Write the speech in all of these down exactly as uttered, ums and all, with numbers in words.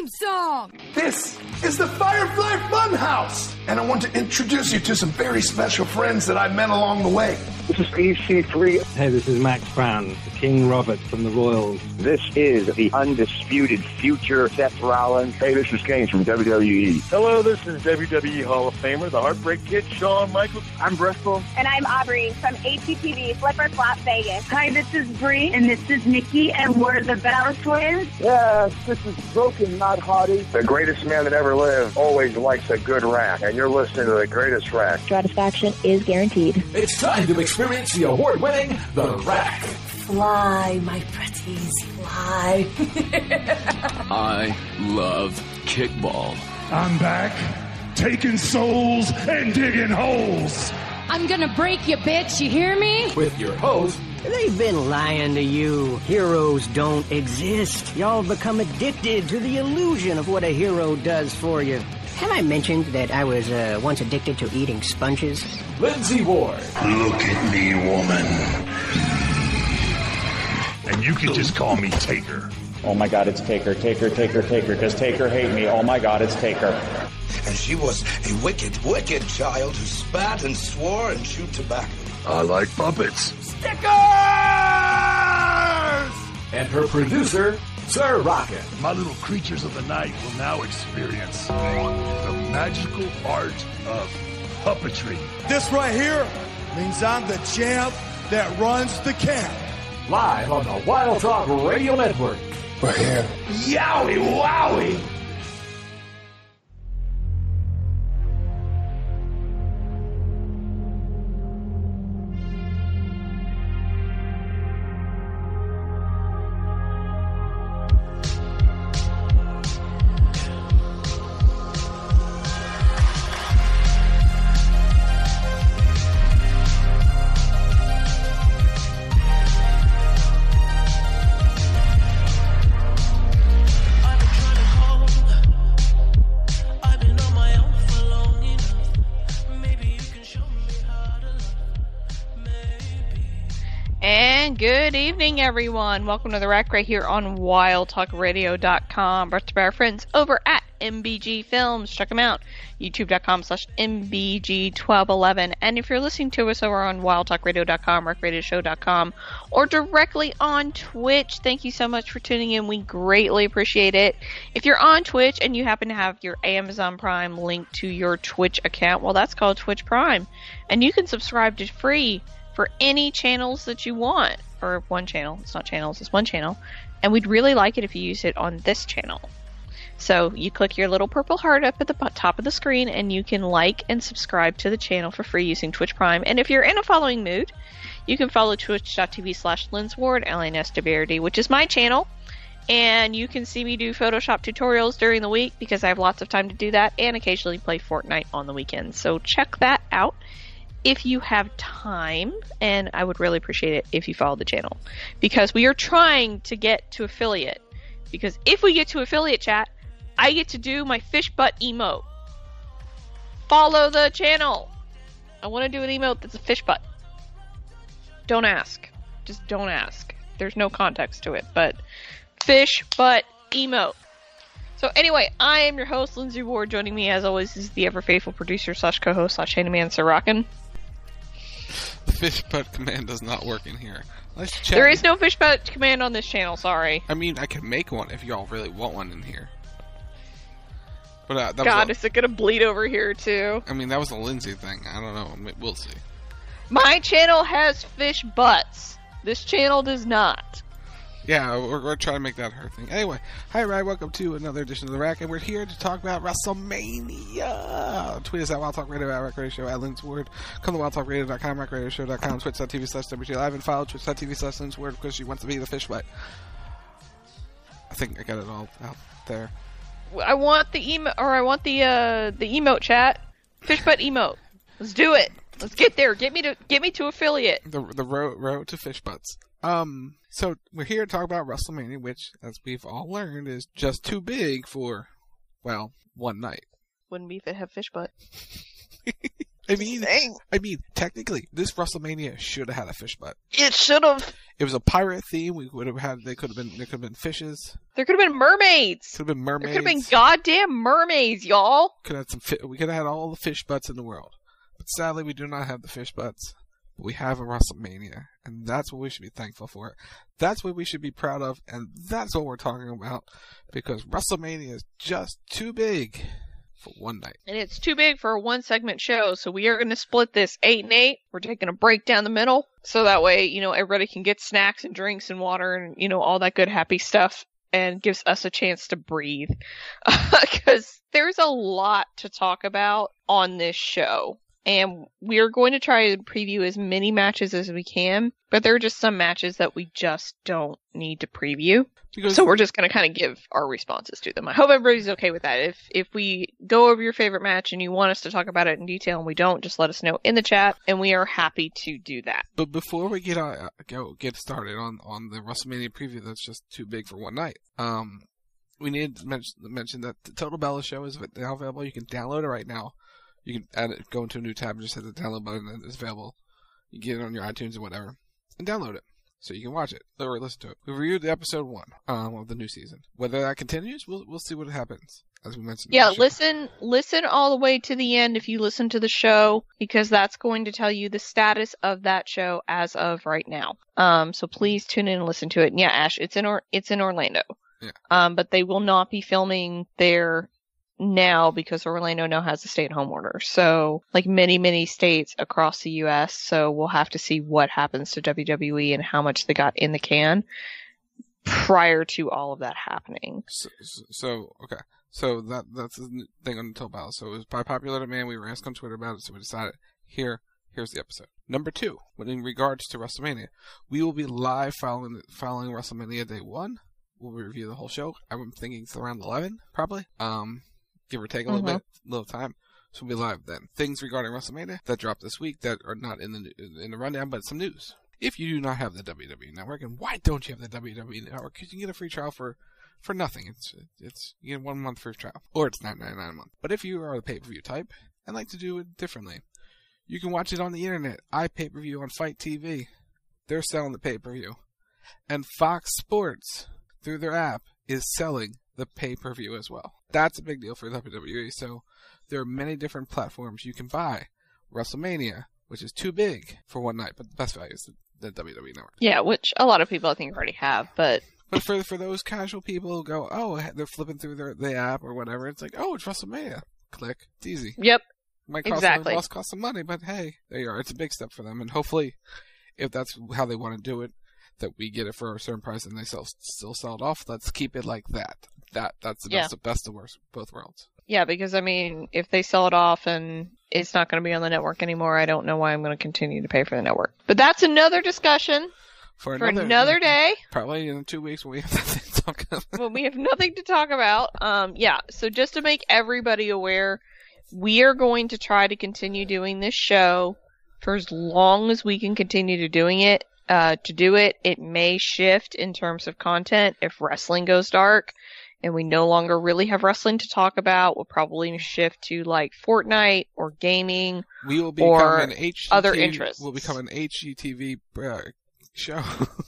theme song. This is the Firefly Funhouse, and I want to introduce you to some very special friends that I've met along the way. This is E C three. Hey, this is Max Brown, King Robert from the Royals. This is the undisputed future Seth Rollins. Hey, this is Kane from W W E. Hello, this is W W E Hall of Famer, the Heartbreak Kid, Shawn Michaels. I'm Bristol. And I'm Aubrey from H G T V Flipper Flop Vegas. Hi, this is Bree, and this is Nikki, and we're the Battle Twins. Yes, this is Broken, not Hottie. The greatest man that ever lived always likes a good rack, and you're listening to the greatest rack. Satisfaction is guaranteed. It's time to experience the award-winning The Rack. Fly, my pretties, fly. I love kickball. I'm back, taking souls and digging holes. I'm gonna break you, bitch, you hear me? With your host, they've been lying to you. Heroes don't exist. Y'all become addicted to the illusion of what a hero does for you. Have I mentioned that I was uh, once addicted to eating sponges? Lindsay Ward. Look at me, woman. And you can just call me Taker. Oh my God, it's Taker, Taker, Taker, Taker. Does Taker hate me? Oh my God, it's Taker. And she was a wicked, wicked child who spat and swore and chewed tobacco. I like puppets. Stickers! And her producer, Sir Rocket. My little creatures of the night will now experience the magical art of puppetry. This right here means I'm the champ that runs the camp. Live on the Wild Talk Radio Network. We're here. Yowie wowie! Good evening, everyone. Welcome to The Rack right here on wild talk radio dot com. Brought to you by our friends over at M B G Films. Check them out. YouTube dot com slash M B G twelve eleven. And if you're listening to us over on wild talk radio dot com, rec radio show dot com, or directly on Twitch, thank you so much for tuning in. We greatly appreciate it. If you're on Twitch and you happen to have your Amazon Prime linked to your Twitch account, well, that's called Twitch Prime. And you can subscribe to free for any channels that you want. Or one channel. It's not channels, it's one channel. And we'd really like it if you use it on this channel. So you click your little purple heart up at the top of the screen and you can like and subscribe to the channel for free using Twitch Prime. And if you're in a following mood, you can follow twitch dot t v slash linsward, L I N S W A R D, which is my channel. And you can see me do Photoshop tutorials during the week because I have lots of time to do that, and occasionally play Fortnite on the weekends. So check that out if you have time, and I would really appreciate it if you follow the channel, because we are trying to get to affiliate. Because if we get to affiliate, chat, I get to do my fish butt emote. Follow the channel. I want to do an emote that's a fish butt. Don't ask. Just don't ask. There's no context to it, but fish butt emote. So anyway, I am your host, Lindsay Ward. Joining me, as always, is the ever-faithful producer slash co-host slash handyman, Sir Rockin'. The fish butt command does not work in here. Let's check. There is no fish butt command on this channel, sorry. I mean, I could make one if y'all really want one in here. But uh, that God, was a, is it gonna bleed over here too? I mean, that was a Lindsay thing. I don't know. We'll see. My channel has fish butts. This channel does not. Yeah, we're, we're trying to make that her thing. Anyway, hi, Ryan. Welcome to another edition of The Rack, and we're here to talk about WrestleMania. Tweet us at Wild Talk Radio, at Rack Radio Show, at Lynn's Word. Come to wild talk radio dot com, rack radio show dot com, twitch dot t v slash W T Live, and follow twitch dot t v slash Lynn's Word because she wants to be the fish butt. I think I got it all out there. I want the emo, or I want the uh, the emote, chat. Fish butt emote. Let's do it. Let's get there. Get me to get me to affiliate. The the road road to fish butts. Um, so we're here to talk about WrestleMania, which, as we've all learned, is just too big for, well, one night. Wouldn't be if it had fish butt. I mean, Dang. I mean, technically, this WrestleMania should have had a fish butt. It should have. It was a pirate theme. We would have had. They could have been. There could have been fishes. There could have been mermaids. Could have been mermaids. There could have been goddamn mermaids, y'all. Could have had some. Fi- we could have had all the fish butts in the world, but sadly, we do not have the fish butts. But we have a WrestleMania, and that's what we should be thankful for. That's what we should be proud of, and that's what we're talking about, because WrestleMania is just too big for one night. And it's too big for a one-segment show, so we are going to split this eight and eight. We're taking a break down the middle, so that way, you know, everybody can get snacks and drinks and water and, you know, all that good, happy stuff, and gives us a chance to breathe. Because there's a lot to talk about on this show. And we are going to try to preview as many matches as we can, but there are just some matches that we just don't need to preview. Because so we're just going to kind of give our responses to them. I hope everybody's okay with that. If if we go over your favorite match and you want us to talk about it in detail and we don't, just let us know in the chat, and we are happy to do that. But before we get uh, go get started on, on the WrestleMania preview that's just too big for one night, um, we need to mention, mention that the Total Bella Show is now available. You can download it right now. You can add it, go into a new tab, and just hit the download button, and it's available. You can get it on your iTunes or whatever, and download it, so you can watch it, or listen to it. We reviewed the episode one um, of the new season. Whether that continues, we'll we'll see what happens, as we mentioned. Yeah, listen, listen all the way to the end if you listen to the show, because that's going to tell you the status of that show as of right now. Um, so please tune in and listen to it. And yeah, Ash, it's in or it's in Orlando. Yeah. Um, but they will not be filming there now because Orlando now has a stay-at-home order. So, like many, many states across the U S, so we'll have to see what happens to W W E and how much they got in the can prior to all of that happening. So, so okay. So that that's the thing on the Total Bella. So it was by popular demand. We were asked on Twitter about it, so we decided, here, here's the episode. Number two, when in regards to WrestleMania, we will be live following, following WrestleMania Day one. We'll review the whole show. I'm thinking it's around eleven, probably. Um... Give or take a little mm-hmm. bit, a little time. So we'll be live then. Things regarding WrestleMania that dropped this week that are not in the in the rundown, but some news. If you do not have the W W E Network, and why don't you have the W W E Network? Because you can get a free trial for, for nothing. It's it's you get one month free trial, or it's nine ninety-nine a month. But if you are the pay-per-view type and like to do it differently, you can watch it on the internet. iPay-per-view on Fight T V. They're selling the pay-per-view, and Fox Sports through their app is selling the pay-per-view as well. That's a big deal for W W E. So there are many different platforms you can buy WrestleMania, which is too big for one night, but the best value is the, the W W E Network. Yeah, which a lot of people I think already have, but but for for those casual people who go, oh, they're flipping through their the app or whatever, it's like, oh, it's WrestleMania. Click. It's easy. Yep. Might cost exactly. Them, cost some money, but hey, there you are. It's a big step for them, and hopefully, if that's how they want to do it, that we get it for a certain price and they sell, still sell it off. Let's keep it like that. That that's the yeah. best, the best of worst, both worlds. Yeah, because I mean, if they sell it off and it's not going to be on the network anymore, I don't know why I'm going to continue to pay for the network. But that's another discussion for, for another, another day. Probably in two weeks when we have nothing to talk about. When we have nothing to talk about. Um, yeah. So just to make everybody aware, we are going to try to continue doing this show for as long as we can continue to doing it. Uh, to do it, it may shift in terms of content if wrestling goes dark and we no longer really have wrestling to talk about. We'll probably shift to like Fortnite or gaming we will become or an H G T V, other interests. We'll become an H G T V uh, show.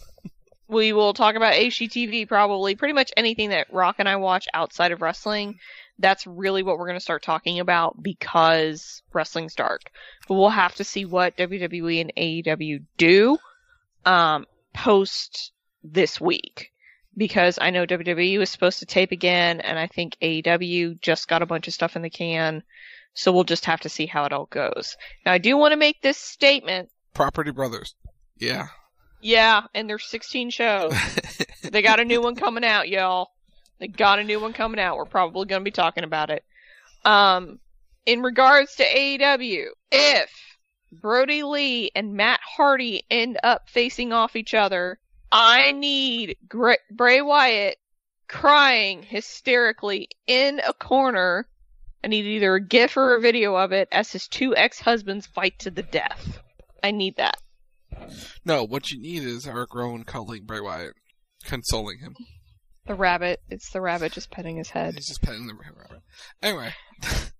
We will talk about H G T V probably, pretty much anything that Rock and I watch outside of wrestling. That's really what we're going to start talking about because wrestling's dark. But we'll have to see what W W E and A E W do um, post this week. Because I know W W E was supposed to tape again, and I think A E W just got a bunch of stuff in the can. So we'll just have to see how it all goes. Now, I do want to make this statement. Property Brothers. Yeah. Yeah, and there's sixteen shows. They got a new one coming out, y'all. They got a new one coming out. We're probably going to be talking about it. Um, in regards to A E W, if Brody Lee and Matt Hardy end up facing off each other, I need Gra- Bray Wyatt crying hysterically in a corner. I need either a gif or a video of it as his two ex-husbands fight to the death. I need that. No, what you need is Eric Rowan cuddling Bray Wyatt, consoling him. The rabbit. It's the rabbit just petting his head. He's just petting the rabbit. Anyway,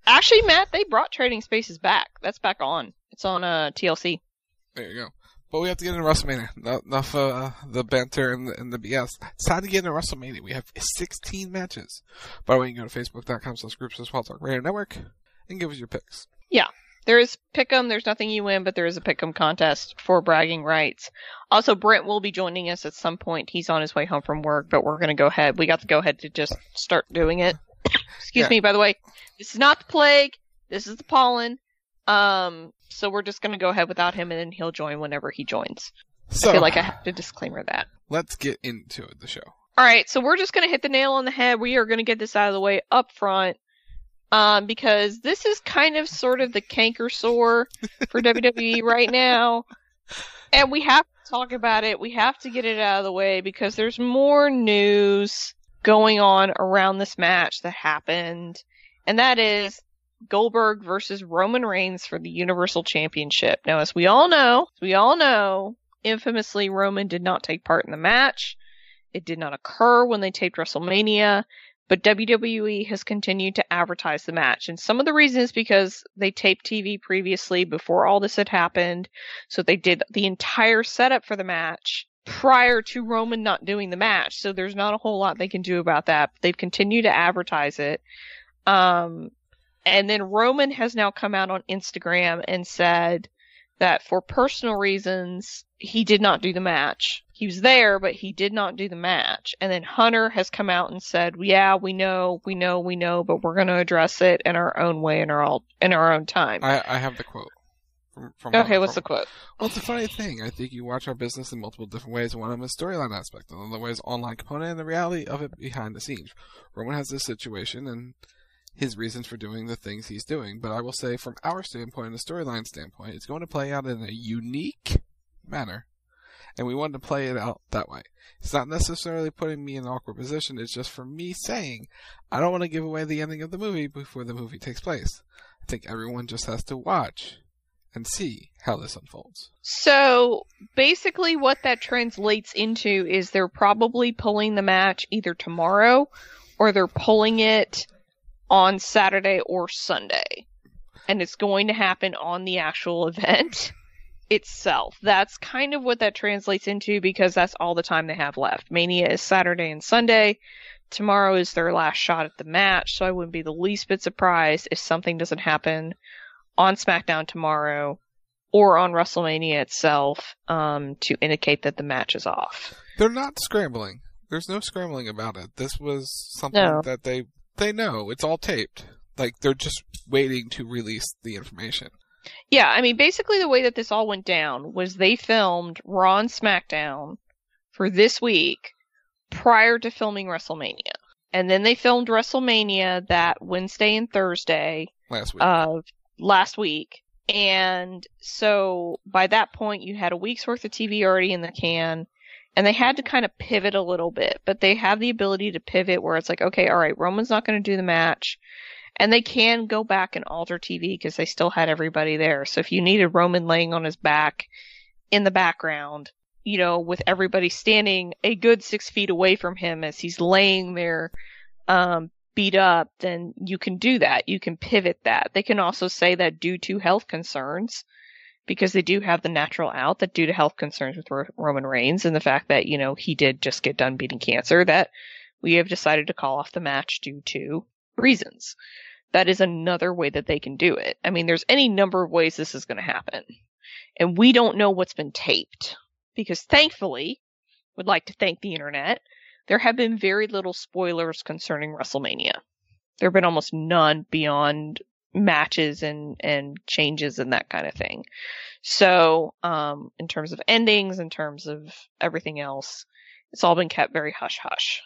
Actually, Matt, they brought Trading Spaces back. That's back on. It's on uh, T L C. There you go. But we have to get into WrestleMania. Enough uh, the banter and the, and the B S. It's time to get into WrestleMania. We have sixteen matches. By the way, you can go to facebook.com slash groups slash Wild Talk Radio Network and give us your picks. Yeah. There is Pick'em. There's nothing you win, but there is a Pick'em contest for bragging rights. Also, Brent will be joining us at some point. He's on his way home from work, but we're going to go ahead. We got to go ahead to just start doing it. Excuse yeah. me, by the way. This is not the plague. This is the pollen. Um, so we're just going to go ahead without him, and then he'll join whenever he joins. So, I feel like I have to disclaimer that. Let's get into the show. All right, so we're just going to hit the nail on the head. We are going to get this out of the way up front. Um, because this is kind of sort of the canker sore for W W E right now. And we have to talk about it. We have to get it out of the way because there's more news going on around this match that happened. And that is Goldberg versus Roman Reigns for the Universal Championship. Now, as we all know, as we all know, infamously, Roman did not take part in the match. It did not occur when they taped WrestleMania. But W W E has continued to advertise the match. And some of the reasons is because they taped T V previously before all this had happened. So they did the entire setup for the match prior to Roman not doing the match. So there's not a whole lot they can do about that. But they've continued to advertise it. Um, and then Roman has now come out on Instagram and said that for personal reasons, he did not do the match. He was there, but he did not do the match. And then Hunter has come out and said, yeah, we know, we know, we know, but we're going to address it in our own way, in our, all, in our own time. I, I have the quote. From, from okay, Hunter, what's from, the quote? Well, it's a funny thing. I think you watch our business in multiple different ways. One of them is storyline aspect, and another way is online component, and the reality of it behind the scenes. Roman has this situation, and his reasons for doing the things he's doing. But I will say, from our standpoint, and a storyline standpoint, it's going to play out in a unique manner. And we wanted to play it out that way. It's not necessarily putting me in an awkward position. It's just for me saying, I don't want to give away the ending of the movie before the movie takes place. I think everyone just has to watch and see how this unfolds. So, basically what that translates into is they're probably pulling the match either tomorrow or they're pulling it on Saturday or Sunday. And it's going to happen on the actual event itself. That's kind of what that translates into because that's all the time they have left. Mania is Saturday and Sunday. Tomorrow is their last shot at the match, so I wouldn't be the least bit surprised if something doesn't happen on SmackDown tomorrow or on WrestleMania itself um, to indicate that the match is off. They're not scrambling. There's no scrambling about it. This was something no. that they they know. It's all taped. Like, they're just waiting to release the information. Yeah, I mean, basically the way that this all went down was they filmed Raw and SmackDown for this week prior to filming WrestleMania. And then they filmed WrestleMania that Wednesday and Thursday last week. of last week. And so by that point, you had a week's worth of T V already in the can. And they had to kind of pivot a little bit. But they have the ability to pivot where it's like, okay, all right, Roman's not going to do the match. And they can go back and alter T V because they still had everybody there. So if you needed Roman laying on his back in the background, you know, with everybody standing a good six feet away from him as he's laying there um, beat up, then you can do that. You can pivot that. They can also say that due to health concerns, because they do have the natural out, that due to health concerns with R- Roman Reigns and the fact that, you know, he did just get done beating cancer, that we have decided to call off the match due to reasons. That is another way that they can do it. I mean, there's any number of ways this is going to happen. And we don't know what's been taped. Because thankfully, would like to thank the internet, there have been very little spoilers concerning WrestleMania. There have been almost none beyond matches and, and changes and that kind of thing. So, um, in terms of endings, in terms of everything else, it's all been kept very hush-hush.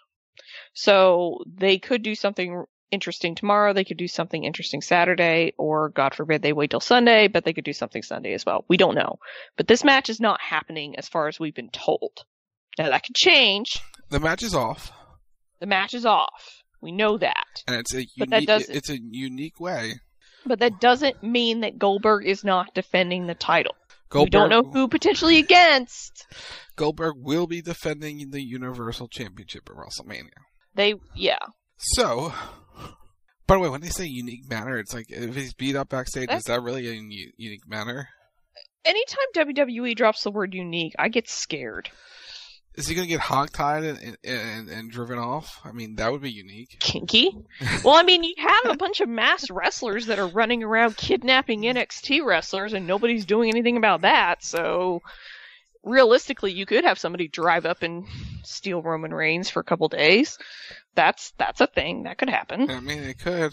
So, they could do something interesting tomorrow, they could do something interesting Saturday, or God forbid they wait till Sunday, but they could do something Sunday as well. We don't know. But this match is not happening as far as we've been told. Now that could change. The match is off. The match is off. We know that. And it's a but unique, that doesn't, it's a unique way. But that doesn't mean that Goldberg is not defending the title. Goldberg, we don't know who potentially against. Goldberg will be defending the Universal Championship at WrestleMania. They, yeah. So, By the way, when they say unique manner, it's like, if he's beat up backstage, That's... is that really a u- unique manner? Anytime W W E drops the word unique, I get scared. Is he going to get hogtied and, and, and driven off? I mean, that would be unique. Kinky? Well, I mean, you have a bunch of masked wrestlers that are running around kidnapping N X T wrestlers, and nobody's doing anything about that, so realistically, you could have somebody drive up and steal Roman Reigns for a couple days. That's that's a thing. That could happen. I mean, it could.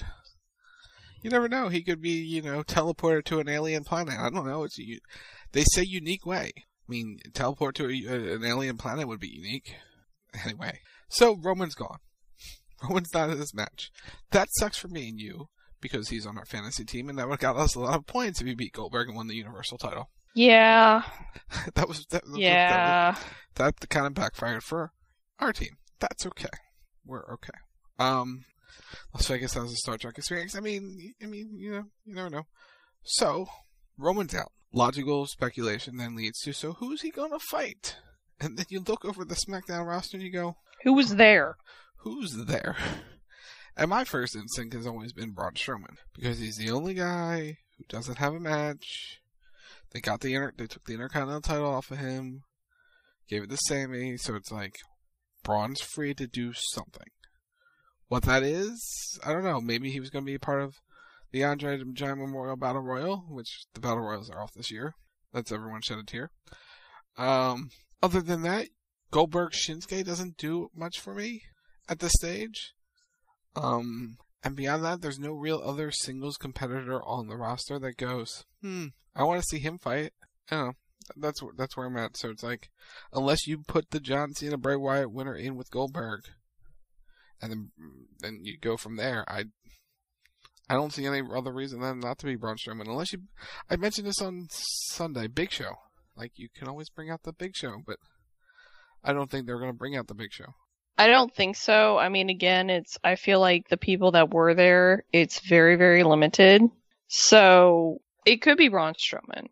You never know. He could be, you know, teleported to an alien planet. I don't know. It's a, they say unique way. I mean, teleport to a, an alien planet would be unique. Anyway, so Roman's gone. Roman's not in this match. That sucks for me and you, because he's on our fantasy team, and that would have got us a lot of points if he beat Goldberg and won the Universal title. Yeah. that was that, yeah. That, that kind of backfired for our team. That's okay. We're okay. Um, Las Vegas has a Star Trek experience. I mean, I mean, you know, you never know. So Roman's out. Logical speculation then leads to, so who's he gonna fight? And then you look over the SmackDown roster and you go, who was there? Who's there? And my first instinct has always been Braun Strowman, because he's the only guy who doesn't have a match. They got the inter- they took the Intercontinental title off of him, gave it to Sammy, so it's like Braun's free to do something. What that is, I don't know. Maybe he was going to be a part of the Andre the Giant Memorial Battle Royal, which the Battle Royals are off this year. That's everyone shed a tear. Um, other than that, Goldberg Shinsuke doesn't do much for me at this stage. Um, and beyond that, there's no real other singles competitor on the roster that goes, hmm, I want to see him fight. I don't know. That's that's where I'm at. So it's like, unless you put the John Cena Bray Wyatt winner in with Goldberg, and then then you go from there, I I don't see any other reason than not to be Braun Strowman. Unless you, I mentioned this on Sunday, Big Show. Like, you can always bring out the Big Show, but I don't think they're going to bring out the Big Show. I don't think so. I mean, again, it's, I feel like the people that were there, it's very, very limited. So it could be Braun Strowman.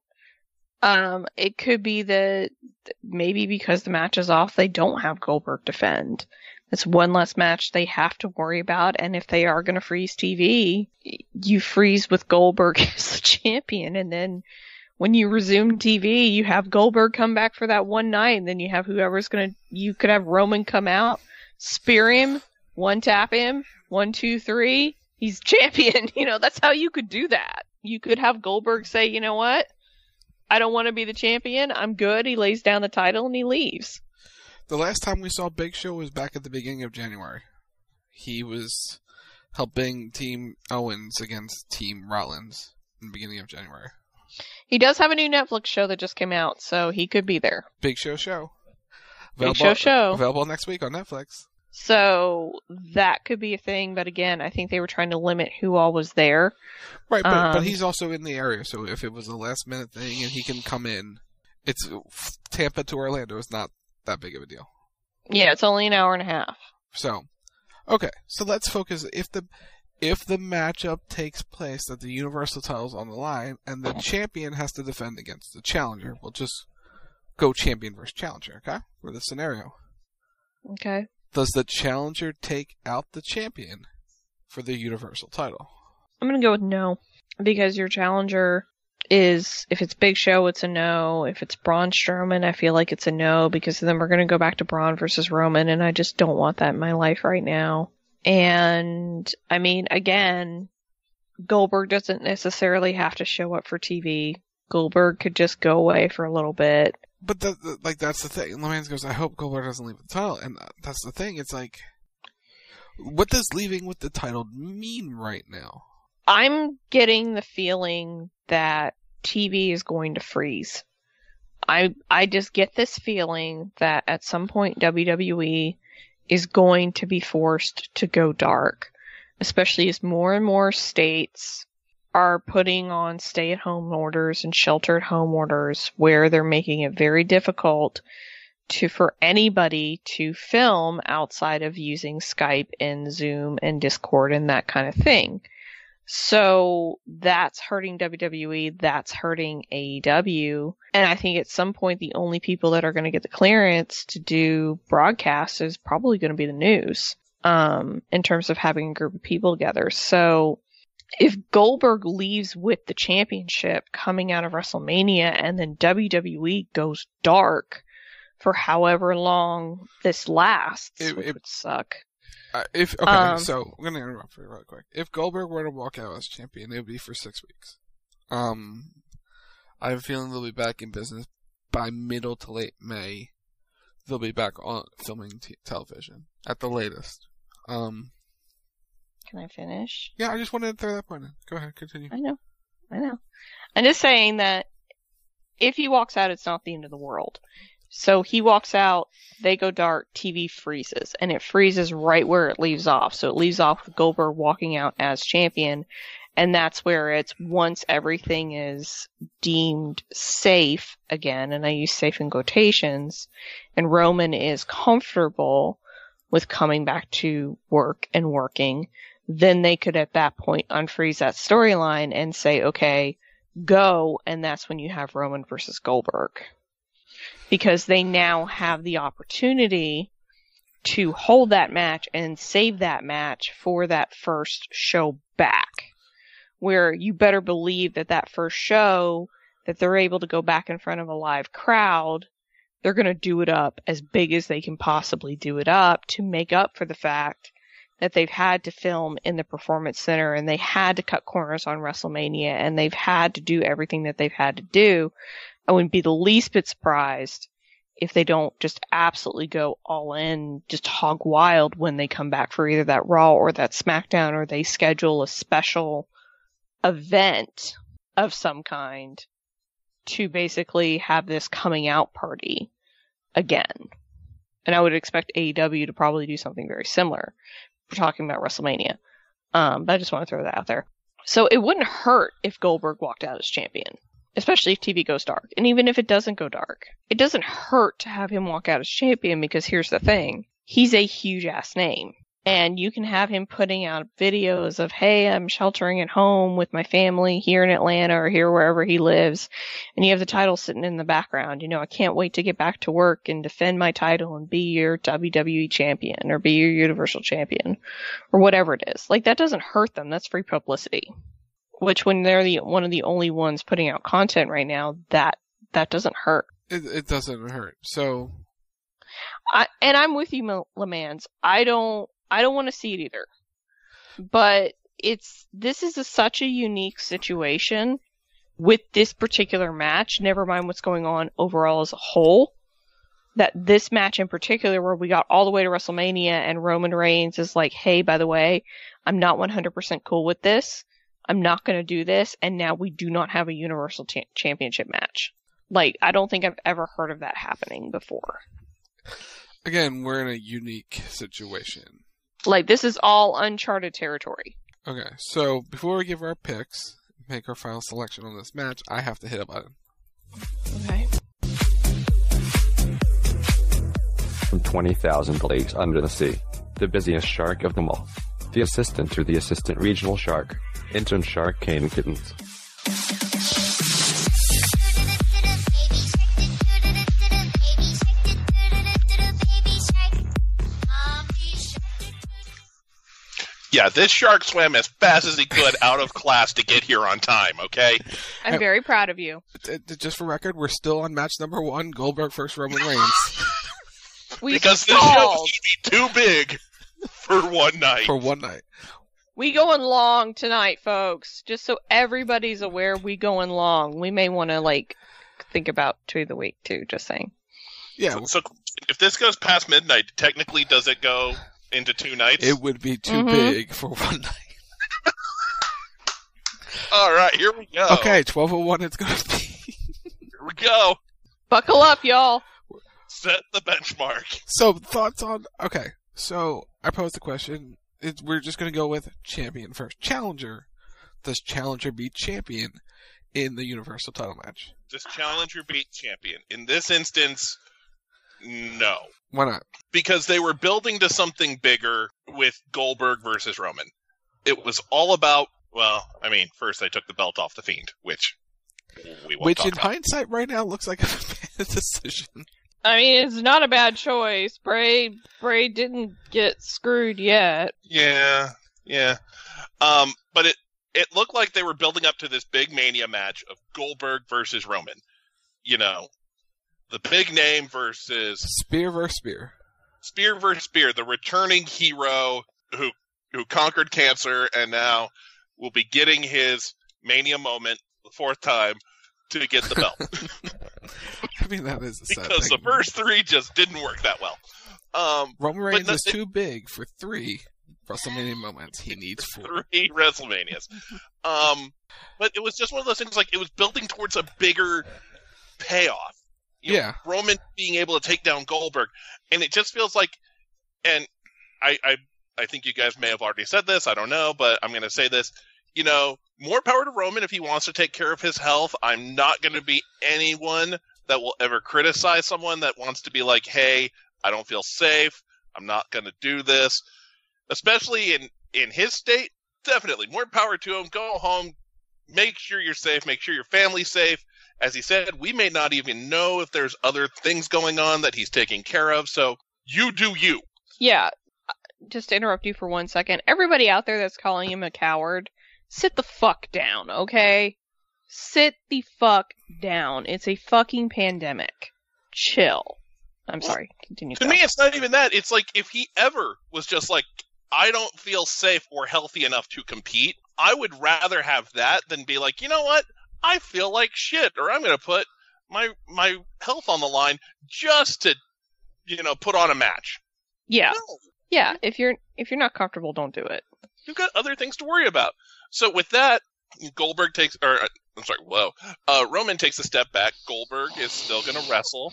Um, it could be that maybe because the match is off, they don't have Goldberg defend. It's one less match they have to worry about, and if they are going to freeze T V, you freeze with Goldberg as the champion, and then when you resume T V, you have Goldberg come back for that one night, and then you have whoever's going to, you could have Roman come out, spear him, one tap him, one, two, three, he's champion. You know, that's how you could do that. You could have Goldberg say, you know what? I don't want to be the champion. I'm good. He lays down the title and he leaves. The last time we saw Big Show was back at the beginning of January. He was helping Team Owens against Team Rollins in the beginning of January. He does have a new Netflix show that just came out, so he could be there. Big Show Show. Big Available, Show Show. Available next week on Netflix. So that could be a thing, but again, I think they were trying to limit who all was there. Right, but, um, but he's also in the area, so if it was a last minute thing and he can come in, it's Tampa to Orlando is not that big of a deal. Yeah, it's only an hour and a half. So, okay, so let's focus. If the if the matchup takes place that the Universal title's on the line and the champion has to defend against the challenger, we'll just go champion versus challenger, okay? For the scenario. Okay. Does the challenger take out the champion for the Universal title? I'm going to go with no, because your challenger is, if it's Big Show, it's a no. If it's Braun Strowman, I feel like it's a no, because then we're going to go back to Braun versus Roman, and I just don't want that in my life right now. And, I mean, again, Goldberg doesn't necessarily have to show up for T V. Goldberg could just go away for a little bit. But, the, the, like, that's the thing. Lemans goes, I hope Goldberg doesn't leave the title, and that's the thing. It's like, what does leaving with the title mean right now? I'm getting the feeling that T V is going to freeze. I I just get this feeling that at some point W W E is going to be forced to go dark, especially as more and more states are putting on stay-at-home orders and shelter-at-home orders where they're making it very difficult to for anybody to film outside of using Skype and Zoom and Discord and that kind of thing. So that's hurting W W E, that's hurting A E W, and I think at some point the only people that are going to get the clearance to do broadcasts is probably going to be the news. um, in terms of having a group of people together. So if Goldberg leaves with the championship coming out of WrestleMania and then W W E goes dark for however long this lasts, it, which it, would suck. Uh, if okay, um, so I'm gonna interrupt for you real quick. If Goldberg were to walk out as champion, it would be for six weeks. Um, I have a feeling they'll be back in business by middle to late May. They'll be back on filming t- television at the latest. Um, Can I finish? Yeah, I just wanted to throw that point in. Go ahead, continue. I know, I know. I'm just saying that if he walks out, it's not the end of the world. So he walks out, they go dark, T V freezes, and it freezes right where it leaves off. So it leaves off with Goldberg walking out as champion, and that's where it's once everything is deemed safe again, and I use safe in quotations, and Roman is comfortable with coming back to work and working, then they could at that point unfreeze that storyline and say, okay, go, and that's when you have Roman versus Goldberg. Because they now have the opportunity to hold that match and save that match for that first show back. Where you better believe that that first show, that they're able to go back in front of a live crowd, they're going to do it up as big as they can possibly do it up to make up for the fact that they've had to film in the Performance Center and they had to cut corners on WrestleMania and they've had to do everything that they've had to do. I wouldn't be the least bit surprised if they don't just absolutely go all in, just hog wild when they come back for either that Raw or that SmackDown, or they schedule a special event of some kind to basically have this coming out party again. And I would expect A E W to probably do something very similar. We're talking about WrestleMania. Um, but I just want to throw that out there. So it wouldn't hurt if Goldberg walked out as champion, especially if T V goes dark. And even if it doesn't go dark, it doesn't hurt to have him walk out as champion, because here's the thing. He's a huge ass name. And you can have him putting out videos of, hey, I'm sheltering at home with my family here in Atlanta or here wherever he lives. And you have the title sitting in the background. You know, I can't wait to get back to work and defend my title and be your W W E champion or be your Universal champion or whatever it is. Like, that doesn't hurt them. That's free publicity. Which, when they're the one of the only ones putting out content right now, that that doesn't hurt. It, it doesn't hurt. So, I, and I'm with you, LeMans. I don't. I don't want to see it either. But it's this is a, such a unique situation with this particular match, never mind what's going on overall as a whole, that this match in particular, where we got all the way to WrestleMania and Roman Reigns is like, hey, by the way, I'm not one hundred percent cool with this. I'm not going to do this. And now we do not have a Universal cha- Championship match. Like, I don't think I've ever heard of that happening before. Again, we're in a unique situation. Like, this is all uncharted territory. Okay, so before we give our picks, make our final selection on this match, I have to hit a button. Okay. From twenty thousand leagues under the sea, the busiest shark of them all. The assistant to the assistant regional shark, intern shark Kane Kittens. Yeah, this shark swam as fast as he could out of class to get here on time, okay? I'm very proud of you. Just for record, we're still on match number one, Goldberg versus Roman Reigns. we because this stalled. show is too big for one night. For one night. We going long tonight, folks. Just so everybody's aware, we going long. We may want to, like, think about two of the week, too, just saying. Yeah. So, so if this goes past midnight, technically does it go into two nights? It would be too mm-hmm. big for one night. All right, here we go. Okay, twelve oh one it's going to be. Here we go. Buckle up, y'all. Set the benchmark. So, thoughts on... Okay, so I posed the question. It, we're just going to go with champion first. Challenger. Does Challenger beat champion in the Universal title match? Does Challenger beat champion? In this instance, no. Why not? Because they were building to something bigger with Goldberg versus Roman. It was all about, well, I mean, first they took the belt off the Fiend, which we won't Which talk in about. hindsight right now looks like a bad decision. I mean, it's not a bad choice. Bray Bray didn't get screwed yet. Yeah, yeah. Um, but it it looked like they were building up to this big Mania match of Goldberg versus Roman. You know, the big name versus Spear versus Spear. Spear versus Spear, the returning hero who who conquered cancer and now will be getting his Mania moment the fourth time to get the belt. I mean, that is a sad because thing. the first three just didn't work that well. Um, Roman Reigns no, is too big for three WrestleMania moments. He needs four. Three WrestleManias. Um, but it was just one of those things, like, it was building towards a bigger payoff. You yeah. know, Roman being able to take down Goldberg. And it just feels like, and I, I, I think you guys may have already said this, I don't know, but I'm going to say this. You know, more power to Roman if he wants to take care of his health. I'm not going to be anyone that will ever criticize someone that wants to be like, hey, I don't feel safe. I'm not going to do this. Especially in, in his state, definitely. More power to him. Go home. Make sure you're safe. Make sure your family's safe. As he said, we may not even know if there's other things going on that he's taking care of. So you do you. Yeah. Just to interrupt you for one second. Everybody out there that's calling him a coward, sit the fuck down, okay? Sit the fuck down. It's a fucking pandemic. Chill. I'm well, sorry. Continue. To me, it's not even that. It's like if he ever was just like, I don't feel safe or healthy enough to compete, I would rather have that than be like, you know what? I feel like shit, or I'm going to put my my health on the line just to, you know, put on a match. Yeah. No. Yeah. If you're if you're not comfortable, don't do it. You've got other things to worry about. So with that, Goldberg takes, or I'm sorry, whoa, uh, Roman takes a step back. Goldberg is still going to wrestle.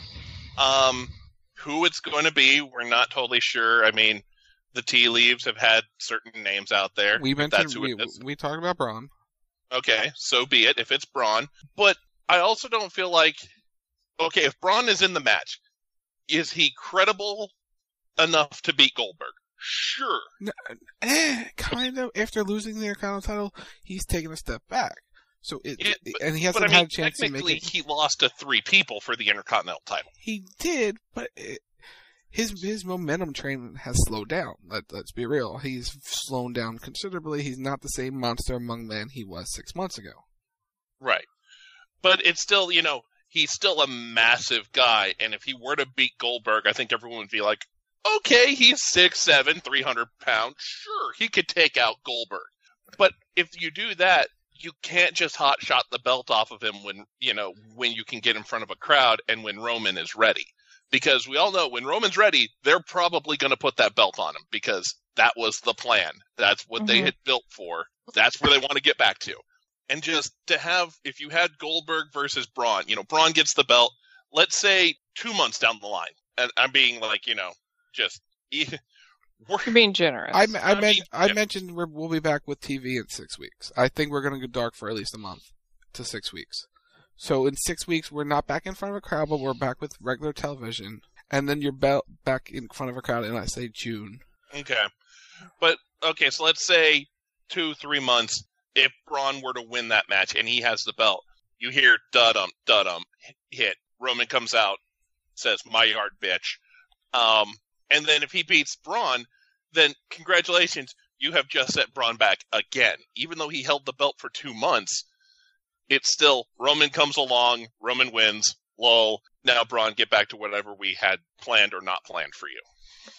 Um, who it's going to be, we're not totally sure. I mean, the tea leaves have had certain names out there. We mentioned That's who we, it is. we talked about Braun. Okay, so be it. If it's Braun, but I also don't feel like, okay, if Braun is in the match, is he credible enough to beat Goldberg? Sure. No, eh, kind of. After losing the Intercontinental title, he's taken a step back. So it, it but, and he hasn't but, I had mean, a chance to make technically, it. he lost to three people for the Intercontinental title. He did, but it, his his momentum train has slowed down. Let, let's be real. He's slowed down considerably. He's not the same monster among men he was six months ago. Right. But it's still, you know, he's still a massive guy, and if he were to beat Goldberg, I think everyone would be like, okay, he's six seven, three hundred pounds. Sure, he could take out Goldberg. But if you do that, you can't just hot shot the belt off of him when, you know, when you can get in front of a crowd and when Roman is ready. Because we all know when Roman's ready, they're probably going to put that belt on him because that was the plan. That's what mm-hmm. they had built for. That's where they want to get back to. And just to have, if you had Goldberg versus Braun, you know, Braun gets the belt, let's say two months down the line. And I'm being like, you know, just You're being generous. I, I, I, mean, I yeah. mentioned we're, we'll be back with T V in six weeks. I think we're going to go dark for at least a month to six weeks. So in six weeks, we're not back in front of a crowd, but we're back with regular television. And then you're be- back in front of a crowd in, I say, June. Okay. But, okay, so let's say two, three months, if Braun were to win that match and he has the belt, you hear dud-um, dud-um, hit. Roman comes out, says, my yard, bitch. Um, and then if he beats Braun, then congratulations, you have just set Braun back again. Even though he held the belt for two months, it's still Roman comes along, Roman wins, lol. Now Braun, get back to whatever we had planned or not planned for you.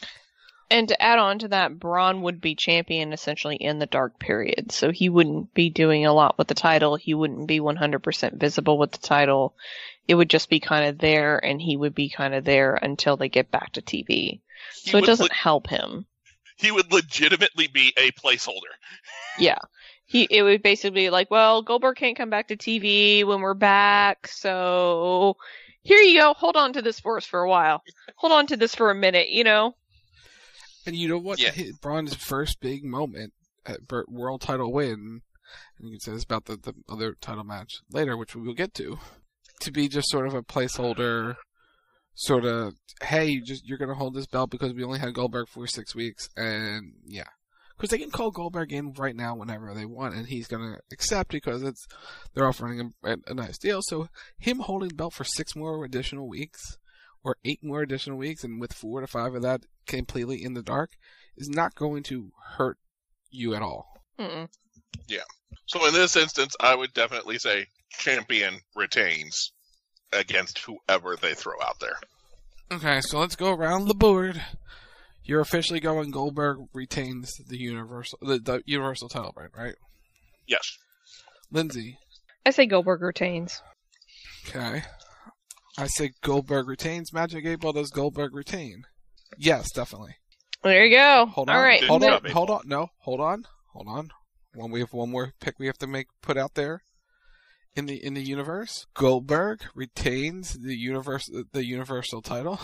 And to add on to that, Braun would be champion essentially in the dark period. So he wouldn't be doing a lot with the title. He wouldn't be one hundred percent visible with the title. It would just be kind of there, and he would be kind of there until they get back to T V. He so it doesn't le- help him. He would legitimately be a placeholder. Yeah. He, it would basically be like, well, Goldberg can't come back to T V when we're back, so here you go. Hold on to this for us for a while. Hold on to this for a minute, you know? And you know what? Yeah. His, Braun's first big moment at world title win, and you can say this about the, the other title match later, which we will get to, to be just sort of a placeholder, sort of, hey, you just you're going to hold this belt because we only had Goldberg for six weeks, and yeah. Because they can call Goldberg in right now whenever they want, and he's going to accept because it's they're offering him a, a nice deal. So him holding the belt for six more additional weeks or eight more additional weeks, and with four to five of that completely in the dark, is not going to hurt you at all. Mm-mm. Yeah. So in this instance, I would definitely say champion retains against whoever they throw out there. Okay, so let's go around the board. You're officially going Goldberg retains the universal the, the universal title brand, right? Yes. Lindsay. I say Goldberg retains. Okay. I say Goldberg retains. Magic eight Ball, does Goldberg retain? Yes, definitely. There you go. Hold on. All right. Hold on. Hold on. No. Hold on. Hold on. One. We have one more pick we have to make put out there in the in the universe. Goldberg retains the universe the universal title.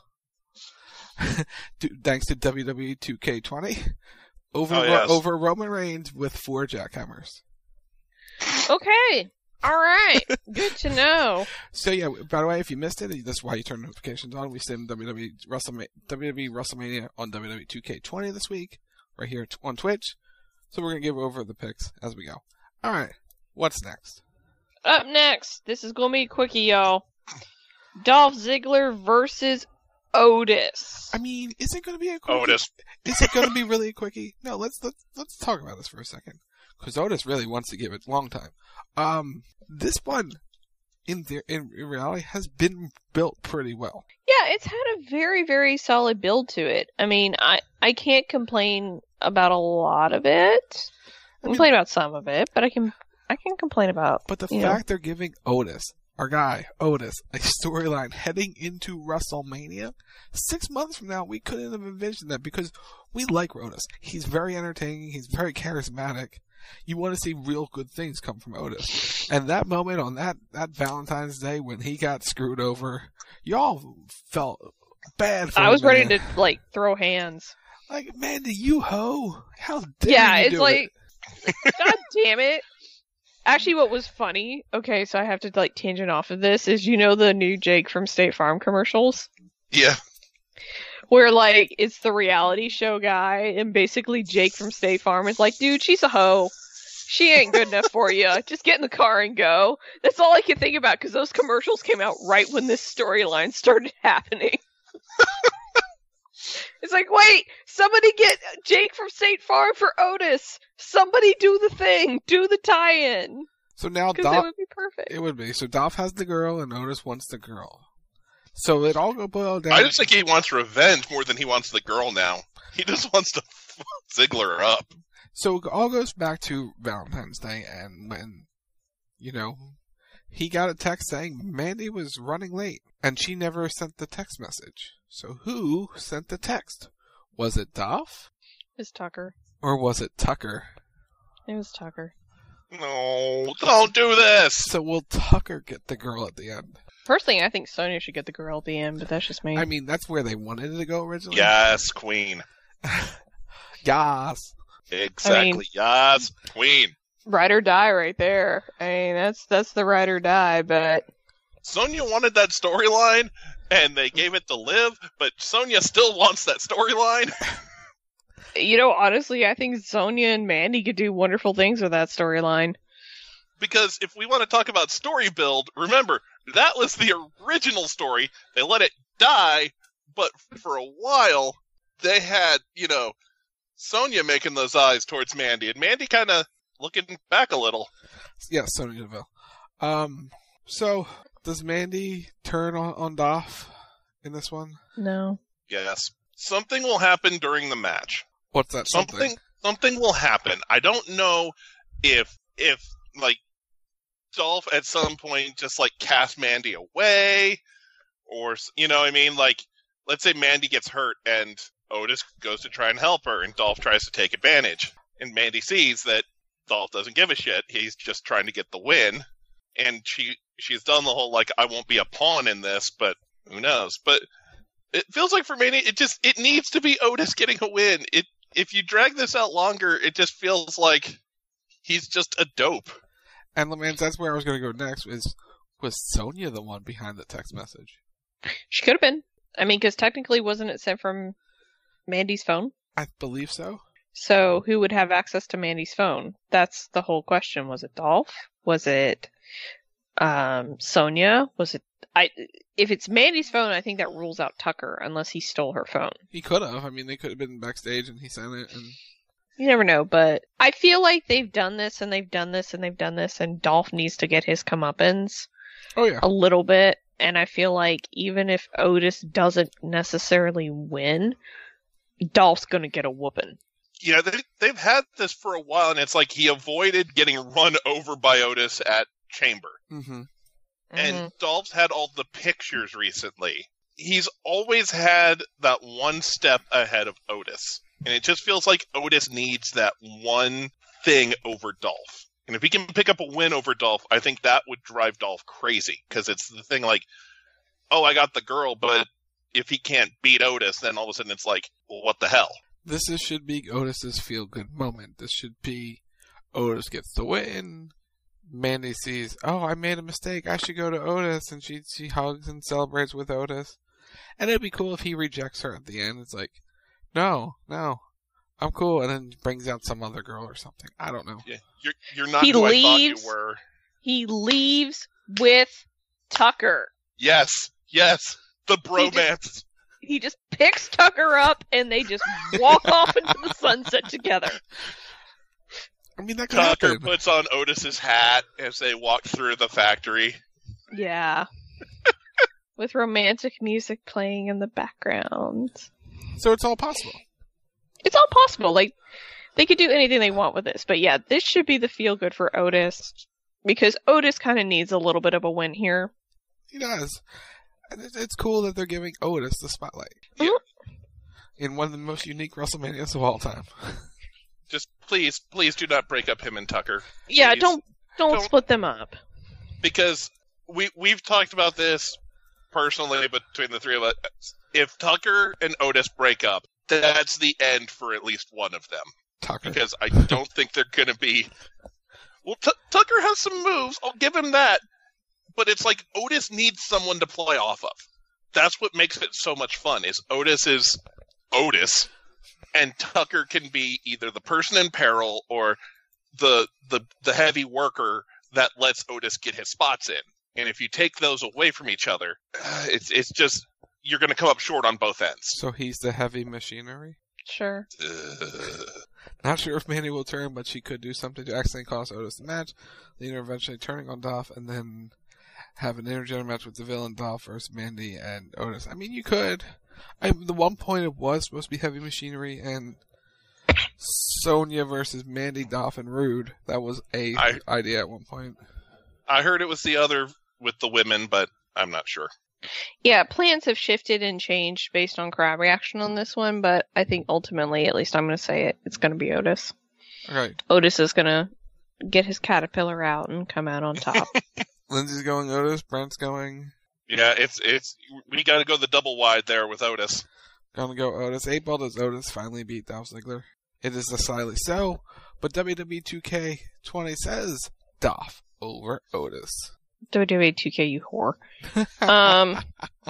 Thanks to W W E two K twenty over oh, yes. over Roman Reigns with four jackhammers. Okay. All right. Good to know. So yeah, by the way, if you missed it, that's why you turn notifications on. We stream W W E WrestleMania, W W E WrestleMania on W W E two K twenty this week, right here on Twitch. So we're gonna give over the picks as we go. All right, what's next? Up next, this is gonna be a quickie, y'all. Dolph Ziggler versus Otis. I mean, is it gonna be a quickie? Otis. Is it gonna be really a quickie? No, let's let's let's talk about this for a second, because Otis really wants to give it a long time. Um, this one, in the, in in reality, has been built pretty well. Yeah, it's had a very very solid build to it. I mean, I I can't complain about a lot of it. I can complain about some of it, but I can I can complain about. But the you fact know. they're giving Otis, our guy Otis, a storyline heading into WrestleMania six months from now, we couldn't have envisioned that, because we like Otis. He's very entertaining. He's very charismatic. You want to see real good things come from Otis. And that moment on that, that Valentine's Day when he got screwed over, y'all felt bad for him. I was ready man. to like throw hands. Like, Mandy, you hoe! How dare yeah, you it's do like, it? God damn it! Actually, what was funny? Okay, so I have to like tangent off of this. Is you know the new Jake from State Farm commercials? Yeah. Where like it's the reality show guy, and basically Jake from State Farm is like, dude, she's a hoe. She ain't good enough for you. Just get in the car and go. That's all I can think about, because those commercials came out right when this storyline started happening. It's like, wait, somebody get Jake from State Farm for Otis. Somebody do the thing. Do the tie-in. So now Because Dolph, it would be perfect. It would be. So Dolph has the girl and Otis wants the girl. So it all go boil down. I just think he wants revenge more than he wants the girl now. He just wants to fuck Ziggler up. So it all goes back to Valentine's Day, and when, you know, he got a text saying Mandy was running late, and she never sent the text message. So who sent the text? Was it Dolph? It was Tucker. Or was it Tucker? It was Tucker. No, don't do this! So will Tucker get the girl at the end? Personally, I think Sonya should get the girl at the end, but that's just me. I mean, that's where they wanted it to go originally. Yes, Queen. Yes. Exactly. I mean, yes, Queen. Ride or die right there. I mean, that's that's the ride or die, but... Sonya wanted that storyline, and they gave it to Liv, but Sonya still wants that storyline. You know, honestly, I think Sonya and Mandy could do wonderful things with that storyline. Because if we want to talk about story build, remember, that was the original story. They let it die, but for a while, they had, you know, Sonya making those eyes towards Mandy, and Mandy kind of looking back a little. Yes, Sonya Deville. Um, so, does Mandy turn on, on Dolph in this one? No. Yes. Something will happen during the match. What's that something? Something, something will happen. I don't know if, if, like, Dolph at some point just, like, cast Mandy away, or, you know what I mean? Like, let's say Mandy gets hurt, and Otis goes to try and help her, and Dolph tries to take advantage. And Mandy sees that Dolph doesn't give a shit. He's just trying to get the win. And she she's done the whole, like, I won't be a pawn in this, but who knows? But it feels like for Mandy, it just, it needs to be Otis getting a win. It If you drag this out longer, it just feels like he's just a dope. And Lamans, that's where I was going to go next, is was Sonya the one behind the text message? She could have been. I mean, because technically wasn't it sent from Mandy's phone? I believe so. So who would have access to Mandy's phone? That's the whole question. Was it Dolph? Was it um, Sonya? Was it I if it's Mandy's phone, I think that rules out Tucker unless he stole her phone. He could have. I mean, they could have been backstage and he sent it. And you never know, but I feel like they've done this and they've done this and they've done this, and Dolph needs to get his comeuppance. Oh yeah, a little bit. And I feel like even if Otis doesn't necessarily win, Dolph's gonna get a whooping. Yeah, they, they've had this for a while, and it's like he avoided getting run over by Otis at Chamber. Mm-hmm. And Mm-hmm. Dolph's had all the pictures recently. He's always had that one step ahead of Otis. And it just feels like Otis needs that one thing over Dolph. And if he can pick up a win over Dolph, I think that would drive Dolph crazy. Because it's the thing like, oh, I got the girl, but if he can't beat Otis, then all of a sudden it's like, well, what the hell? This is, should be Otis's feel-good moment. This should be Otis gets the win. Mandy sees, oh, I made a mistake. I should go to Otis. And she she hugs and celebrates with Otis. And it'd be cool if he rejects her at the end. It's like, no, no, I'm cool. And then brings out some other girl or something. I don't know. Yeah, you're, you're not he who leaves, I thought you were. He leaves with Tucker. Yes, yes. The bromance. He just picks Tucker up and they just walk off into the sunset together. I mean, that could Tucker happen. puts on Otis's hat as they walk through the factory. Yeah. With romantic music playing in the background. So it's all possible. It's all possible. Like, they could do anything they want with this. But yeah, this should be the feel-good for Otis. Because Otis kind of needs a little bit of a win here. He does. And it's cool that they're giving Otis the spotlight. Yeah. In one of the most unique WrestleManias of all time. Just please, please do not break up him and Tucker. Yeah, Please. don't, don't Don't- split them up. Because we, we've talked about this personally between the three of us. If Tucker and Otis break up, that's the end for at least one of them. Tucker. Because I don't think they're going to be... Well, T- Tucker has some moves. I'll give him that. But it's like Otis needs someone to play off of. That's what makes it so much fun, is Otis is Otis, and Tucker can be either the person in peril or the the the heavy worker that lets Otis get his spots in. And if you take those away from each other, it's it's just, you're going to come up short on both ends. So he's the heavy machinery? Sure. Ugh. Not sure if Mandy will turn, but she could do something to accidentally cost Otis the match, leading her eventually turning on Dolph, and then have an intergender match with the villain Dolph versus Mandy and Otis. I mean, you could. I, the one point it was supposed to be heavy machinery and Sonya versus Mandy, Dolph, and Rude. That was a I- idea at one point. I heard it was the other with the women, but I'm not sure. Yeah, plans have shifted and changed based on crowd reaction on this one, but I think ultimately, at least I'm going to say it, it's going to be Otis. Right. Otis is going to get his caterpillar out and come out on top. Lindsay's going Otis, Brent's going... Yeah, it's it's we got to go the double wide there with Otis. Gonna go Otis. Eight Ball does Otis finally beat Dolph Ziggler. It is decidedly so, but W W E two K twenty says Dolph over Otis. W W E two K, you whore. um,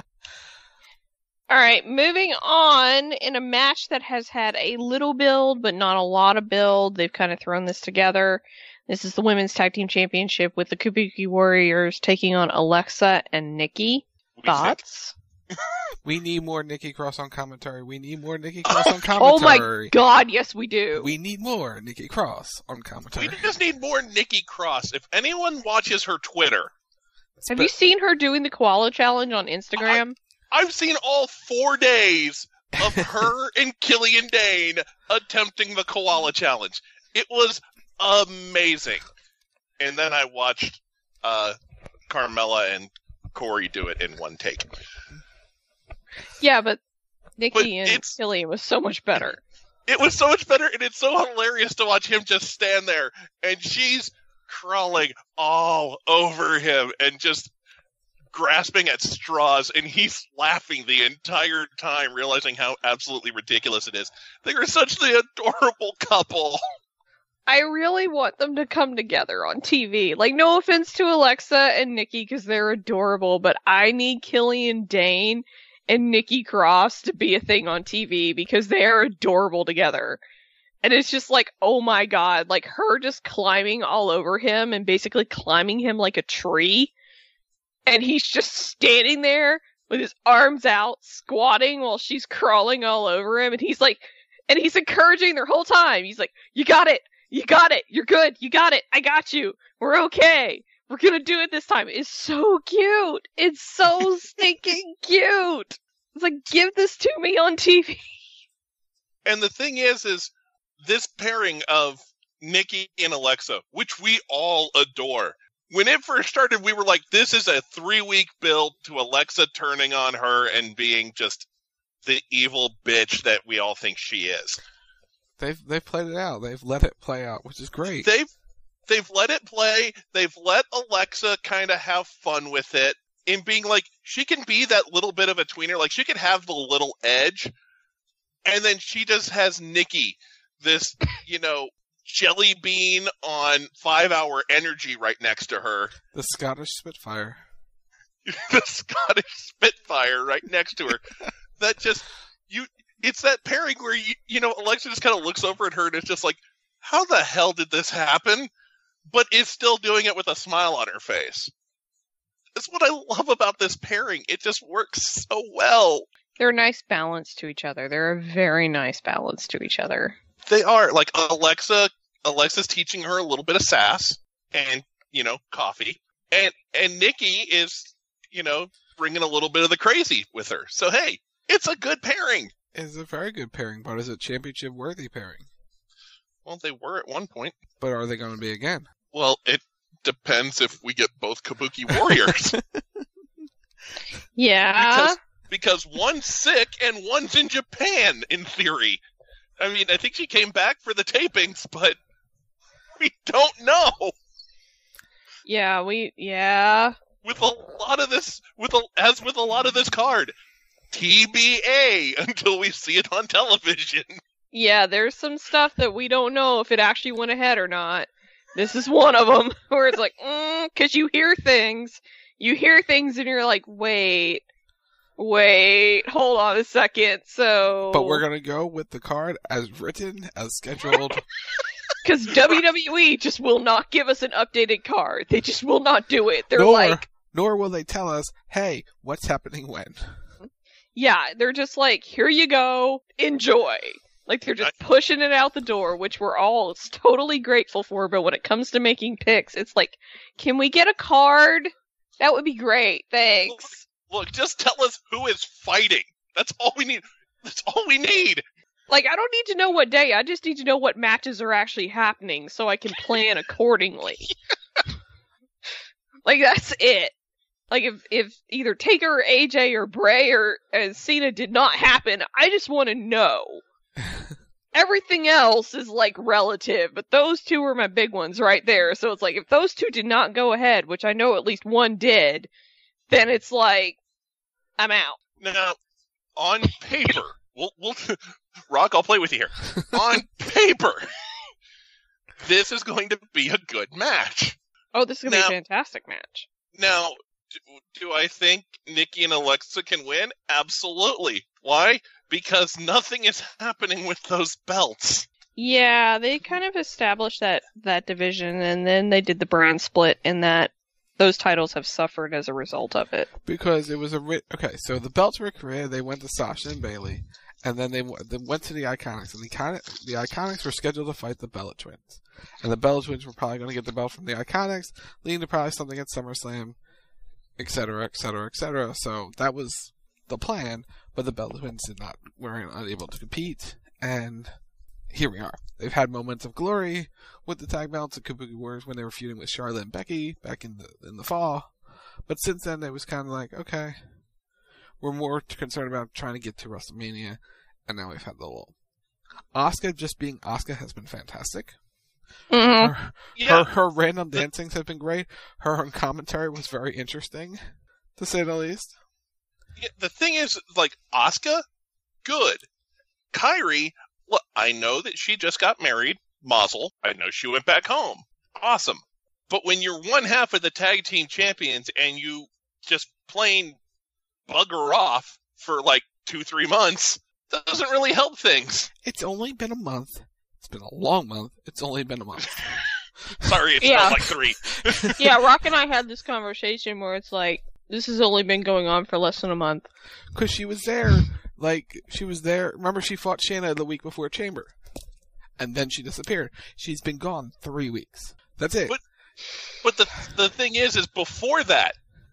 Alright, moving on. In a match that has had a little build, but not a lot of build, they've kind of thrown this together. This is the Women's Tag Team Championship with the Kabuki Warriors taking on Alexa and Nikki. Thoughts? We need more Nikki Cross on commentary. We need more Nikki Cross on commentary. Oh my god, yes we do. We need more Nikki Cross on commentary. We just need more Nikki Cross. If anyone watches her Twitter... Have you seen her doing the Koala Challenge on Instagram? I, I've seen all four days of her and Killian Dane attempting the Koala Challenge. It was amazing. And then I watched uh, Carmella and Corey do it in one take. Yeah, but Nikki But and it's- Killian was so much better. It was so much better, and it's so hilarious to watch him just stand there, and she's crawling all over him and just grasping at straws, and he's laughing the entire time, realizing how absolutely ridiculous it is. They are such the adorable couple. I really want them to come together on T V. Like, no offense to Alexa and Nikki because they're adorable, but I need Killian Dane and Nikki Cross to be a thing on T V because they are adorable together. And it's just like, oh my god, like her just climbing all over him and basically climbing him like a tree and he's just standing there with his arms out, squatting while she's crawling all over him, and he's like, and he's encouraging their whole time. He's like, you got it, you got it, you're good, you got it, I got you, we're okay, we're gonna do it this time. It's so cute. It's so stinking cute. It's like, give this to me on T V. And the thing is, is this pairing of Nikki and Alexa, which we all adore. When it first started, we were like, this is a three-week build to Alexa turning on her and being just the evil bitch that we all think she is. They've they've played it out. They've let it play out, which is great. They've they've let it play. They've let Alexa kind of have fun with it in being like, she can be that little bit of a tweener. Like, she could have the little edge. And then she just has Nikki, this, you know, jelly bean on five-hour energy right next to her. The Scottish Spitfire. The Scottish Spitfire right next to her. That just, you, it's that pairing where, you, you know, Alexa just kind of looks over at her and it's just like, how the hell did this happen? But is still doing it with a smile on her face. That's what I love about this pairing. It just works so well. They're a nice balance to each other. They're a very nice balance to each other. They are. Like, Alexa, Alexa's teaching her a little bit of sass and, you know, coffee. And and Nikki is, you know, bringing a little bit of the crazy with her. So, hey, it's a good pairing. It's a very good pairing, but is it championship-worthy pairing? Well, they were at one point. But are they going to be again? Well, it depends if we get both Kabuki Warriors. Yeah. Because, because one's sick and one's in Japan, in theory. I mean, I think she came back for the tapings, but we don't know. Yeah, we, yeah. With a lot of this, with a, as with a lot of this card, T B A until we see it on television. Yeah, there's some stuff that we don't know if it actually went ahead or not. This is one of them where it's like, mm, cause you hear things, you hear things and you're like, wait, wait, hold on a second, so... But we're gonna go with the card as written, as scheduled. Cause W W E just will not give us an updated card. They just will not do it. They're nor, like... Nor will they tell us, hey, what's happening when? Yeah, they're just like, here you go, enjoy. Like, they're just pushing it out the door, which we're all totally grateful for, but when it comes to making picks, it's like, can we get a card? That would be great, thanks. Look, look, just tell us who is fighting. That's all we need. That's all we need. Like, I don't need to know what day, I just need to know what matches are actually happening, so I can plan accordingly. Like, that's it. Like, if, if either Taker or A J or Bray or uh, Cena did not happen, I just want to know. Everything else is, like, relative, but those two are my big ones right there. So it's like, if those two did not go ahead, which I know at least one did, then it's like, I'm out. Now, on paper, we'll, we'll Rock, I'll play with you here. On paper, this is going to be a good match. Oh, this is going to be now, a fantastic match. Now, do, do I think Nikki and Alexa can win? Absolutely. Why? Because nothing is happening with those belts. Yeah, they kind of established that, that division, and then they did the brand split, and that those titles have suffered as a result of it. Because it was a... Ri- okay, so the belts were created, they went to Sasha and Bayley, and then they, w- they went to the Iconics, and the, Icon- the Iconics were scheduled to fight the Bella Twins. And the Bella Twins were probably going to get the belt from the Iconics, leading to probably something at SummerSlam, et cetera, et cetera, et cetera. So that was the plan, but the Bella Twins did not, were unable to compete, and here we are. They've had moments of glory with the tag belts at Kabuki Warriors when they were feuding with Charlotte and Becky back in the in the fall, but since then it was kind of like, okay, we're more concerned about trying to get to WrestleMania, and now we've had the lull. Asuka just being Asuka has been fantastic. Mm-hmm. Her, yeah. her her random dancings have been great. Her own commentary was very interesting, to say the least. Yeah, the thing is, like, Asuka, good. Kairi, look, I know that she just got married, Mazel. I know she went back home. Awesome. But when you're one half of the tag team champions and you just plain bugger off for like two, three months, that doesn't really help things. It's only been a month. It's been a long month. It's only been a month. Sorry, it Yeah. felt like three. Yeah, Rock and I had this conversation where it's like, this has only been going on for less than a month. Because she was there, like, she was there. Remember, she fought Shanna the week before Chamber. And then she disappeared. She's been gone three weeks. That's it. But, but the the thing is, is before that,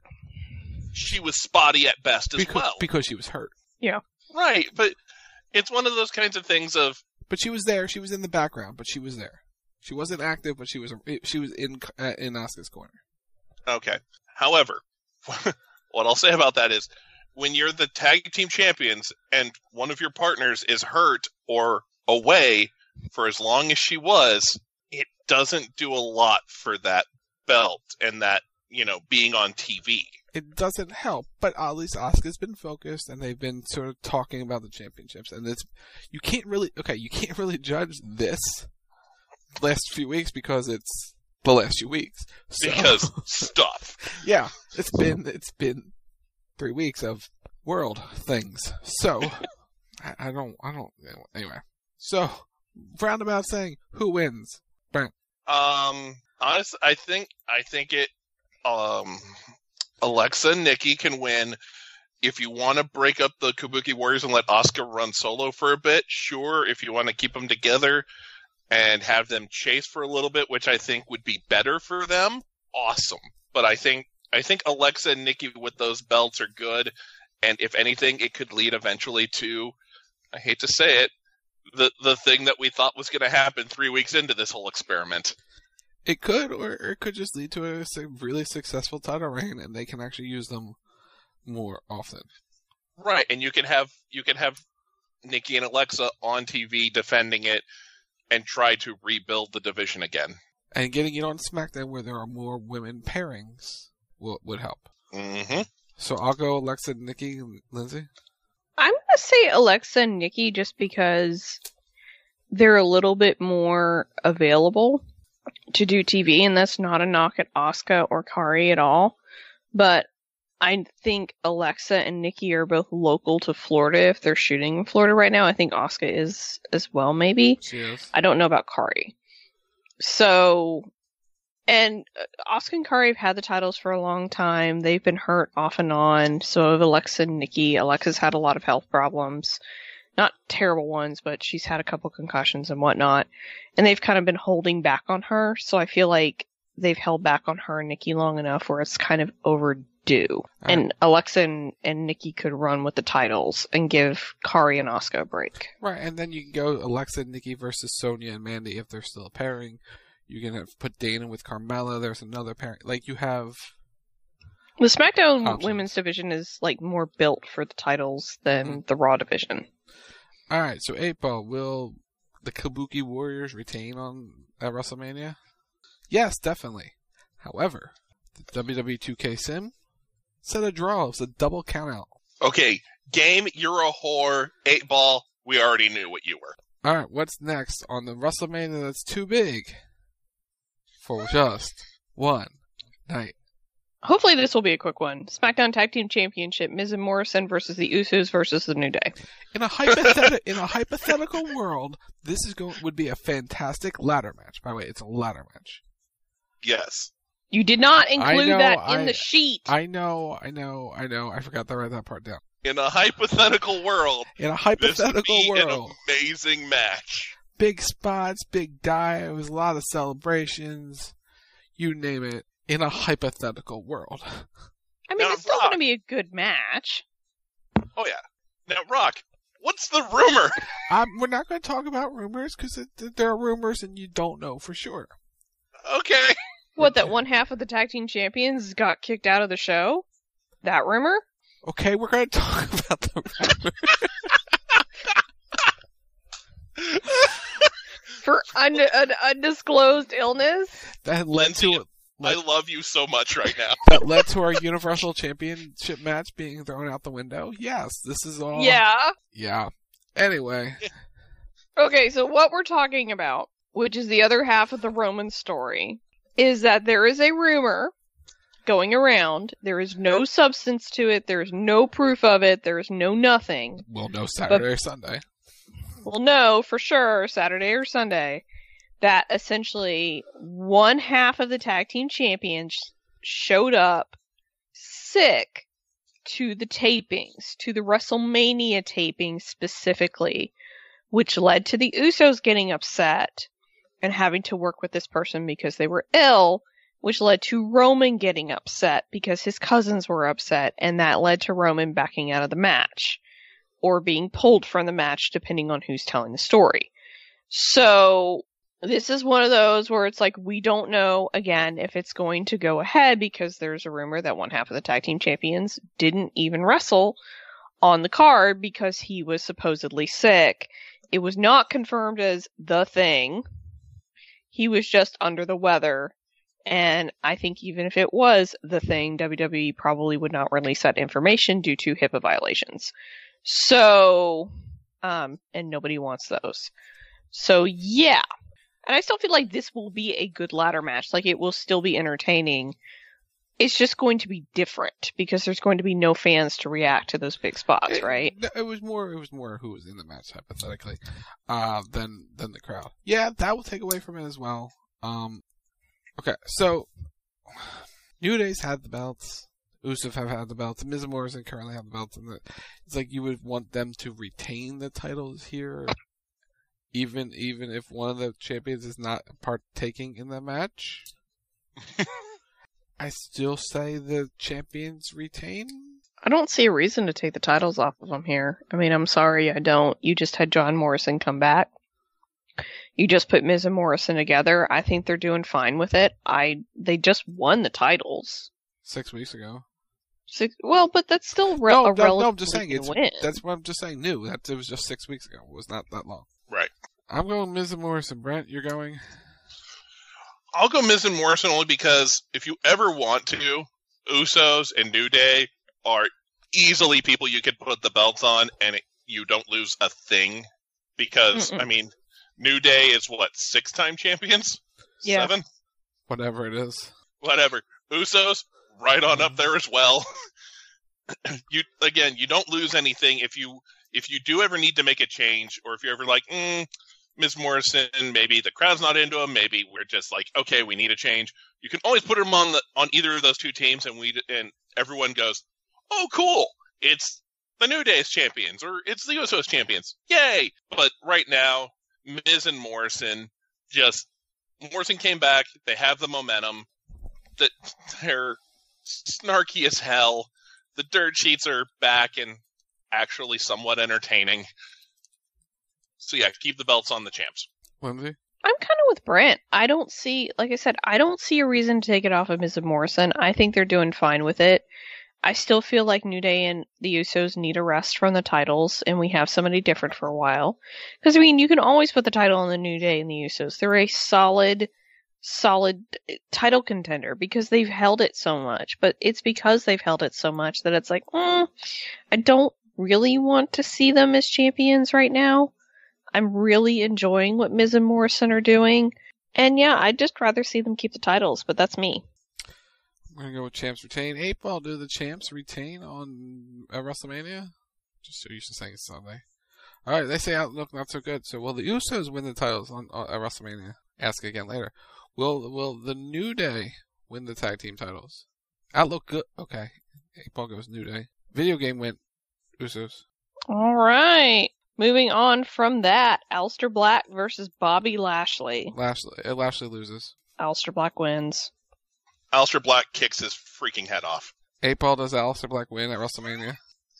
she was spotty at best as because, well. Because she was hurt. Yeah. Right, but it's one of those kinds of things of... But she was there. She was in the background, but she was there. She wasn't active, but she was she was in uh, in Asuka's corner. Okay. However, what I'll say about that is, when you're the tag team champions and one of your partners is hurt or away for as long as she was, it doesn't do a lot for that belt and that, you know, being on T V. It doesn't help, but at least Asuka's been focused and they've been sort of talking about the championships. And it's you can't really okay, you can't really judge this last few weeks because it's the last few weeks. So, because stuff. Yeah, it's been it's been three weeks of world things. So I, I don't I don't anyway. So roundabout saying, who wins? Brent. Um, honestly, I think I think it. Um, Alexa and Nikki can win. If you want to break up the Kabuki Warriors and let Asuka run solo for a bit, sure. If you want to keep them together and have them chase for a little bit, which I think would be better for them, awesome. But I think I think Alexa and Nikki with those belts are good. And if anything, it could lead eventually to, I hate to say it, the the thing that we thought was going to happen three weeks into this whole experiment. It could, or it could just lead to a really successful title reign, and they can actually use them more often. Right, and you can have you can have Nikki and Alexa on T V defending it, and try to rebuild the division again. And getting it on SmackDown where there are more women pairings will, would help. Mm-hmm. So I'll go Alexa, Nikki, Lindsay. I'm going to say Alexa and Nikki just because they're a little bit more available to do T V, and that's not a knock at Asuka or Kari at all. But I think Alexa and Nikki are both local to Florida if they're shooting in Florida right now. I think Asuka is as well, maybe. She is. I don't know about Kari. So, and Asuka and Kari have had the titles for a long time. They've been hurt off and on. So have Alexa and Nikki. Alexa's had a lot of health problems. Not terrible ones, but she's had a couple concussions and whatnot. And they've kind of been holding back on her. So I feel like they've held back on her and Nikki long enough where it's kind of overdue. Right. And Alexa and, and Nikki could run with the titles and give Kari and Asuka a break. Right, and then you can go Alexa and Nikki versus Sonya and Mandy if they're still a pairing. You can have, put Dana with Carmella. There's another pairing. Like, you have... The SmackDown options. Women's division is, like, more built for the titles than mm-hmm. the Raw division. Alright, so eight Ball, will the Kabuki Warriors retain on at WrestleMania? Yes, definitely. However, the W W E two K Sim said a draw. It was a double countout. Okay, game, you're a whore. Eight Ball, we already knew what you were. Alright, what's next on the WrestleMania that's too big for just one night? Hopefully this will be a quick one. SmackDown Tag Team Championship, Miz and Morrison versus the Usos versus the New Day. In a hypothetical in a hypothetical world, this is going would be a fantastic ladder match. By the way, it's a ladder match. Yes. You did not include know, that in I, the sheet. I know, I know, I know. I forgot to write that part down. In a hypothetical world. In a hypothetical this would be world. An amazing match. Big spots, big dives, a lot of celebrations. You name it. In a hypothetical world. I mean, now, it's still Rock, going to be a good match. Oh, yeah. Now, Rock, what's the rumor? Um, we're not going to talk about rumors because there are rumors and you don't know for sure. Okay. What, that one half of the tag team champions got kicked out of the show? That rumor? Okay, we're going to talk about the rumor. For un- an undisclosed illness? That led Lindsay, to... I love you so much right now. That led to our Universal Championship match being thrown out the window? Yes, this is all... Yeah. Yeah. Anyway. Okay, so what we're talking about, which is the other half of the Roman story, is that there is a rumor going around. There is no substance to it. There is no proof of it. There is no nothing. Well, no Saturday but, or Sunday. Well, no, for sure, Saturday or Sunday. That essentially one half of the tag team champions showed up sick to the tapings, to the WrestleMania tapings specifically, which led to the Usos getting upset and having to work with this person because they were ill, which led to Roman getting upset because his cousins were upset, and that led to Roman backing out of the match or being pulled from the match depending on who's telling the story. So this is one of those where it's like, we don't know, again, if it's going to go ahead, because there's a rumor that one half of the tag team champions didn't even wrestle on the card because he was supposedly sick. It was not confirmed as the Thing. He was just under the weather. And I think even if it was the Thing, W W E probably would not release that information due to HIPAA violations. So, um, and nobody wants those. So, yeah. And I still feel like this will be a good ladder match. Like, it will still be entertaining. It's just going to be different because there's going to be no fans to react to those big spots, it, right? It was more, it was more who was in the match, hypothetically, uh, than, than the crowd. Yeah, that will take away from it as well. Um, okay, so, New Day's had the belts. Usos have had the belts. Miz and Morrison currently have the belts. And the, it's like you would want them to retain the titles here, even even if one of the champions is not partaking in the match. I still say the champions retain. I don't see a reason to take the titles off of them here. I mean, I'm sorry, I don't. You just had John Morrison come back. You just put Miz and Morrison together. I think they're doing fine with it. I they just won the titles six weeks ago. Six, well, but that's still re- no, a no, relatively no, I'm just saying it's, win. That's what I'm just saying. New. That it was just six weeks ago. It was not that long. Right. I'm going Miz and Morrison. Brent, you're going. I'll go Miz and Morrison only because if you ever want to, Usos and New Day are easily people you could put the belts on and it, you don't lose a thing. Because, Mm-mm. I mean, New Day is what, six-time champions? Yeah. Seven? Whatever it is. Whatever. Usos, right on up there as well. you Again, you don't lose anything if you if you do ever need to make a change, or if you're ever like, mm, Miz Morrison, maybe the crowd's not into him, maybe we're just like, okay, we need a change. You can always put him on the on either of those two teams, and we and everyone goes, oh, cool, it's the New Day's champions, or it's the Usos champions, yay! But right now, Miz and Morrison, just Morrison came back. They have the momentum. That they're snarky as hell. The dirt sheets are back and actually somewhat entertaining. So yeah, keep the belts on the champs. Lindsay? I'm kind of with Brent. I don't see, like I said, I don't see a reason to take it off of Miz and Morrison. I think they're doing fine with it. I still feel like New Day and the Usos need a rest from the titles, and we have somebody different for a while. Because, I mean, you can always put the title on the New Day and the Usos. They're a solid, solid title contender because they've held it so much. But it's because they've held it so much that it's like, mm, I don't really want to see them as champions right now. I'm really enjoying what Miz and Morrison are doing. And yeah, I'd just rather see them keep the titles, but that's me. I'm going to go with champs retain. Ape, I'll do the champs retain on uh, WrestleMania. Just so used to saying it's Sunday. Alright, they say Outlook not so good. So will the Usos win the titles on uh, at WrestleMania? Ask again later. Will will the New Day win the tag team titles? Outlook good. Okay. Ape Ball goes New Day. Video game went Usos. Alright. Moving on from that, Aleister Black versus Bobby Lashley. Lashley, uh, Lashley loses. Aleister Black wins. Aleister Black kicks his freaking head off. Ape Ball, does Aleister Black win at WrestleMania?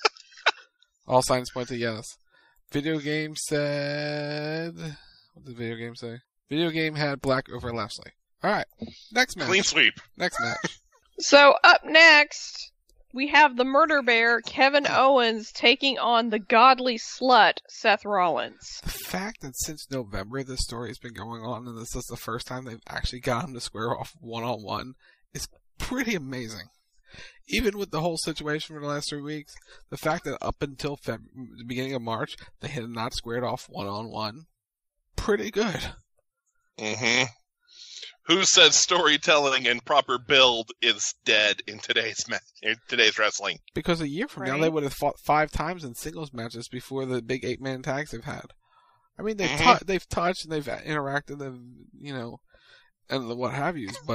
All signs point to yes. Video game said... What did the video game say? Video game had Black over Lashley. Alright, next match. Clean sweep. Next match. So, up next, we have the Murder Bear, Kevin Owens, taking on the godly slut, Seth Rollins. The fact that since November this story has been going on, and this is the first time they've actually got him to square off one-on-one, is pretty amazing. Even with the whole situation for the last three weeks, the fact that up until Feb- the beginning of March, they had not squared off one-on-one, pretty good. Mm-hmm. Who says storytelling and proper build is dead in today's ma- in today's wrestling? Because a year from right. now, they would have fought five times in singles matches before the big eight-man tags they've had. I mean, they've, mm-hmm. t- they've touched and they've interacted, and, you know, and what have yous, but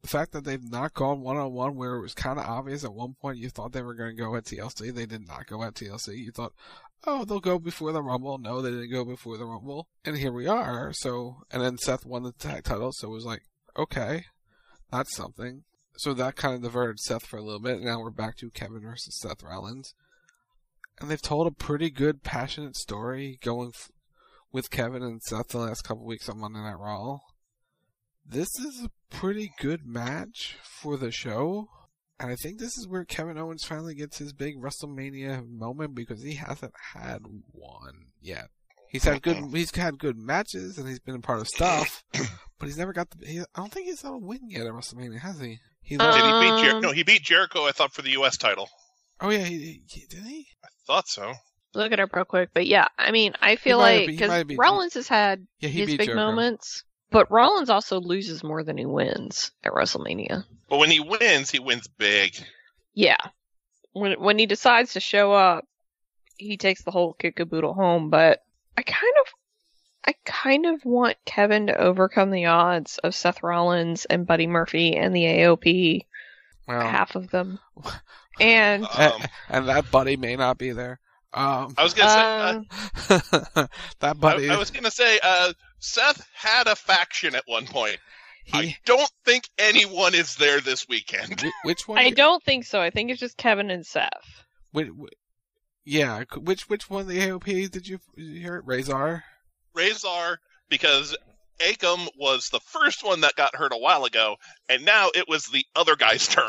the fact that they've not gone one-on-one where it was kind of obvious at one point you thought they were going to go at T L C. They did not go at T L C. You thought, oh, they'll go before the Rumble. No, they didn't go before the Rumble. And here we are. So, and then Seth won the tag title, so it was like, okay, that's something. So that kind of diverted Seth for a little bit. And now we're back to Kevin versus Seth Rollins. And they've told a pretty good, passionate story going f- with Kevin and Seth the last couple weeks on Monday Night Raw. This is a pretty good match for the show. And I think this is where Kevin Owens finally gets his big WrestleMania moment because he hasn't had one yet. He's had good he's had good matches and he's been a part of stuff, but he's never got the he, I don't think he's had a win yet at WrestleMania, has he? he um, did he beat Jer- No, he beat Jericho, I thought, for the U S title. Oh yeah, he, he did he? I thought so. Look it up real quick, but yeah, I mean, I feel like because Rollins has had yeah, his big Jericho. moments. But Rollins also loses more than he wins at WrestleMania. But when he wins, he wins big. Yeah. When when he decides to show up, he takes the whole kick-a-boodle home. But I kind of, I kind of want Kevin to overcome the odds of Seth Rollins and Buddy Murphy and the A O P. Well, half of them. And um, and that Buddy may not be there. Um, I was gonna say uh, that Buddy. I, I was gonna say uh, Seth had a faction at one point. He, I don't think anyone is there this weekend. Which one? I don't think so. I think it's just Kevin and Seth. Which, yeah, which which one of the A O P did you, did you hear? Razor. Razor, because Akam was the first one that got hurt a while ago, and now it was the other guy's turn.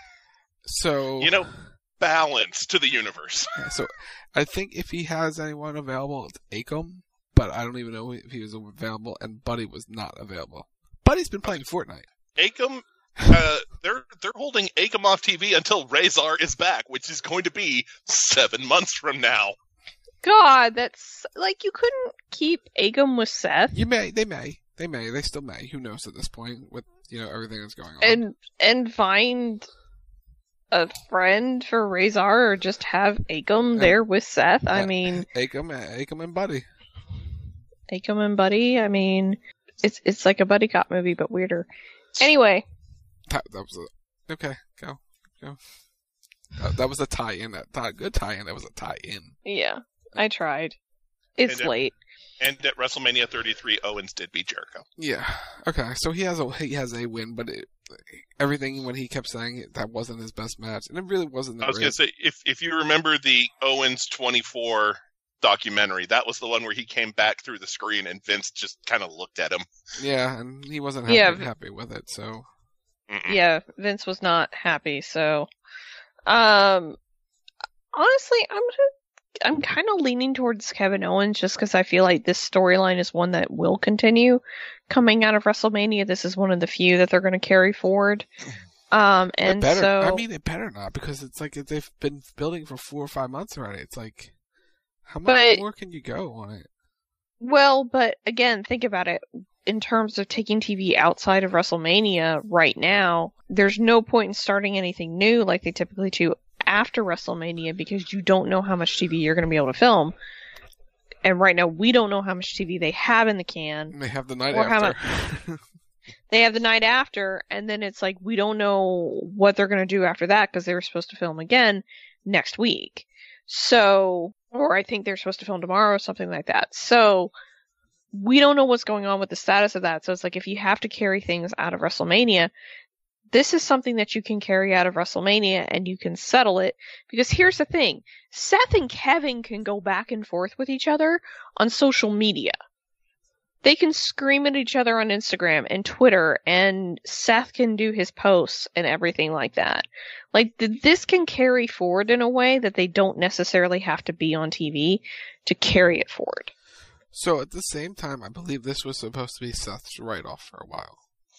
So you know, balance to the universe. Yeah, so I think if he has anyone available, it's Akam, but I don't even know if he was available, and Buddy was not available. Buddy's been playing Fortnite. Akam, uh, they're they're holding Akam off T V until Razor is back, which is going to be seven months from now. God, that's like you couldn't keep Akam with Seth. You may, they may, they may, they still may. Who knows at this point with you know everything that's going on. And and find a friend for Razor, or just have Akam there with Seth. I mean, Akam, Akam and Buddy. Akam and Buddy. I mean, it's it's like a buddy cop movie, but weirder. Anyway, that, that was a okay. Go, go. That, that was a tie-in. That tie, good tie-in. That was a tie-in. Yeah, I tried. It's and late. At, and at WrestleMania thirty-three, Owens did beat Jericho. Yeah. Okay. So he has a he has a win, but it, everything when he kept saying that wasn't his best match, and it really wasn't. I was going to say, if if you remember the Owens twenty-four documentary, that was the one where he came back through the screen and Vince just kind of looked at him. Yeah, and he wasn't happy, yeah. happy with it. So. Mm-mm. Yeah, Vince was not happy. So, um, honestly, I'm gonna. I'm kind of leaning towards Kevin Owens just because I feel like this storyline is one that will continue coming out of WrestleMania. This is one of the few that they're going to carry forward. Um, and better, so I mean, it better not, because it's like they've been building for four or five months already. It's like, how much but, more can you go on it? Well, but again, think about it. In terms of taking T V outside of WrestleMania right now, there's no point in starting anything new like they typically do after WrestleMania, because you don't know how much T V you're going to be able to film. And right now, we don't know how much T V they have in the can. They have the night or after. How much, they have the night after, and then it's like, we don't know what they're going to do after that, because they were supposed to film again next week. So, or I think they're supposed to film tomorrow, something like that. So, we don't know what's going on with the status of that. So it's like, if you have to carry things out of WrestleMania, this is something that you can carry out of WrestleMania and you can settle it. Because here's the thing. Seth and Kevin can go back and forth with each other on social media. They can scream at each other on Instagram and Twitter, and Seth can do his posts and everything like that. Like, th- this can carry forward in a way that they don't necessarily have to be on T V to carry it forward. So at the same time, I believe this was supposed to be Seth's write-off for a while.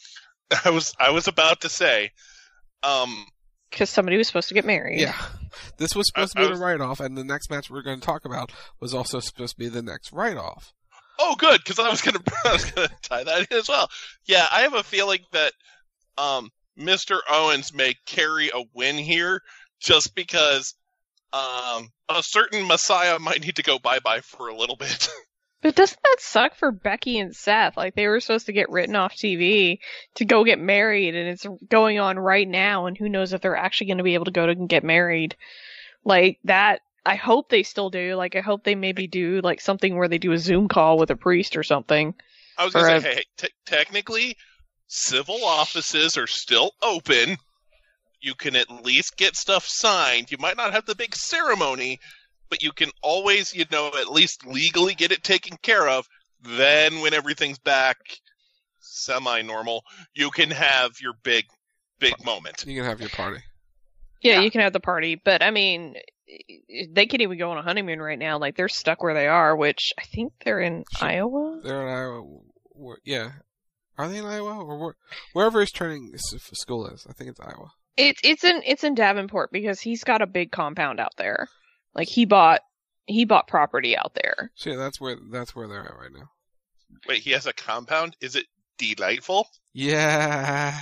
I was I was about to say, um, because somebody was supposed to get married. Yeah, this was supposed I, to be was, the write-off, and the next match we're going to talk about was also supposed to be the next write-off. Oh, good, because I was going to I was going to tie that in as well. Yeah, I have a feeling that um, Mister Owens may carry a win here, just because um, a certain Messiah might need to go bye-bye for a little bit. But doesn't that suck for Becky and Seth? Like, they were supposed to get written off T V to go get married, and it's going on right now, and who knows if they're actually going to be able to go to get married. Like, that, I hope they still do. Like, I hope they maybe do, like, something where they do a Zoom call with a priest or something. I was going to say, a... hey, t- technically, civil offices are still open. You can at least get stuff signed. You might not have the big ceremony, but you can always, you know, at least legally get it taken care of. Then when everything's back semi-normal, you can have your big, big moment. You can have your party. Yeah, yeah, you can have the party. But, I mean, they can't even go on a honeymoon right now. Like, they're stuck where they are, which I think they're in sure. Iowa? They're in Iowa. Yeah. Are they in Iowa? Or where, wherever his training school is. I think it's Iowa. It's it's in it's in Davenport because he's got a big compound out there. Like he bought he bought property out there. So yeah, that's where that's where they're at right now. Wait, he has a compound? Is it delightful? Yes.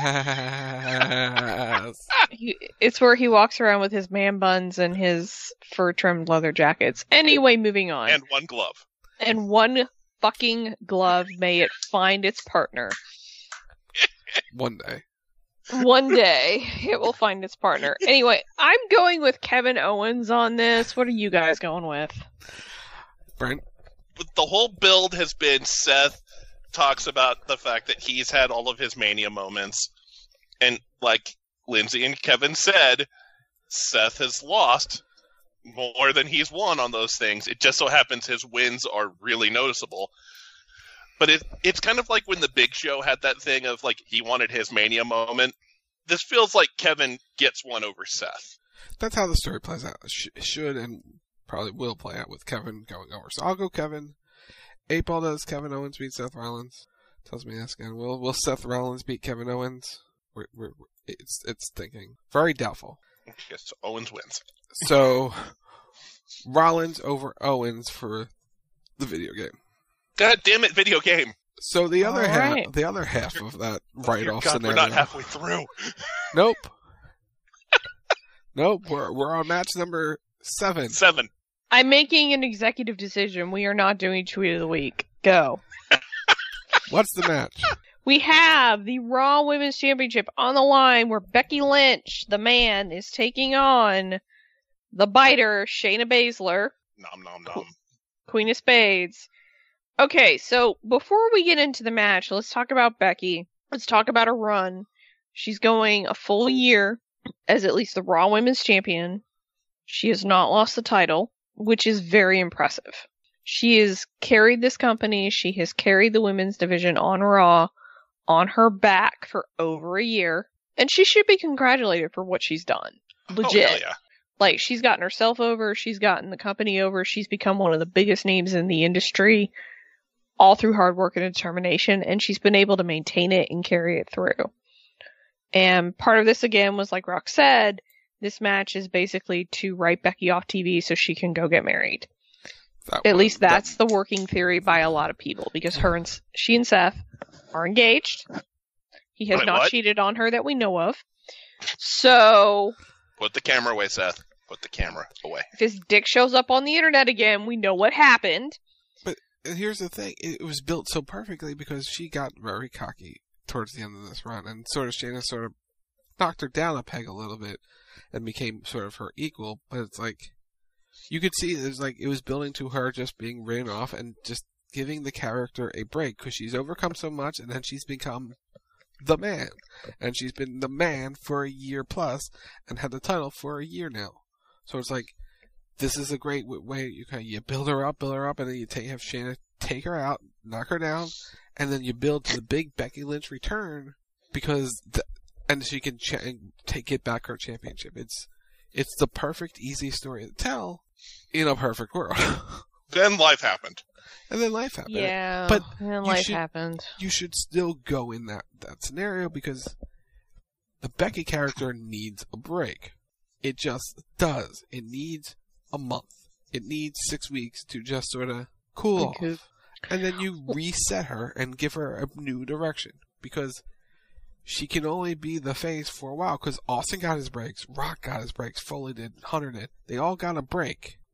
he, it's where he walks around with his man buns and his fur trimmed leather jackets. Anyway, moving on. And one glove. And one fucking glove. May it find its partner. One day. One day, it will find its partner. Anyway, I'm going with Kevin Owens on this. What are you guys going with? Brent? The whole build has been Seth talks about the fact that he's had all of his Mania moments. And like Lindsay and Kevin said, Seth has lost more than he's won on those things. It just so happens his wins are really noticeable. But it, it's kind of like when the Big Show had that thing of, like, he wanted his Mania moment. This feels like Kevin gets one over Seth. That's how the story plays out. It should and probably will play out with Kevin going over. So I'll go Kevin. Eight Ball does Kevin Owens beat Seth Rollins. Tells me this again. Will Will Seth Rollins beat Kevin Owens? We're, we're, it's it's thinking. Very doubtful. Yes, Owens wins. So, Rollins over Owens for the video game. God damn it, video game. So the other All half, right. the other half of that write-off God, scenario. We're not halfway through. Nope. Nope. We're we're on match number seven. Seven. I'm making an executive decision. We are not doing Tweet of the Week. Go. What's the match? We have the Raw Women's Championship on the line where Becky Lynch, the man, is taking on the biter, Shayna Baszler. Nom nom nom. Queen of Spades. Okay, so before we get into the match, let's talk about Becky. Let's talk about her run. She's going a full year as at least the Raw Women's Champion. She has not lost the title, which is very impressive. She has carried this company. She has carried the women's division on Raw on her back for over a year. And she should be congratulated for what she's done. Legit. Oh, hell yeah. Like, she's gotten herself over. She's gotten the company over. She's become one of the biggest names in the industry, all through hard work and determination, and she's been able to maintain it and carry it through. And part of this, again, was like Rock said, this match is basically to write Becky off T V so she can go get married. That At was, least that's that... the working theory by a lot of people, because her and she and Seth are engaged. He has Wait, not what? cheated on her that we know of. So... Put the camera away, Seth. Put the camera away. If his dick shows up on the internet again, we know what happened. But here's the thing. It was built so perfectly because she got very cocky towards the end of this run. And sort of Shayna sort of knocked her down a peg a little bit and became sort of her equal. But it's like, you could see it was like, it was building to her just being written off and just giving the character a break because she's overcome so much and then she's become the man. And she's been the man for a year plus and had the title for a year now. So it's like, this is a great way. You kind of, you build her up, build her up, and then you take, have Shayna take her out, knock her down, and then you build to the big Becky Lynch return because, the, and she can ch- take get back her championship. It's it's the perfect, easy story to tell in a perfect world. Then life happened. And then life happened. Yeah, but then life should, happened. You should still go in that, that scenario because the Becky character needs a break. It just does. It needs a month. It needs six weeks to just sort of cool okay. off. And then you reset her and give her a new direction. Because she can only be the face for a while. Because Austin got his breaks. Rock got his breaks. Foley did. Hunter did. They all got a break.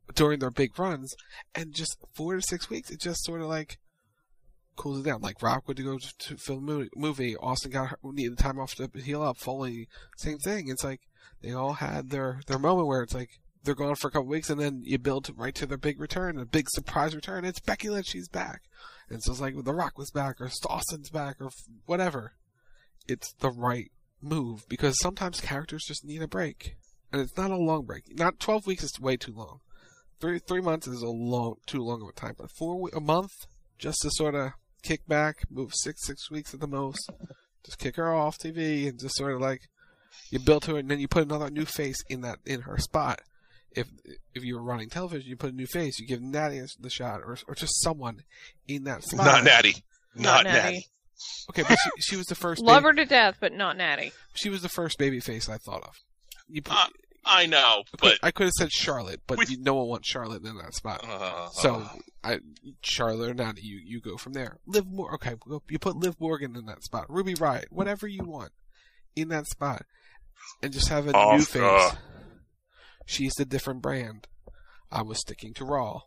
during their big runs, and just four to six weeks, it just sort of like cools it down. Like Rock would go to, to film a movie, Austin got needed time off to heal up, Foley, same thing. It's like they all had their, their moment where it's like they're gone for a couple weeks, and then you build right to their big return, a big surprise return. It's Becky Lynch, she's back. And so it's like The Rock was back, or Austin's back, or whatever. It's the right move, because sometimes characters just need a break. And it's not a long break. Not twelve weeks is way too long. Three three months is a long, too long of a time. But four a month, just to sort of kick back, move six six weeks at the most, just kick her off T V, and just sort of like you build her, and then you put another new face in that in her spot. If if you were running television, you put a new face, you give Natty the shot, or or just someone in that spot. Not Natty, not, not Natty. Natty. Okay, but she, she was the first. Love baby, her to death, but not Natty. She was the first baby face I thought of. You put, uh, I know, but I could have said Charlotte, but with, you, no one wants Charlotte in that spot. Uh, so, I Charlotte or Natty, you, you go from there. Liv Morgan, okay, you put Liv Morgan in that spot. Ruby Riott, whatever you want in that spot, and just have a Oscar. new face. She's the different brand. I was sticking to Raw.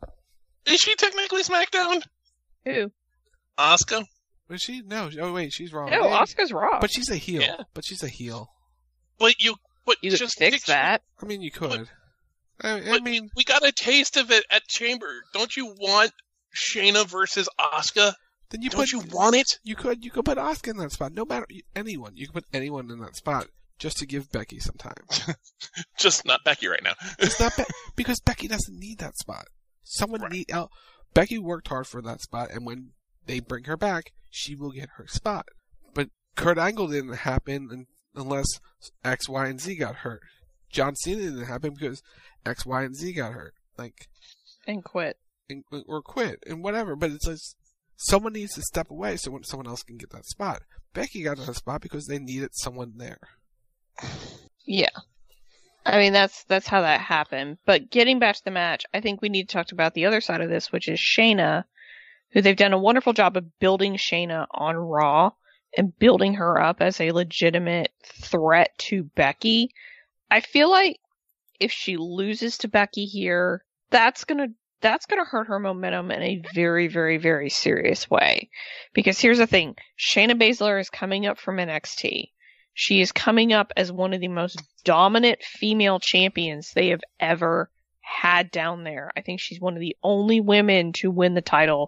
Is she technically SmackDown? Who? Asuka? Was she? No. Oh wait, she's Raw. No, Asuka's Raw. But she's a heel. Yeah. But she's a heel. But you, but you just could fix that. I mean, you could. But, I, I but mean, we got a taste of it at Chamber. Don't you want Shayna versus Asuka? Then you Don't put, you want it? You could. You could put Asuka in that spot. No matter anyone, you could put anyone in that spot just to give Becky some time. Just not Becky right now. It's not Be- because Becky doesn't need that spot. Someone right. need. Uh, Becky worked hard for that spot, and when they bring her back, she will get her spot. But Kurt Angle didn't happen unless X, Y, and Z got hurt. John Cena didn't happen because X, Y, and Z got hurt. Like and quit. And, or quit and whatever. But it's like someone needs to step away so someone else can get that spot. Becky got that spot because they needed someone there. Yeah. I mean, that's that's how that happened. But getting back to the match, I think we need to talk about the other side of this, which is Shayna, who they've done a wonderful job of building Shayna on Raw and building her up as a legitimate threat to Becky. I feel like if she loses to Becky here, that's gonna that's gonna hurt her momentum in a very, very, very serious way. Because here's the thing, Shayna Baszler is coming up from N X T. She is coming up as one of the most dominant female champions they have ever had down there. I think she's one of the only women to win the title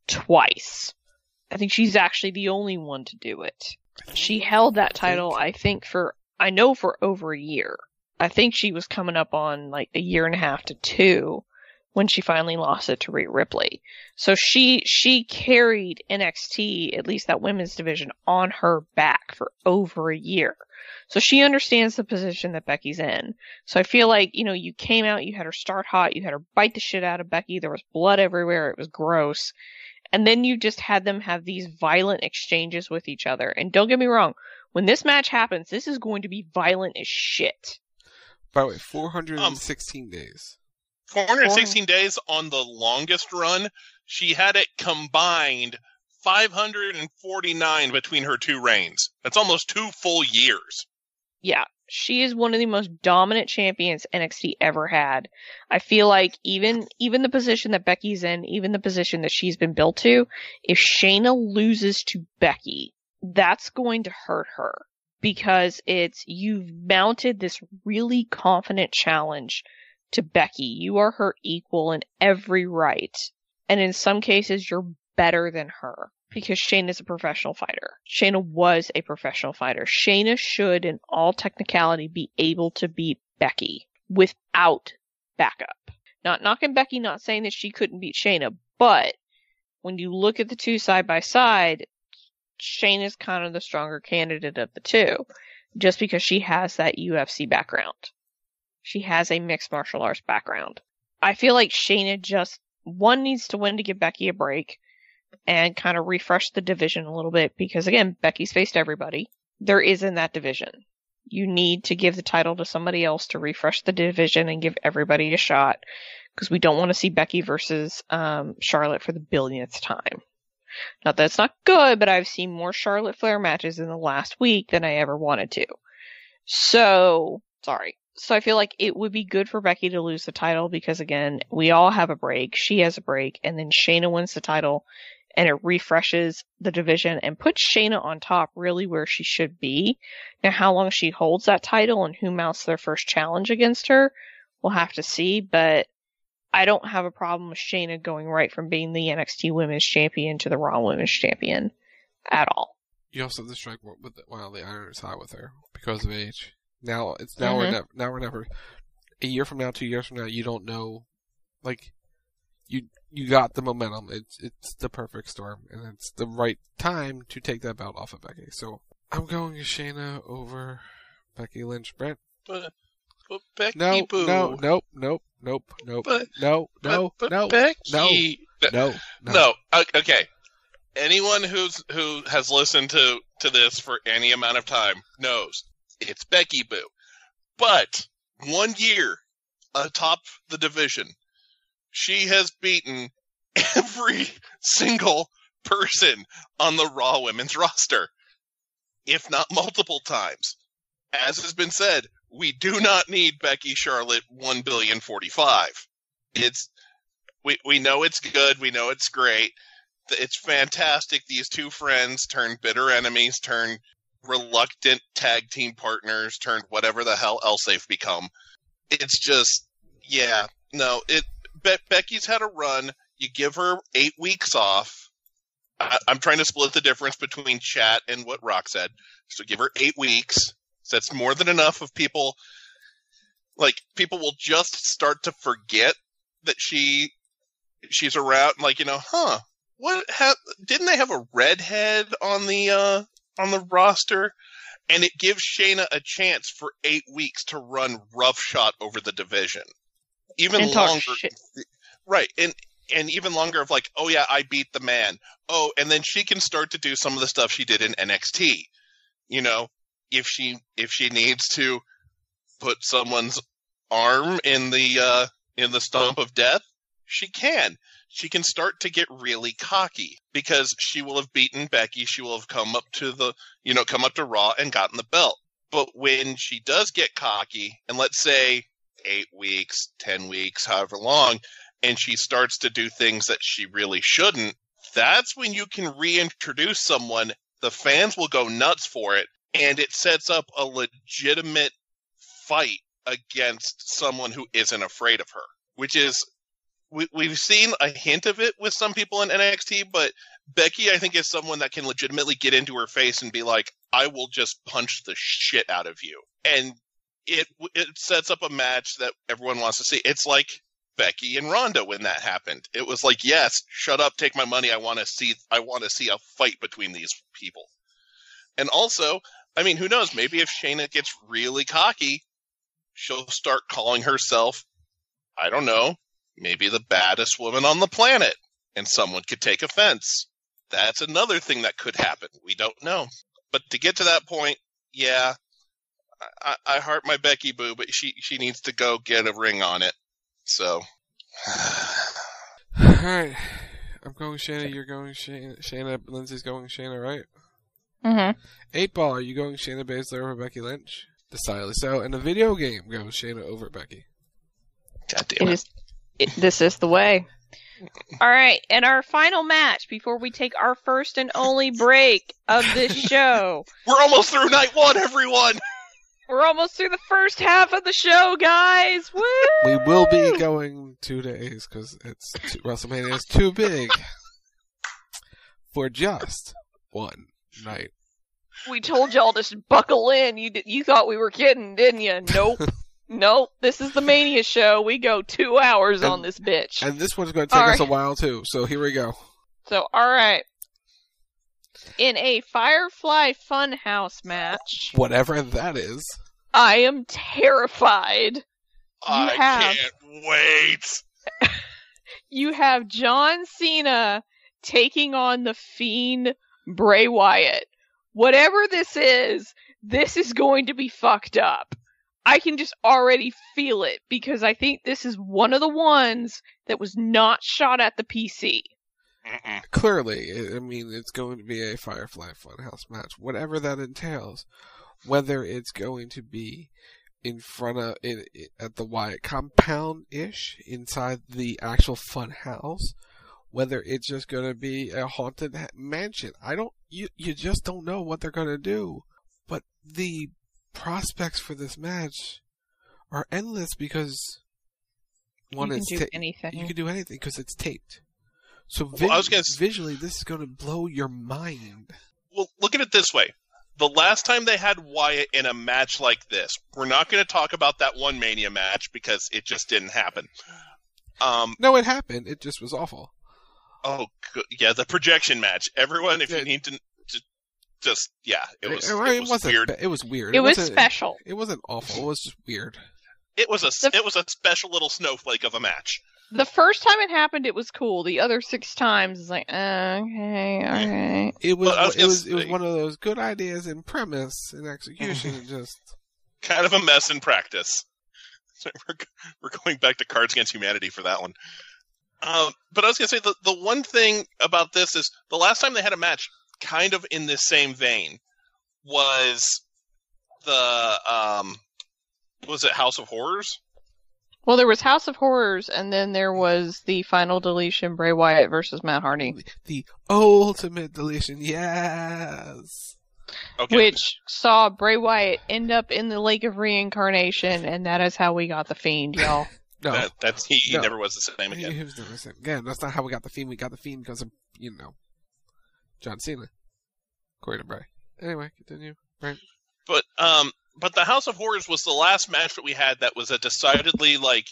twice. I think she's actually the only one to do it. She held that title, I think, for, I know for over a year. I think she was coming up on like a year and a half to two when she finally lost it to Rhea Ripley. So she, she carried N X T, at least that women's division, on her back for over a year. So she understands the position that Becky's in. So I feel like, you know, you came out, you had her start hot, you had her bite the shit out of Becky, there was blood everywhere, it was gross. And then you just had them have these violent exchanges with each other. And don't get me wrong, when this match happens, this is going to be violent as shit. By the way, four hundred sixteen um, days. four hundred sixteen days on the longest run. She had it combined five hundred forty-nine between her two reigns. That's almost two full years. Yeah, she is one of the most dominant champions N X T ever had. I feel like even even the position that Becky's in, even the position that she's been built to, if Shayna loses to Becky, that's going to hurt her. Because it's, you've mounted this really confident challenge to Becky. You are her equal in every right. And in some cases, you're better than her. Because Shayna's a professional fighter. Shayna was a professional fighter. Shayna should, in all technicality, be able to beat Becky without backup. Not knocking Becky, not saying that she couldn't beat Shayna, but when you look at the two side by side, Shayna's kind of the stronger candidate of the two, just because she has that U F C background. She has a mixed martial arts background. I feel like Shayna just, one, needs to win to give Becky a break and kind of refresh the division a little bit, because again, Becky's faced everybody. There is in that division. You need to give the title to somebody else to refresh the division and give everybody a shot, because we don't want to see Becky versus um, Charlotte for the billionth time. Not that it's not good, but I've seen more Charlotte Flair matches in the last week than I ever wanted to. So, sorry. So I feel like it would be good for Becky to lose the title because, again, we all have a break. She has a break, and then Shayna wins the title, and it refreshes the division and puts Shayna on top really where she should be. Now, how long she holds that title and who mounts their first challenge against her, we'll have to see, but I don't have a problem with Shayna going right from being the N X T Women's Champion to the Raw Women's Champion at all. You also have to strike with the, while the iron is hot with her because of age. Now it's now Mm-hmm. or never. Now or never. A year from now, two years from now, you don't know. Like you, you got the momentum. It's it's the perfect storm, and it's the right time to take that belt off of Becky. So I'm going to Shayna over Becky Lynch. Brent. But, but Becky No, Boo. no, nope, nope, nope, nope, But- no, no, but, but no, Becky. no, no, no. No. o- Okay. Anyone who's who has listened to, to this for any amount of time knows it's Becky Boo. But one year atop the division, she has beaten every single person on the Raw Women's roster, if not multiple times. As has been said, we do not need Becky Charlotte one billion forty-five. It's we we know it's good, we know it's great. It's fantastic. These two friends turned bitter enemies, turned reluctant tag team partners, turned whatever the hell else they've become. It's just, yeah, no. It Be- Becky's had a run. You give her eight weeks off. I, I'm trying to split the difference between chat and what Rock said. So give her eight weeks. So that's more than enough of people. Like, people will just start to forget that she she's around. Like, you know, huh? What ha- didn't they have a redhead on the uh, on the roster? And it gives Shayna a chance for eight weeks to run roughshod over the division, even And talk longer. shit. Right, and and even longer of like, oh yeah, I beat the man. Oh, and then she can start to do some of the stuff she did in N X T. You know, if she if she needs to put someone's arm in the uh, in the stomp of death, she can. She can start to get really cocky because she will have beaten Becky. She will have come up to the, you know, come up to Raw and gotten the belt. But when she does get cocky, and let's say eight weeks, ten weeks, however long, and she starts to do things that she really shouldn't, that's when you can reintroduce someone. The fans will go nuts for it, and it sets up a legitimate fight against someone who isn't afraid of her, which is, we, we've seen a hint of it with some people in N X T, but Becky, I think, is someone that can legitimately get into her face and be like, I will just punch the shit out of you. And it it sets up a match that everyone wants to see. It's like Becky and Ronda when that happened. It was like, yes, shut up, take my money. I want to see I want to see a fight between these people. And also, I mean, who knows? Maybe if Shayna gets really cocky, she'll start calling herself, I don't know, maybe the baddest woman on the planet, and someone could take offense. That's another thing that could happen. We don't know. But to get to that point, yeah, I, I heart my Becky Boo, but she, she needs to go get a ring on it. So. All right. I'm going Shayna, you're going Shayna, Shayna Lindsay's going Shayna, right? Mm-hmm. Eight Ball, are you going Shayna Baszler over Becky Lynch? Decidedly so. And the video game goes Shayna over Becky. God damn it. It is, it, this is the way. All right, and our final match before we take our first and only break of this show. We're almost through night one, everyone! We're almost through the first half of the show, guys! Woo! We will be going two days because it's too, WrestleMania is too big for just one night. We told y'all to buckle in. You d- you thought we were kidding, didn't you? Nope. Nope. This is the Mania show. We go two hours and, on this bitch. And this one's going to take all us right. a while, too. So here we go. So, alright. In a Firefly Funhouse match. Whatever that is. I am terrified. You I have, can't wait! You have John Cena taking on the Fiend Bray Wyatt. Whatever this is, this is going to be fucked up. I can just already feel it because I think this is one of the ones that was not shot at the P C. Mm-mm. Clearly, I mean, it's going to be a Firefly Funhouse match, whatever that entails. Whether it's going to be in front of it, it at the Wyatt compound ish inside the actual fun house, whether it's just going to be a haunted mansion. I don't. You you just don't know what they're going to do. But the prospects for this match are endless because one you can is do ta- anything. You can do anything because it's taped. So vi- well, I was gonna s- visually, this is going to blow your mind. Well, look at it this way. The last time they had Wyatt in a match like this, we're not going to talk about that one Mania match because it just didn't happen. Um, no, it happened. It just was awful. Oh, good. Yeah, the projection match. Everyone, if yeah. you need to, to, just yeah, it was. It, it, was wasn't, weird. It was weird. It, it was wasn't, special. It wasn't awful. It was just weird. It was a it was a special little snowflake of a match. The first time it happened, it was cool. The other six times, it's like, uh, okay, all right. It was, was it was say, it was one of those good ideas in premise and execution, just kind of a mess in practice. We're we're going back to Cards Against Humanity for that one. Um, but I was gonna say the the one thing about this is the last time they had a match, kind of in this same vein, was the um, was it House of Horrors? Well, there was House of Horrors, and then there was the final deletion, Bray Wyatt versus Matt Hardy. The ultimate deletion, yes! Okay. Which saw Bray Wyatt end up in the Lake of Reincarnation, and that is how we got the Fiend, y'all. No. That, that's, he, he no. never was the same again. He, he was never the same. Again, that's not how we got the Fiend. We got the Fiend because of, you know, John Cena. According to Bray. Anyway, continue. Right. But, um... But the House of Horrors was the last match that we had that was a decidedly, like,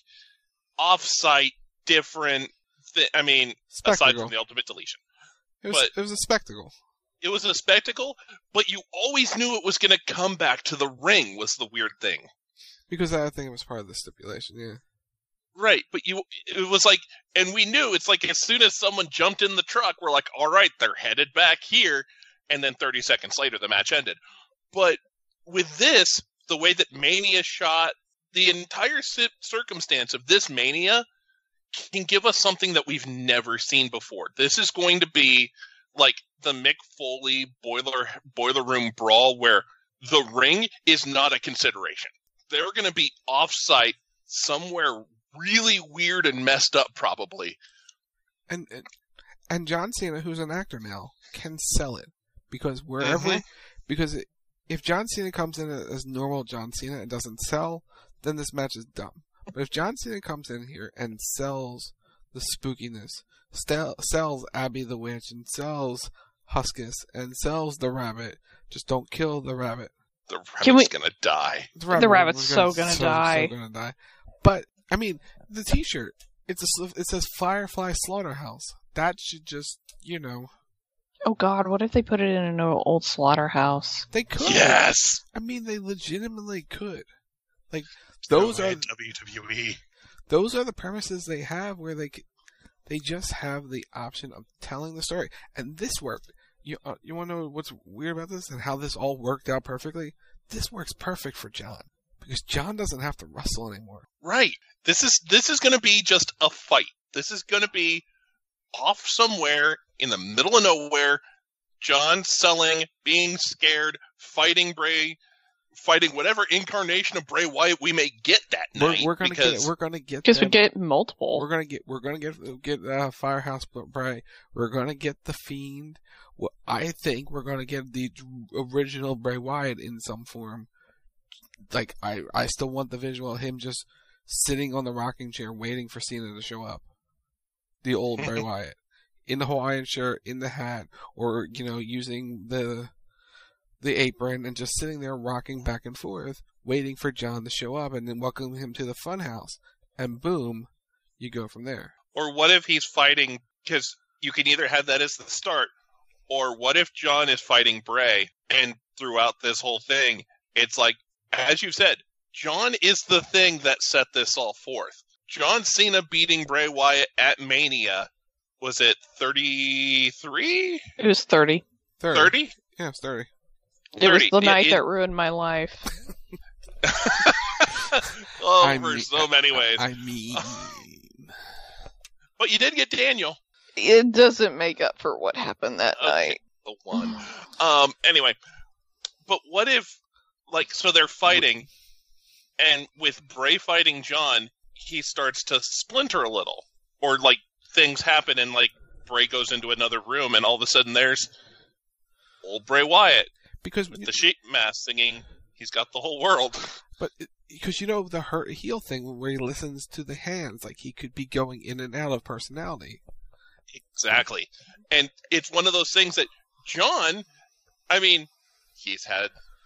off-site, different thi- I mean, spectacle. Aside from the Ultimate Deletion. It was, but it was a spectacle. It was a spectacle, but you always knew it was going to come back to the ring was the weird thing. Because I think it was part of the stipulation, yeah. Right, but you, it was like, and we knew, it's like as soon as someone jumped in the truck, we're like, all right, they're headed back here, and then thirty seconds later the match ended. But with this, the way that Mania shot, the entire circumstance of this Mania can give us something that we've never seen before. This is going to be like the Mick Foley boiler boiler room brawl where the ring is not a consideration. They're going to be off-site somewhere really weird and messed up, probably. And and John Cena, who's an actor now, can sell it because wherever, mm-hmm. because it, if John Cena comes in as normal John Cena and doesn't sell, then this match is dumb. But if John Cena comes in here and sells the spookiness, sell, sells Abby the Witch, and sells Huskus, and sells the rabbit, just don't kill the rabbit. The rabbit's we, gonna die. The, rabbit, the rabbit's so gonna, so, die. So gonna die. But I mean, the T-shirt, it's a, it says Firefly Slaughterhouse. That should just, you know. Oh God! What if they put it in an old slaughterhouse? They could. Yes. I mean, they legitimately could. Like those no are W W E. Those are the premises they have, where they they just have the option of telling the story, and this worked. You uh, you want to know what's weird about this and how this all worked out perfectly? This works perfect for John because John doesn't have to wrestle anymore. Right. This is this is going to be just a fight. This is going to be off somewhere in the middle of nowhere. John selling, being scared, fighting Bray, fighting whatever incarnation of Bray Wyatt we may get that we're, night. We're gonna because, get. We're gonna get. Because we get multiple. We're gonna get. We're gonna get get uh, Firehouse Bray. We're gonna get the Fiend. Well, I think we're gonna get the original Bray Wyatt in some form. Like I, I still want the visual of him just sitting on the rocking chair waiting for Cena to show up. The old Bray Wyatt in the Hawaiian shirt, in the hat, or you know, using the the apron and just sitting there rocking back and forth, waiting for John to show up, and then welcome him to the funhouse, and boom, you go from there. Or what if he's fighting? Because you can either have that as the start, or what if John is fighting Bray, and throughout this whole thing, it's like, as you said, John is the thing that set this all forth. John Cena beating Bray Wyatt at Mania, was it thirty-three? It was thirty. thirty? Yeah, it's thirty. It was the night it, that ruined my life. oh, I for mean, so many ways. I mean... But you did get Daniel. It doesn't make up for what happened that okay, night. The one. um. Anyway, but what if, like, so they're fighting, And with Bray fighting John, he starts to splinter a little. Or, like, things happen and, like, Bray goes into another room and all of a sudden there's old Bray Wyatt. Because with the sheep mask singing, he's got the whole world. But, because you know, the hurt heel thing where he listens to the hands, like he could be going in and out of personality. Exactly. And it's one of those things that John, I mean, he's had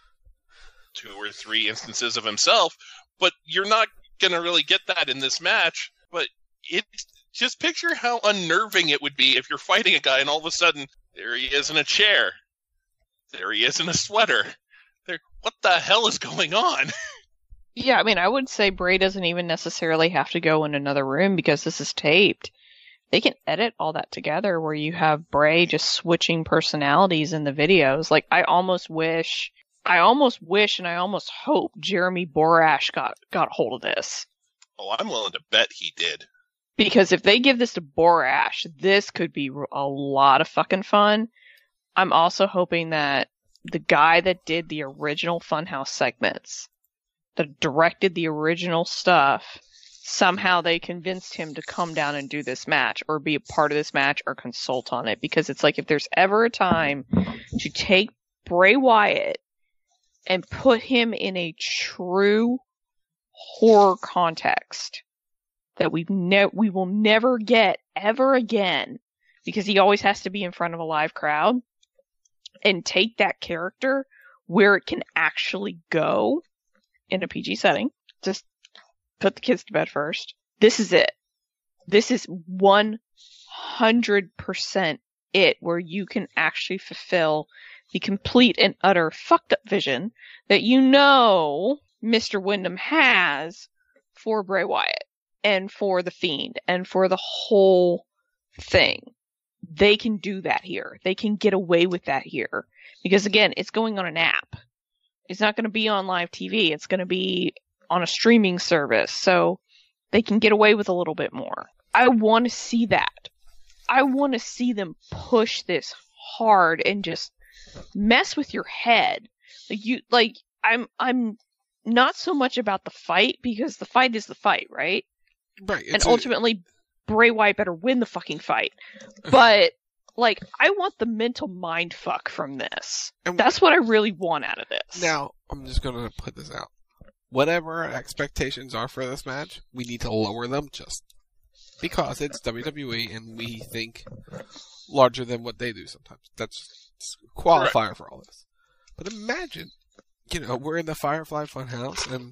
two or three instances of himself, but you're not going to really get that in this match. But it just picture how unnerving it would be if you're fighting a guy and all of a sudden, there he is in a chair. There he is in a sweater. There, what the hell is going on? Yeah, I mean, I would say Bray doesn't even necessarily have to go in another room because this is taped. They can edit all that together where you have Bray just switching personalities in the videos. Like, I almost wish, I almost wish and I almost hope Jeremy Borash got, got hold of this. Oh, I'm willing to bet he did. Because if they give this to Borash, this could be a lot of fucking fun. I'm also hoping that the guy that did the original Funhouse segments, that directed the original stuff, somehow they convinced him to come down and do this match or be a part of this match or consult on it. Because it's like if there's ever a time to take Bray Wyatt and put him in a true horror context that we've ne- we will never get ever again, because he always has to be in front of a live crowd, and take that character where it can actually go in a P G setting. Just put the kids to bed first. This is it. This is one hundred percent it, where you can actually fulfill the complete and utter fucked up vision that you know Mister Wyndham has for Bray Wyatt and for The Fiend and for the whole thing. They can do that here. They can get away with that here. Because again, it's going on an app. It's not going to be on live T V. It's going to be on a streaming service. So they can get away with a little bit more. I want to see that. I want to see them push this hard and just mess with your head. Like you, like I'm, I'm not so much about the fight, because the fight is the fight, right? Right. And ultimately, a... Bray Wyatt better win the fucking fight. But, like, I want the mental mind fuck from this. And that's what I really want out of this. Now, I'm just going to put this out. Whatever our expectations are for this match, we need to lower them just because it's W W E and we think larger than what they do sometimes. That's a qualifier right. for all this. But imagine, you know, we're in the Firefly Funhouse and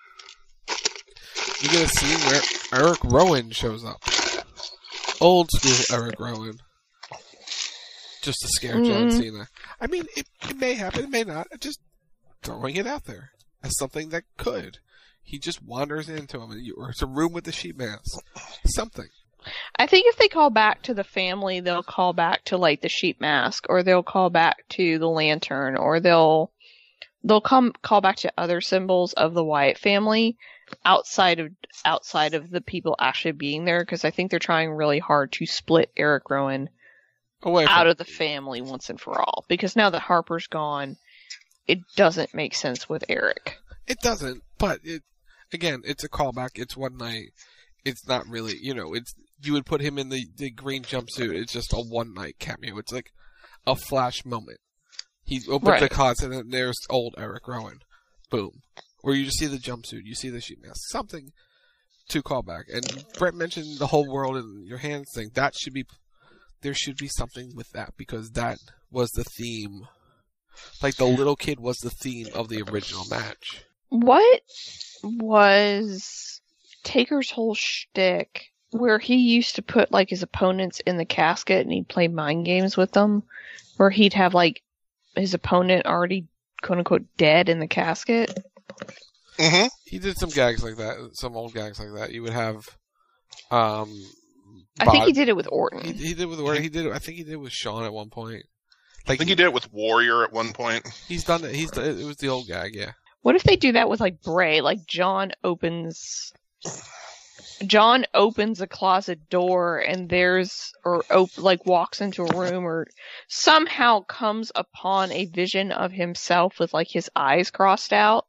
you get a scene where Eric Rowan shows up. Old school Eric Rowan. Just to scare mm-hmm. John Cena. I mean, it, it may happen, it may not. Just throwing it out there as something that could. He just wanders into him, and you, or it's a room with the sheep mask. Something. I think if they call back to the family, they'll call back to, like, the sheep mask, or they'll call back to the lantern, or they'll they'll come call back to other symbols of the Wyatt family outside of outside of the people actually being there, because I think they're trying really hard to split Eric Rowan Away out of the family once and for all. Because now that Harper's gone, it doesn't make sense with Eric. It doesn't, but it again, it's a callback. It's one night. It's not really, you know, it's you would put him in the, the green jumpsuit. It's just a one night cameo. It's like a flash moment. He opens right. the closet and there's old Eric Rowan. Boom. Or you just see the jumpsuit, you see the sheet mask. Something to call back. And Brett mentioned the whole world in your hands thing. That should be, there should be something with that, because that was the theme. Like the little kid was the theme of the original match. What was Taker's whole shtick where he used to put like his opponents in the casket and he'd play mind games with them? Where he'd have like his opponent already quote unquote dead in the casket? Mm-hmm. He did some gags like that, some old gags like that. You would have, um, I think he did it with Orton. He, he did it with Orton. He did. I think he did it with Shawn at one point. Like, I think he did it with Warrior at one point. He's done it. He's done, it was the old gag, yeah. What if they do that with like Bray? Like John opens, John opens a closet door and there's, or op- like walks into a room or somehow comes upon a vision of himself with like his eyes crossed out.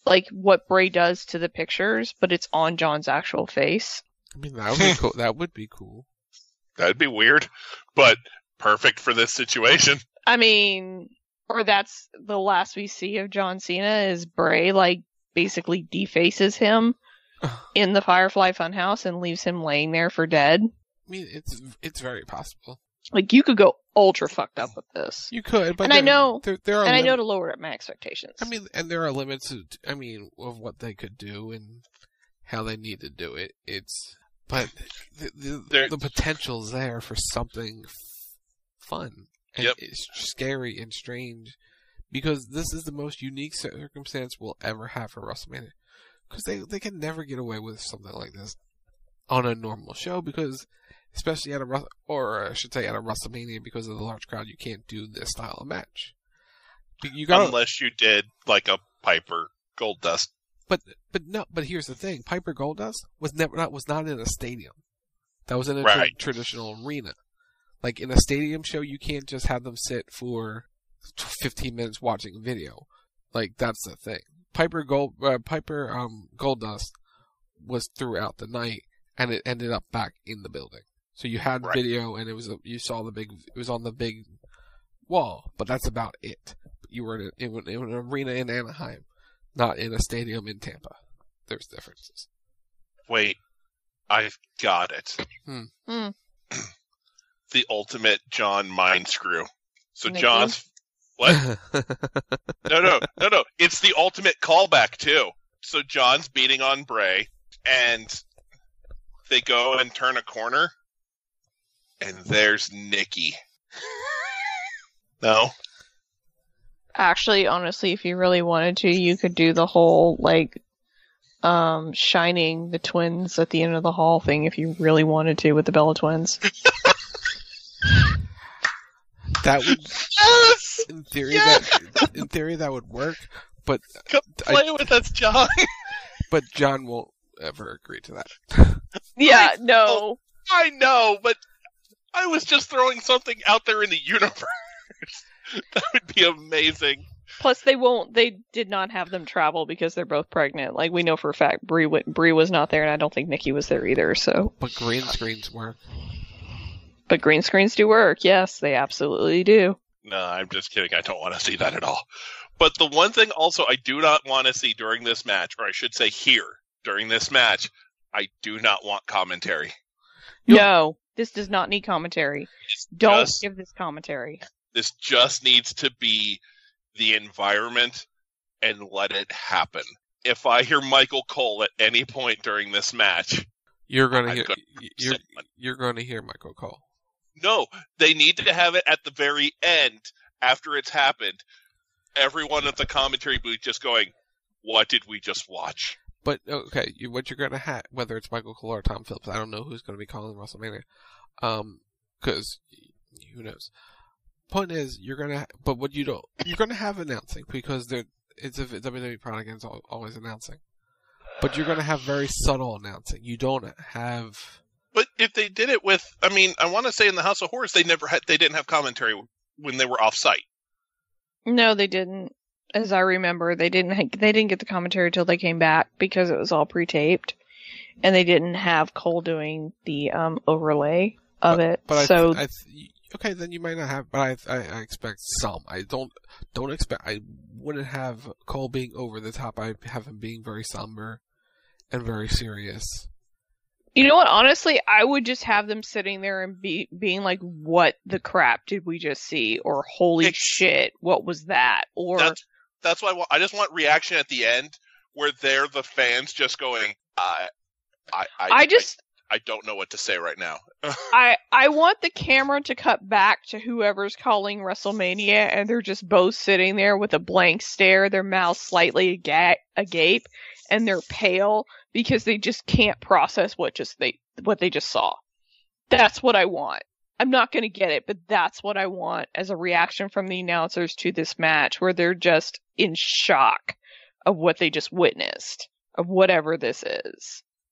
like what Bray does to the pictures, but it's on John's actual face. I mean, that would be cool. That would be cool. That'd be weird, but perfect for this situation. I mean, or that's the last we see of John Cena is Bray, like, basically defaces him in the Firefly Funhouse and leaves him laying there for dead. I mean, it's it's very possible. Like, you could go ultra fucked up with this. You could, but and there, I know, there, there are and lim- I know to lower my expectations. I mean, and there are limits. To, I mean, of what they could do and how they need to do it. It's, but the the, the potential's there for something f- fun. And yep. It's scary and strange because this is the most unique circumstance we'll ever have for WrestleMania. Because they they can never get away with something like this on a normal show because. Especially at a, or I should say at a WrestleMania, because of the large crowd, you can't do this style of match. You gotta, Unless you did like a Piper Goldust. But but no, but here's the thing: Piper Goldust was never not was not in a stadium. That was in a right. tra- traditional arena. Like in a stadium show, you can't just have them sit for fifteen minutes watching a video. Like that's the thing. Piper Gold uh, Piper um, Goldust was throughout the night, and it ended up back in the building. So you had right. video, and it was a, you saw the big. It was on the big wall, but that's about it. You were in, a, in, in an arena in Anaheim, not in a stadium in Tampa. There's differences. Wait, I've got it. Hmm. Hmm. The ultimate John mind screw. So Nikki? John's what? no, no, no, no. It's the ultimate callback too. So John's beating on Bray, and they go and turn a corner. And there's Nikki. No? Actually, honestly, if you really wanted to, you could do the whole, like, um, shining the twins at the end of the hall thing if you really wanted to with the Bella twins. That would, yes! in theory, yes! that in theory that would work, but come play I, with us, John. But John won't ever agree to that. Yeah, no. I know, but I was just throwing something out there in the universe. That would be amazing. Plus, they won't. They did not have them travel because they're both pregnant. Like we know for a fact, Brie, Brie was not there, and I don't think Nikki was there either. So, but green screens work. But green screens do work. Yes, they absolutely do. No, I'm just kidding. I don't want to see that at all. But the one thing also I do not want to see during this match, or I should say here during this match, I do not want commentary. No. This does not need commentary. Don't just, give this commentary. This just needs to be the environment and let it happen. If I hear Michael Cole at any point during this match, you're going to hear gonna you're, you're going to hear Michael Cole. No, they need to have it at the very end after it's happened. Everyone at the commentary booth just going, "What did we just watch?" But, okay, you, what you're going to have, whether it's Michael Cole or Tom Phillips, I don't know who's going to be calling WrestleMania. Um, cause, who knows. Point is, you're going to, but what you don't, you're going to have announcing, because there, it's a W W E product and it's always announcing. But you're going to have very subtle announcing. You don't have... But if they did it with, I mean, I want to say in the House of Horrors, they never had, they didn't have commentary when they were off-site. No, they didn't. As I remember, they didn't ha- they didn't get the commentary till they came back because it was all pre-taped, and they didn't have Cole doing the um, overlay of but, it. But so I th- I th- okay, then you might not have. But I, I I expect some. I don't don't expect. I wouldn't have Cole being over the top. I have him being very somber and very serious. You know what? Honestly, I would just have them sitting there and be being like, "What the crap did we just see?" Or "Holy it's, shit, what was that?" Or that's, that's why I, want, I just want reaction at the end where they're the fans just going, "I, I, I, I just, I, I don't know what to say right now." I, I want the camera to cut back to whoever's calling WrestleMania, and they're just both sitting there with a blank stare, their mouths slightly aga- agape, and they're pale. Because they just can't process what just they what they just saw. That's what I want. I'm not going to get it, but that's what I want as a reaction from the announcers to this match, where they're just in shock of what they just witnessed, of whatever this is.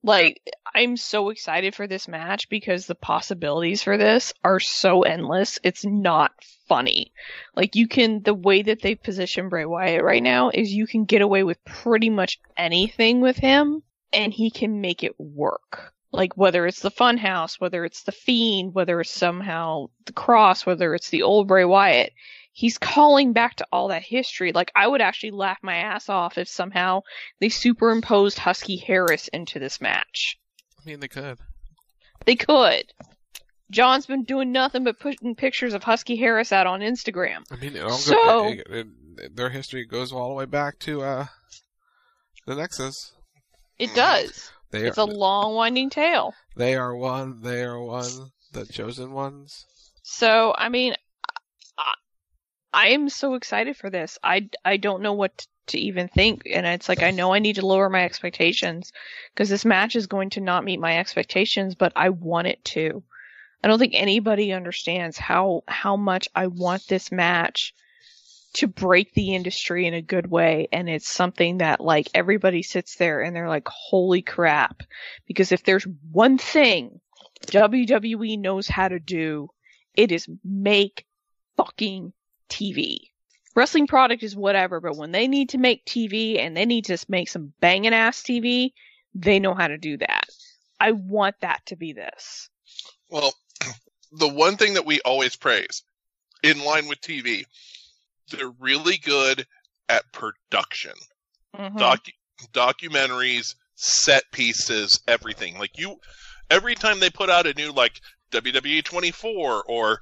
Like, I'm so excited for this match because the possibilities for this are so endless. It's not funny. Like, you can, the way that they position Bray Wyatt right now is you can get away with pretty much anything with him, and he can make it work. Like, whether it's the Funhouse, whether it's the Fiend, whether it's somehow the Cross, whether it's the old Bray Wyatt, he's calling back to all that history. Like, I would actually laugh my ass off if somehow they superimposed Husky Harris into this match. I mean, they could. They could. John's been doing nothing but putting pictures of Husky Harris out on Instagram. I mean, it all so, go, it, it, their history goes all the way back to uh, the Nexus. It does. They it's are, a long, winding tale. They are one. They are one. The chosen ones. So, I mean, I, I am so excited for this. I, I don't know what to even think. And it's like, I know I need to lower my expectations because this match is going to not meet my expectations, but I want it to. I don't think anybody understands how, how much I want this match to break the industry in a good way. And it's something that, like, everybody sits there and they're like, holy crap. Because if there's one thing W W E knows how to do, it is make fucking T V. Wrestling product is whatever, but when they need to make T V and they need to make some banging ass T V, they know how to do that. I want that to be this. Well, the one thing that we always praise, in line with T V, they're really good at production. Mm-hmm. Docu- documentaries, set pieces, everything. Like, you, every time they put out a new, like, W W E twenty-four or,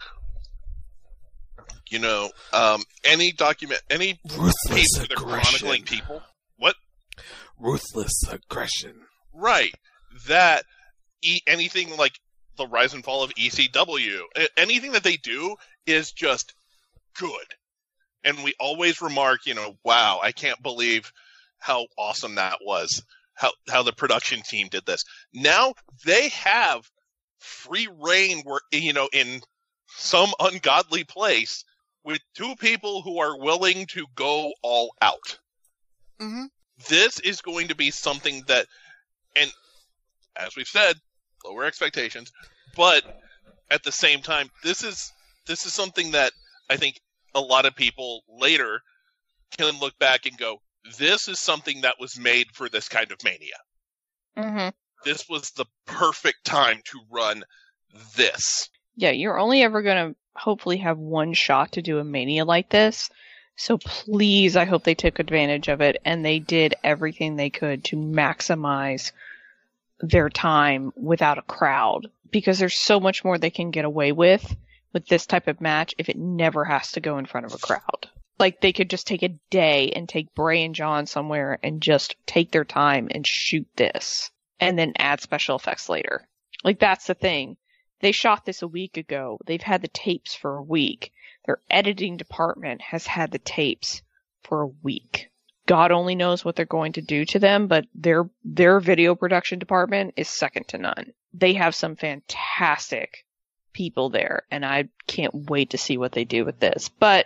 you know, um, any document, any Ruthless piece where they're aggression. chronicling people. What? Ruthless aggression. Right. That, e- anything like the rise and fall of E C W, anything that they do is just good. And we always remark, you know, wow, I can't believe how awesome that was, how how the production team did this. Now they have free reign, where, you know, in some ungodly place with two people who are willing to go all out. Mm-hmm. This is going to be something that, and as we've said, lower expectations, but at the same time, this is this is something that I think a lot of people later can look back and go, this is something that was made for this kind of Mania. Mm-hmm. This was the perfect time to run this. Yeah, you're only ever going to hopefully have one shot to do a Mania like this. So please, I hope they took advantage of it and they did everything they could to maximize their time without a crowd. Because there's so much more they can get away with with this type of match if it never has to go in front of a crowd. Like, they could just take a day and take Bray and John somewhere and just take their time and shoot this. And then add special effects later. Like, that's the thing. They shot this a week ago. They've had the tapes for a week. Their editing department has had the tapes for a week. God only knows what they're going to do to them, but their their video production department is second to none. They have some fantastic people there, and I can't wait to see what they do with this. But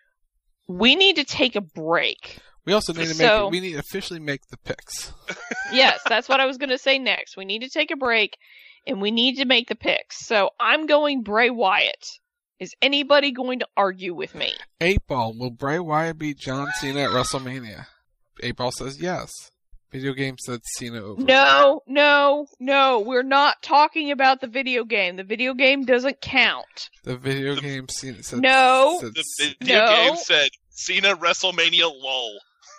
we need to take a break. We also need to so, make we need to officially make the picks. Yes, that's what I was going to say next. We need to take a break, and we need to make the picks. So I'm going Bray Wyatt. Is anybody going to argue with me? Eight Ball, will Bray Wyatt beat John Cena at WrestleMania? Eight Ball says yes. Video game said Cena over. No, no, no. We're not talking about the video game. The video game doesn't count. The video game Cena said no. Said, the video no. game said Cena WrestleMania lol.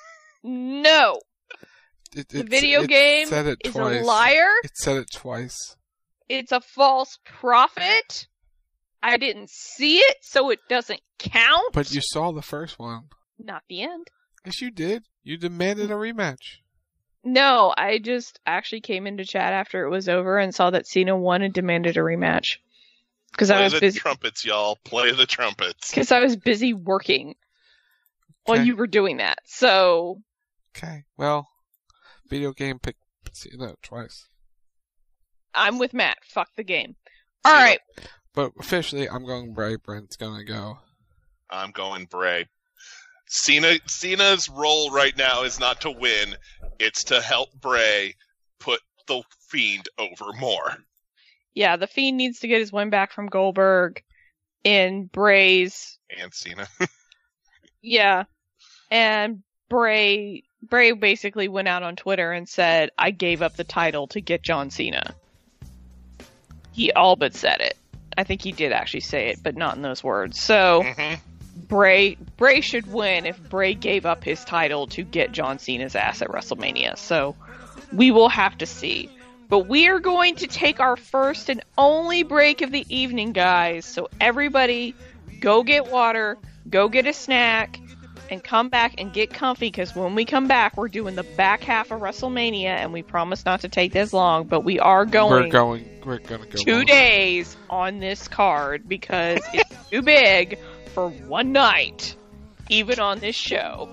No. It, the video it game said it is twice. a liar. It said it twice. It's a false prophet. I didn't see it, so it doesn't count. But you saw the first one. Not the end. Yes, you did. You demanded a rematch. No, I just actually came into chat after it was over and saw that Cena won and demanded a rematch. Because I was the busy. trumpets, y'all. Play the trumpets. Because I was busy working okay. while you were doing that. So. Okay. Well, video game picked Cena twice. I'm with Matt. Fuck the game. All right. But officially, I'm going Bray. Brent's gonna go. I'm going Bray. Cena, Cena's role right now is not to win. It's to help Bray put the Fiend over more. Yeah, the Fiend needs to get his win back from Goldberg in Bray's... And Cena. Yeah. And Bray... Bray basically went out on Twitter and said, I gave up the title to get John Cena. He all but said it. I think he did actually say it, but not in those words. So, mm-hmm. Bray Bray should win if Bray gave up his title to get John Cena's ass at WrestleMania. So, we will have to see. But we are going to take our first and only break of the evening, guys. So, everybody, go get water, go get a snack, and come back and get comfy, because when we come back, we're doing the back half of WrestleMania, and we promise not to take this long, but we are going, we're going we're gonna go two long. days on this card, because it's too big for one night, even on this show.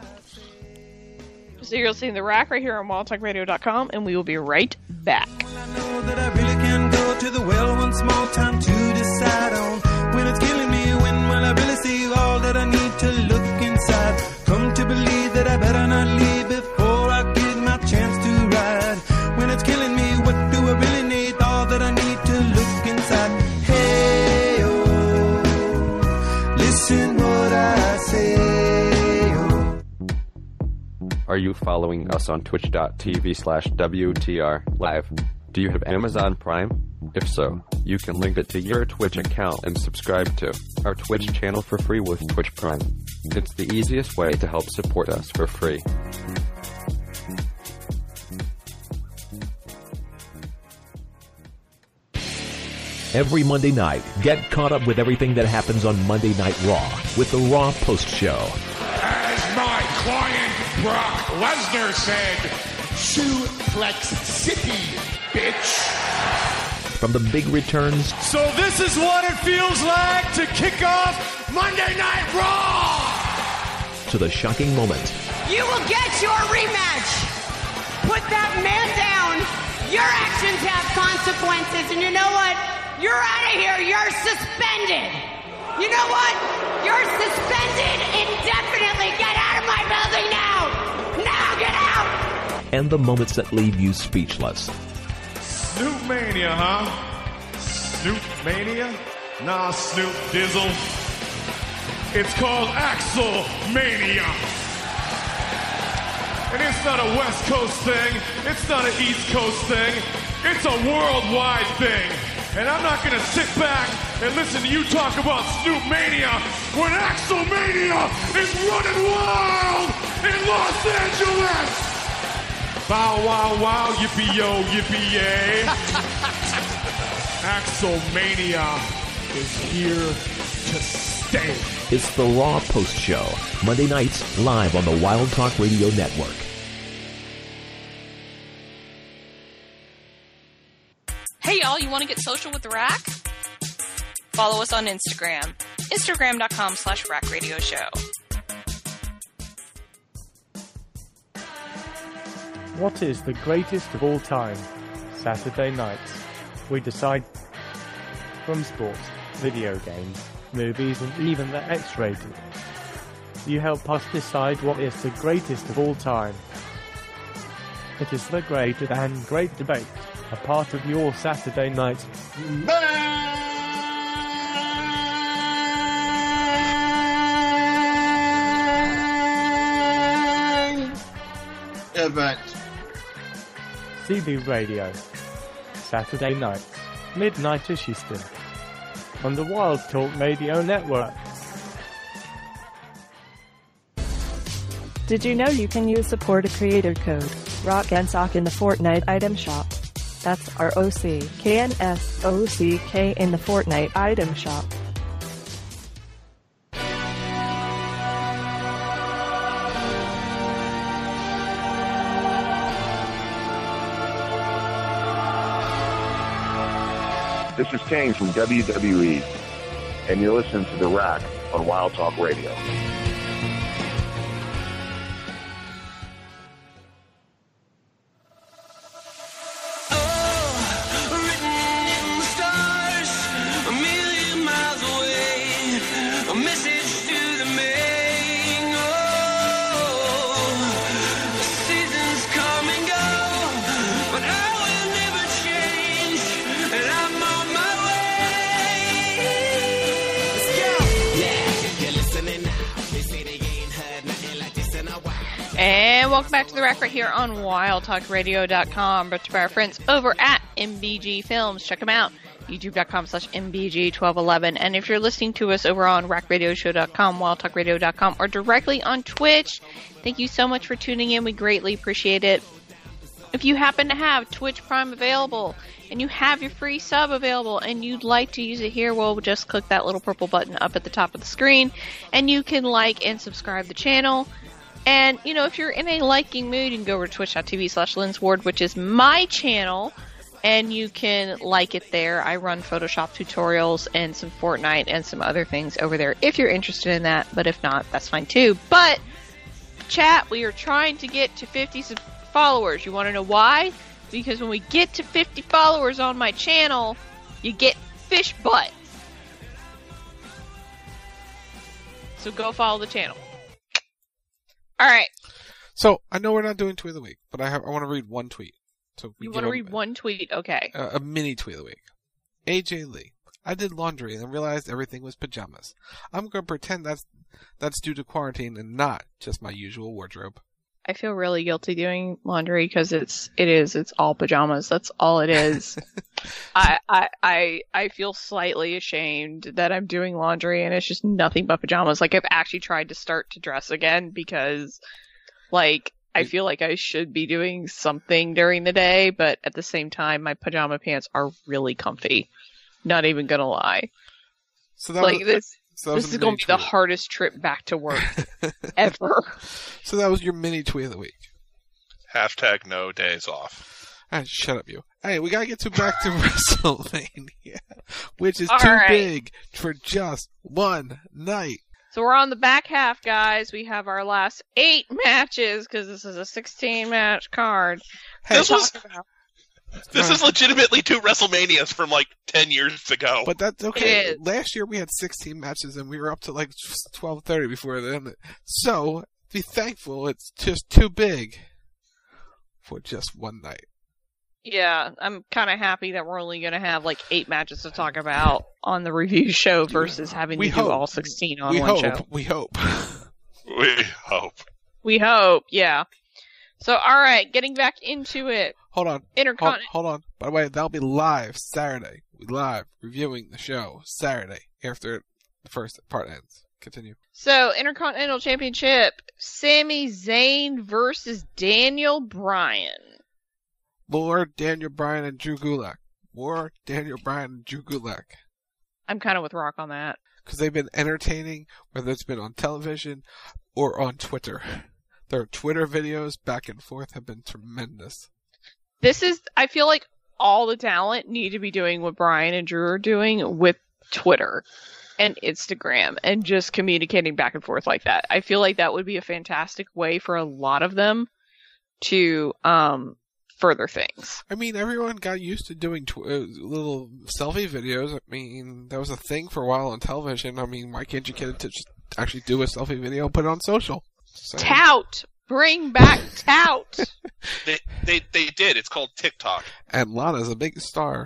So you're listening to The Rack right here on wild talk radio dot com, and we will be right back. I know that I really can go to the well one small time to decide on when it's killing me, when will I really see all that I need to look inside. Come to believe that I better not leave before I get my chance to ride. When it's killing me, what do I really need? All that I need to look inside. Hey, oh, listen what I say, oh. Are you following us on twitch.tv slash WTR live? Do you have Amazon Prime? If so, you can link it to your Twitch account and subscribe to our Twitch channel for free with Twitch Prime. It's the easiest way to help support us for free. Every Monday night, get caught up with everything that happens on Monday Night Raw with the Raw Post Show. As my client Brock Lesnar said, Suplex City, bitch. From the big returns. So this is what it feels like to kick off Monday Night Raw! To the shocking moment. You will get your rematch! Put that man down! Your actions have consequences, and you know what? You're out of here! You're suspended! You know what? You're suspended indefinitely! Get out of my building now! Now get out! And the moments that leave you speechless. Snoop Mania, huh? Snoop Mania? Nah, Snoop Dizzle. It's called Axel Mania. And it's not a West Coast thing. It's not an East Coast thing. It's a worldwide thing. And I'm not going to sit back and listen to you talk about Snoop Mania when Axel Mania is running wild in Los Angeles. Bow, wow, wow, yippee-yo, yippee-yay. Axelmania is here to stay. It's the Raw Post Show, Monday nights, live on the Wild Talk Radio Network. Hey y'all, you want to get social with The Rack? Follow us on Instagram. Instagram.com slash Rack Radio Show. What is the greatest of all time? Saturday nights. We decide from sports, video games, movies, and even the X-rated. You help us decide what is the greatest of all time. It is the great and great debate, a part of your Saturday night event. C B Radio, Saturday nights, midnight-ish Eastern, on the Wild Talk Radio Network. Did you know you can use support a creator code, Rock and Sock, in the Fortnite item shop? That's R O C K N S O C K in the Fortnite item shop. This is Kane from W W E, and you're listening to The Rack on Wild Talk Radio. But I welcome back to the Rack right here on wild talk radio dot com. Brought to you by our friends over at M B G Films. Check them out. YouTube dot com slash M B G twelve eleven. And if you're listening to us over on rack radio show dot com, wild talk radio dot com, or directly on Twitch, thank you so much for tuning in. We greatly appreciate it. If you happen to have Twitch Prime available and you have your free sub available and you'd like to use it here, well, just click that little purple button up at the top of the screen and you can like and subscribe the channel. And, you know, if you're in a liking mood, you can go over to twitch dot t v slash Lynn's Ward, which is my channel, and you can like it there. I run Photoshop tutorials and some Fortnite and some other things over there if you're interested in that, but if not, that's fine too. But, chat, we are trying to get to fifty followers. You want to know why? Because when we get to fifty followers on my channel, you get fish butt. So go follow the channel. Alright. So, I know we're not doing Tweet of the Week, but I have I want to read one tweet. So you want to read one tweet? Okay. A, a mini Tweet of the Week. A J Lee. I did laundry and realized everything was pajamas. I'm going to pretend that's that's due to quarantine and not just my usual wardrobe. I feel really guilty doing laundry because it's it is it's all pajamas. That's all it is. I, I I I feel slightly ashamed that I'm doing laundry and it's just nothing but pajamas. Like I've actually tried to start to dress again because, like, I feel like I should be doing something during the day, but at the same time, my pajama pants are really comfy. Not even gonna lie. So that like was, this. so This is going to be the hardest trip back to work ever. So that was your mini Tweet of the Week. Hashtag no days off. Ah, shut up, you. Hey, we gotta get to back to WrestleMania, which is All too right. big for just one night. So we're on the back half, guys. We have our last eight matches because this is a sixteen match card. Hey, this was about. this is legitimately two WrestleManias from like ten years ago. But that's okay. Last year we had sixteen matches and we were up to like twelve thirty before then. So be thankful it's just too big for just one night. Yeah, I'm kind of happy that we're only going to have like eight matches to talk about on the review show versus having we to hope. do all sixteen on we one hope. show. We hope. We hope. We hope, yeah. So, alright, getting back into it. Hold on. Intercont- hold, hold on. By the way, that'll be live Saturday. We live reviewing the show Saturday after the first part ends. Continue. So, Intercontinental Championship, Sami Zayn versus Daniel Bryan. More Daniel Bryan and Drew Gulak. More Daniel Bryan and Drew Gulak. I'm kind of with Rock on that. Because they've been entertaining, whether it's been on television or on Twitter. Their Twitter videos back and forth have been tremendous. This is, I feel like all the talent need to be doing what Bryan and Drew are doing with Twitter and Instagram and just communicating back and forth like that. I feel like that would be a fantastic way for a lot of them to um, further things. I mean, everyone got used to doing tw- uh, little selfie videos. I mean, that was a thing for a while on television. I mean, why can't you get it to just actually do a selfie video and put it on social? So. Tout! Bring back Tout! they, they they did. It's called TikTok. And Lana's a big star.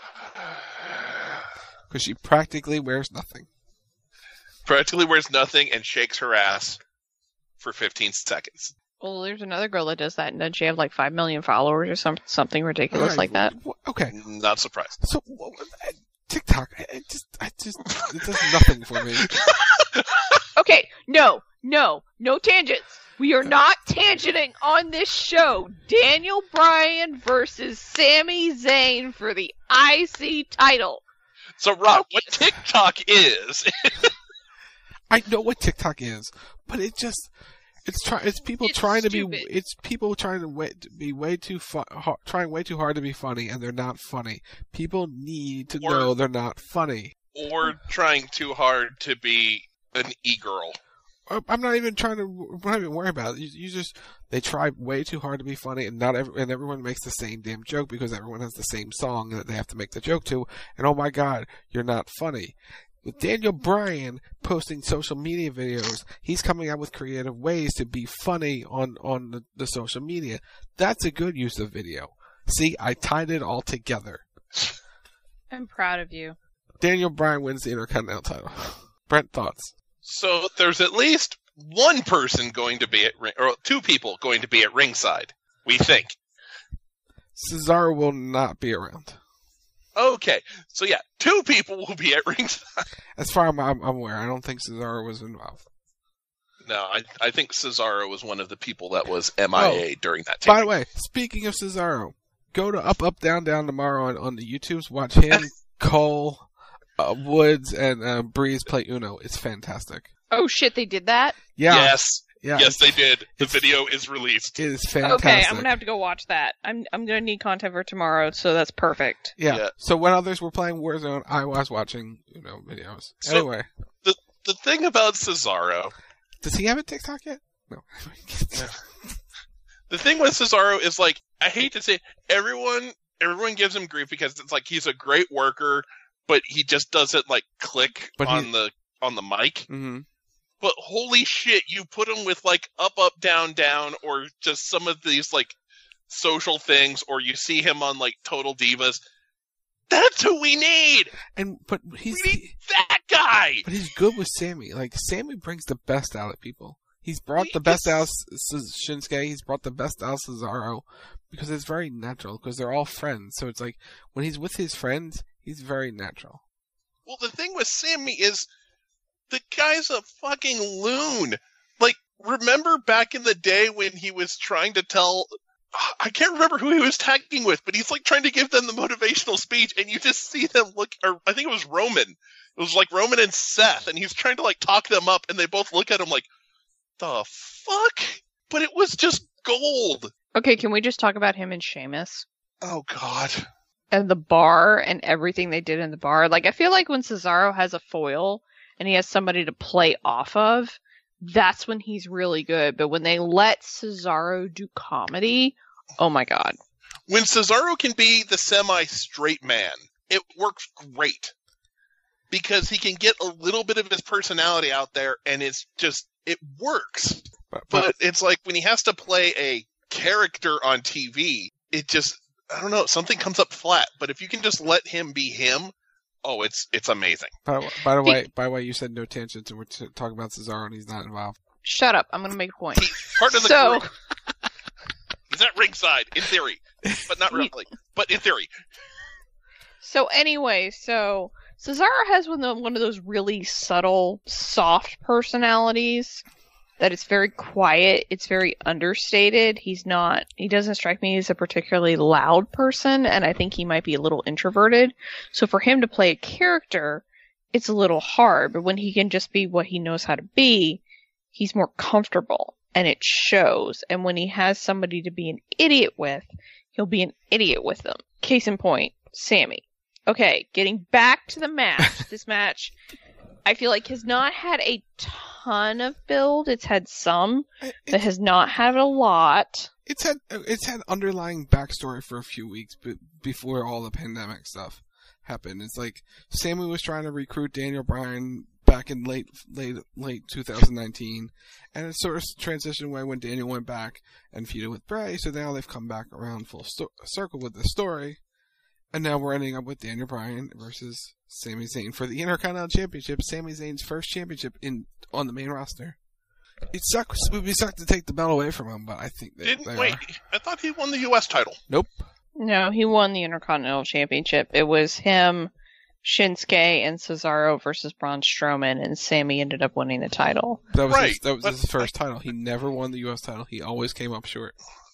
Because she practically wears nothing. Practically wears nothing and shakes her ass for fifteen seconds. Well, there's another girl that does that, and doesn't she have like five million followers or some, something ridiculous right. like that? Okay. Not surprised. So, TikTok, I just, I just, it does nothing for me. Okay, no, no, no tangents. We are not tangenting on this show. Daniel Bryan versus Sami Zayn for the I C title. So, Rob, what TikTok is? I know what TikTok is, but it just, it's try, it's people it's trying stupid. to be, it's people trying to, way, to be way too fun, ha, trying way too hard to be funny, and they're not funny. People need to or, know they're not funny. Or trying too hard to be an e-girl. I'm not even trying to. I'm not even worried about it. You, you just they try way too hard to be funny, and not every, and everyone makes the same damn joke because everyone has the same song that they have to make the joke to. And oh my God, you're not funny. With Daniel Bryan posting social media videos, he's coming out with creative ways to be funny on on the, the social media. That's a good use of video. See, I tied it all together. I'm proud of you. Daniel Bryan wins the Intercontinental title. Brent, thoughts? So there's at least one person going to be at ring, or two people going to be at ringside. We think. Cesaro will not be around. Okay, so yeah, two people will be at ringside. As far as I'm, I'm aware, I don't think Cesaro was involved. No, I I think Cesaro was one of the people that was M I A oh, during that time. By the way, speaking of Cesaro, go to Up Up Down Down tomorrow on, on the YouTubes. Watch him, Cole, uh, Woods, and uh, Breeze play Uno. It's fantastic. Oh shit, they did that? Yeah. Yes. Yeah. Yes, they did. The video is released. It is fantastic. Okay, I'm gonna have to go watch that. I'm I'm gonna need content for tomorrow, so that's perfect. Yeah. Yeah. So when others were playing Warzone, I was watching, you know, videos. So, anyway, the the thing about Cesaro, does he have a TikTok yet? No. The thing with Cesaro is like, I hate to say, everyone everyone gives him grief because it's like he's a great worker, but he just doesn't like click But on he- the on the mic. Mm-hmm. But holy shit, you put him with like Up Up Down Down or just some of these like social things, or you see him on like Total Divas. That's who we need. And but he's we need that guy. But he's good with Sammy. Like Sammy brings the best out of people. He's brought the best out of Shinsuke. He's brought the best out of Cesaro because it's very natural. Because they're all friends. So it's like when he's with his friends, he's very natural. Well, the thing with Sammy is the guy's a fucking loon. Like, remember back in the day when he was trying to tell, I can't remember who he was tagging with, but he's like trying to give them the motivational speech, and you just see them look, or I think it was Roman. It was like Roman and Seth, and he's trying to like talk them up, and they both look at him like, the fuck? But it was just gold. Okay, can we just talk about him and Sheamus? Oh, God. And the bar and everything they did in the bar. Like, I feel like when Cesaro has a foil and he has somebody to play off of, that's when he's really good. But when they let Cesaro do comedy, oh my God. When Cesaro can be the semi-straight man, it works great. Because he can get a little bit of his personality out there, and it's just, it works. But, but, but it's like when he has to play a character on T V, it just, I don't know, something comes up flat. But if you can just let him be him, oh, it's it's amazing. By, by the way, by the way, you said no tangents, and we're t- talking about Cesaro, and he's not involved. Shut up! I'm going to make a point. He's part of the so, group. He's at ringside, in theory, but not really. But in theory. So anyway, so Cesaro has one of, one of those really subtle, soft personalities. That it's very quiet, it's very understated. He's not, he doesn't strike me as a particularly loud person, and I think he might be a little introverted. So for him to play a character, it's a little hard, but when he can just be what he knows how to be, he's more comfortable, and it shows. And when he has somebody to be an idiot with, he'll be an idiot with them. Case in point, Sammy. Okay, getting back to the match. This match, I feel like, has not had a ton of build. It's had some, it, but has not had a lot. It's had it's had underlying backstory for a few weeks, but before all the pandemic stuff happened. It's like Sammy was trying to recruit Daniel Bryan back in late late late twenty nineteen, and it sort of transitioned away when Daniel went back and feuded with Bray. So now they've come back around full sto- circle with the story. And now we're ending up with Daniel Bryan versus Sami Zayn for the Intercontinental Championship. Sami Zayn's first championship in on the main roster. It sucks. It would be sucked to take the belt away from him, but I think they, Didn't they wait. are. I thought he won the U S title. Nope. No, he won the Intercontinental Championship. It was him, Shinsuke, and Cesaro versus Braun Strowman, and Sammy ended up winning the title. That was right. his, that was his first title. He never won the U S title. He always came up short.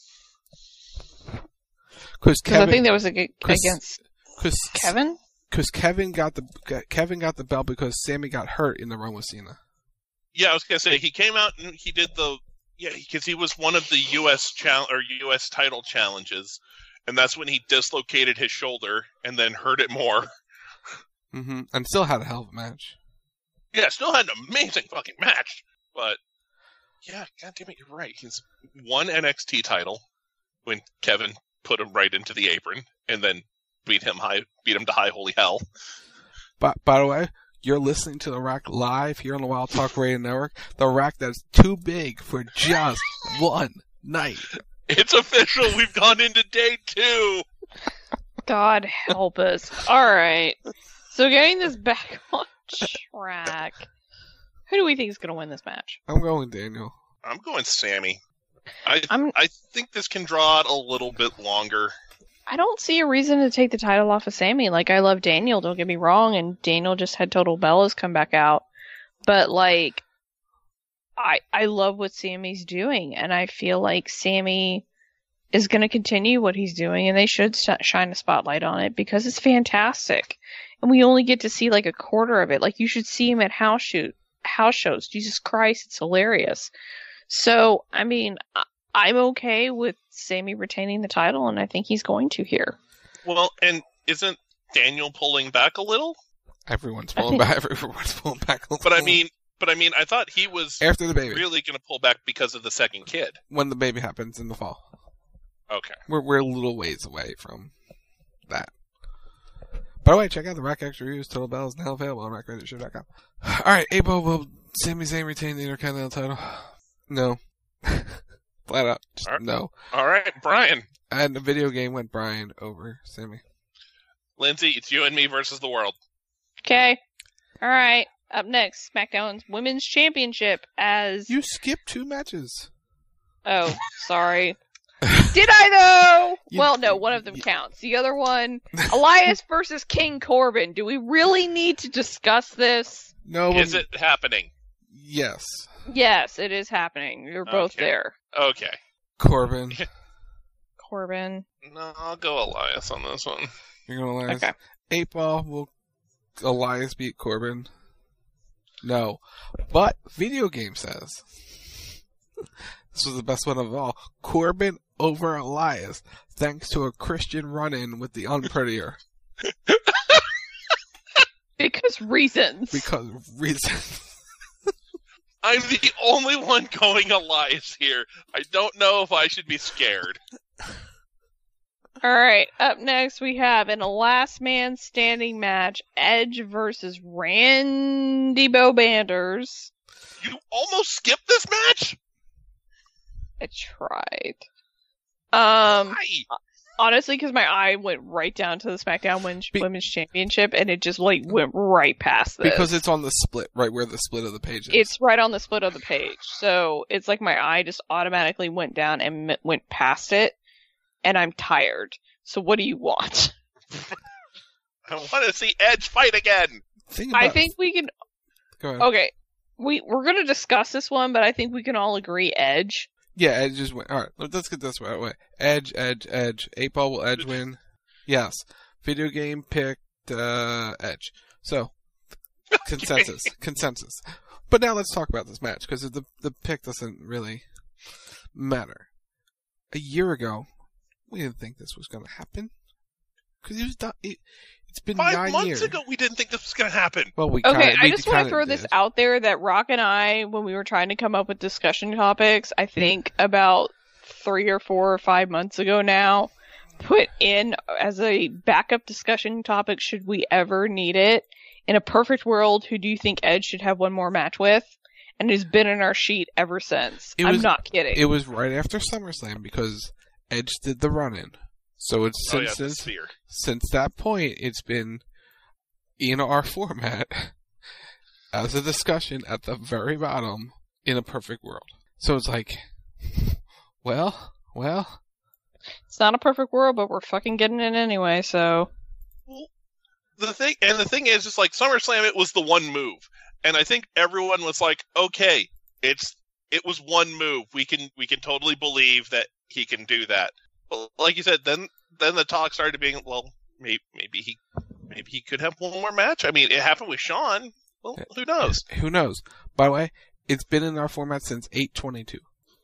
Because I think that was a, cause, against cause, Kevin. Because Kevin got the Kevin got the belt because Sammy got hurt in the run with Cena. Yeah, I was gonna say he came out and he did the yeah because he was one of the U S chal- or U S title challenges, and that's when he dislocated his shoulder and then hurt it more. Mm-hmm. And still had a hell of a match. Yeah, still had an amazing fucking match, but yeah, goddamn it, you're right. He's won N X T title when Kevin put him right into the apron, and then beat him high, beat him to high holy hell. But by the way, you're listening to The Rack live here on the Wild Talk Radio Network. The Rack that's too big for just one night. It's official. We've gone into day two. God help us. All right. So getting this back on track. Who do we think is going to win this match? I'm going Daniel. I'm going Sammy. I I'm- I think this can draw out a little bit longer. I don't see a reason to take the title off of Sammy. Like, I love Daniel, don't get me wrong, and Daniel just had Total Bellas come back out. But, like, I I love what Sammy's doing, and I feel like Sammy is going to continue what he's doing, and they should sh- shine a spotlight on it because it's fantastic. And we only get to see, like, a quarter of it. Like, you should see him at house shoot house shows. Jesus Christ, it's hilarious. So, I mean, I- I'm okay with Sammy retaining the title, and I think he's going to here. Well, and isn't Daniel pulling back a little? Everyone's I pulling think- back. Everyone's pulling back a little. But I mean, but I mean, I thought he was After the baby. really going to pull back because of the second kid. when the baby happens in the fall. Okay. We're we're a little ways away from that. By the way, check out the Rack X reviews. Total Bell is now available on rack radio show dot com. All right, Abo, will Sami Zayn retain the Intercontinental title? No. Flat out, just All right. no. All right, Brian. And the video game went Brian over Sammy. Lindsay, it's you and me versus the world. Okay. All right. Up next, SmackDown's Women's Championship as... You skipped two matches. Oh, sorry. Did I, though? You- well, no, one of them counts. The other one, Elias versus King Corbin. Do we really need to discuss this? No. Is um, it happening? Yes. Yes, it is happening. You're both Okay. there. Okay. Corbin. Corbin. No, I'll go Elias on this one. You're going Elias. Okay. Eight Ball, will Elias beat Corbin? No. But video game says, this was the best one of all, Corbin over Elias, thanks to a Christian run-in with the Unprettier. Because reasons. Because of reasons. I'm the only one going Elias here. I don't know if I should be scared. All right. Up next, we have in a last man standing match, Edge versus Randy Bobanders. You almost skipped this match? I tried. Um, Why? honestly, because my eye went right down to the SmackDown Women's, Women's Championship, and it just like went right past this. Because it's on the split, right where the split of the page is. It's right on the split of the page, so it's like my eye just automatically went down and m- went past it, and I'm tired. So what do you want? I want to see Edge fight again. Think about I think we can. Go ahead. Okay, we we're gonna discuss this one, but I think we can all agree Edge. Yeah, Edge just went. Alright, let's get this right away. Edge, Edge, Edge. Eight Ball will Edge win. Yes. Video game picked uh, Edge. So, consensus. Consensus. But now let's talk about this match, because the, the pick doesn't really matter. A year ago, we didn't think this was going to happen. Because it was done, it, it's been Five nine months years. ago, we didn't think this was going to happen. Well, we Okay, kinda, I we just want to kinda throw did. this out there that Rock and I, when we were trying to come up with discussion topics, I think about three or four or five months ago now, put in as a backup discussion topic, should we ever need it, in a perfect world, who do you think Edge should have one more match with? And it's been in our sheet ever since. It I'm was- not kidding. It was right after SummerSlam, because Edge did the run-in. So it's Oh, yeah, since the this, sphere. since that point, it's been in our format as a discussion at the very bottom in a perfect world. So it's like, well, well, It's not a perfect world, but we're fucking getting it anyway, so... The thing, and the thing is, just like SummerSlam, it was the one move, and I think everyone was like, "Okay, it's it was one move. We can we can totally believe that he can do that." Well, like you said, then then the talk started being, well, maybe maybe he maybe he could have one more match. I mean, it happened with Shawn. Well, who knows? who knows? By the way, it's been in our format since eight twenty-two.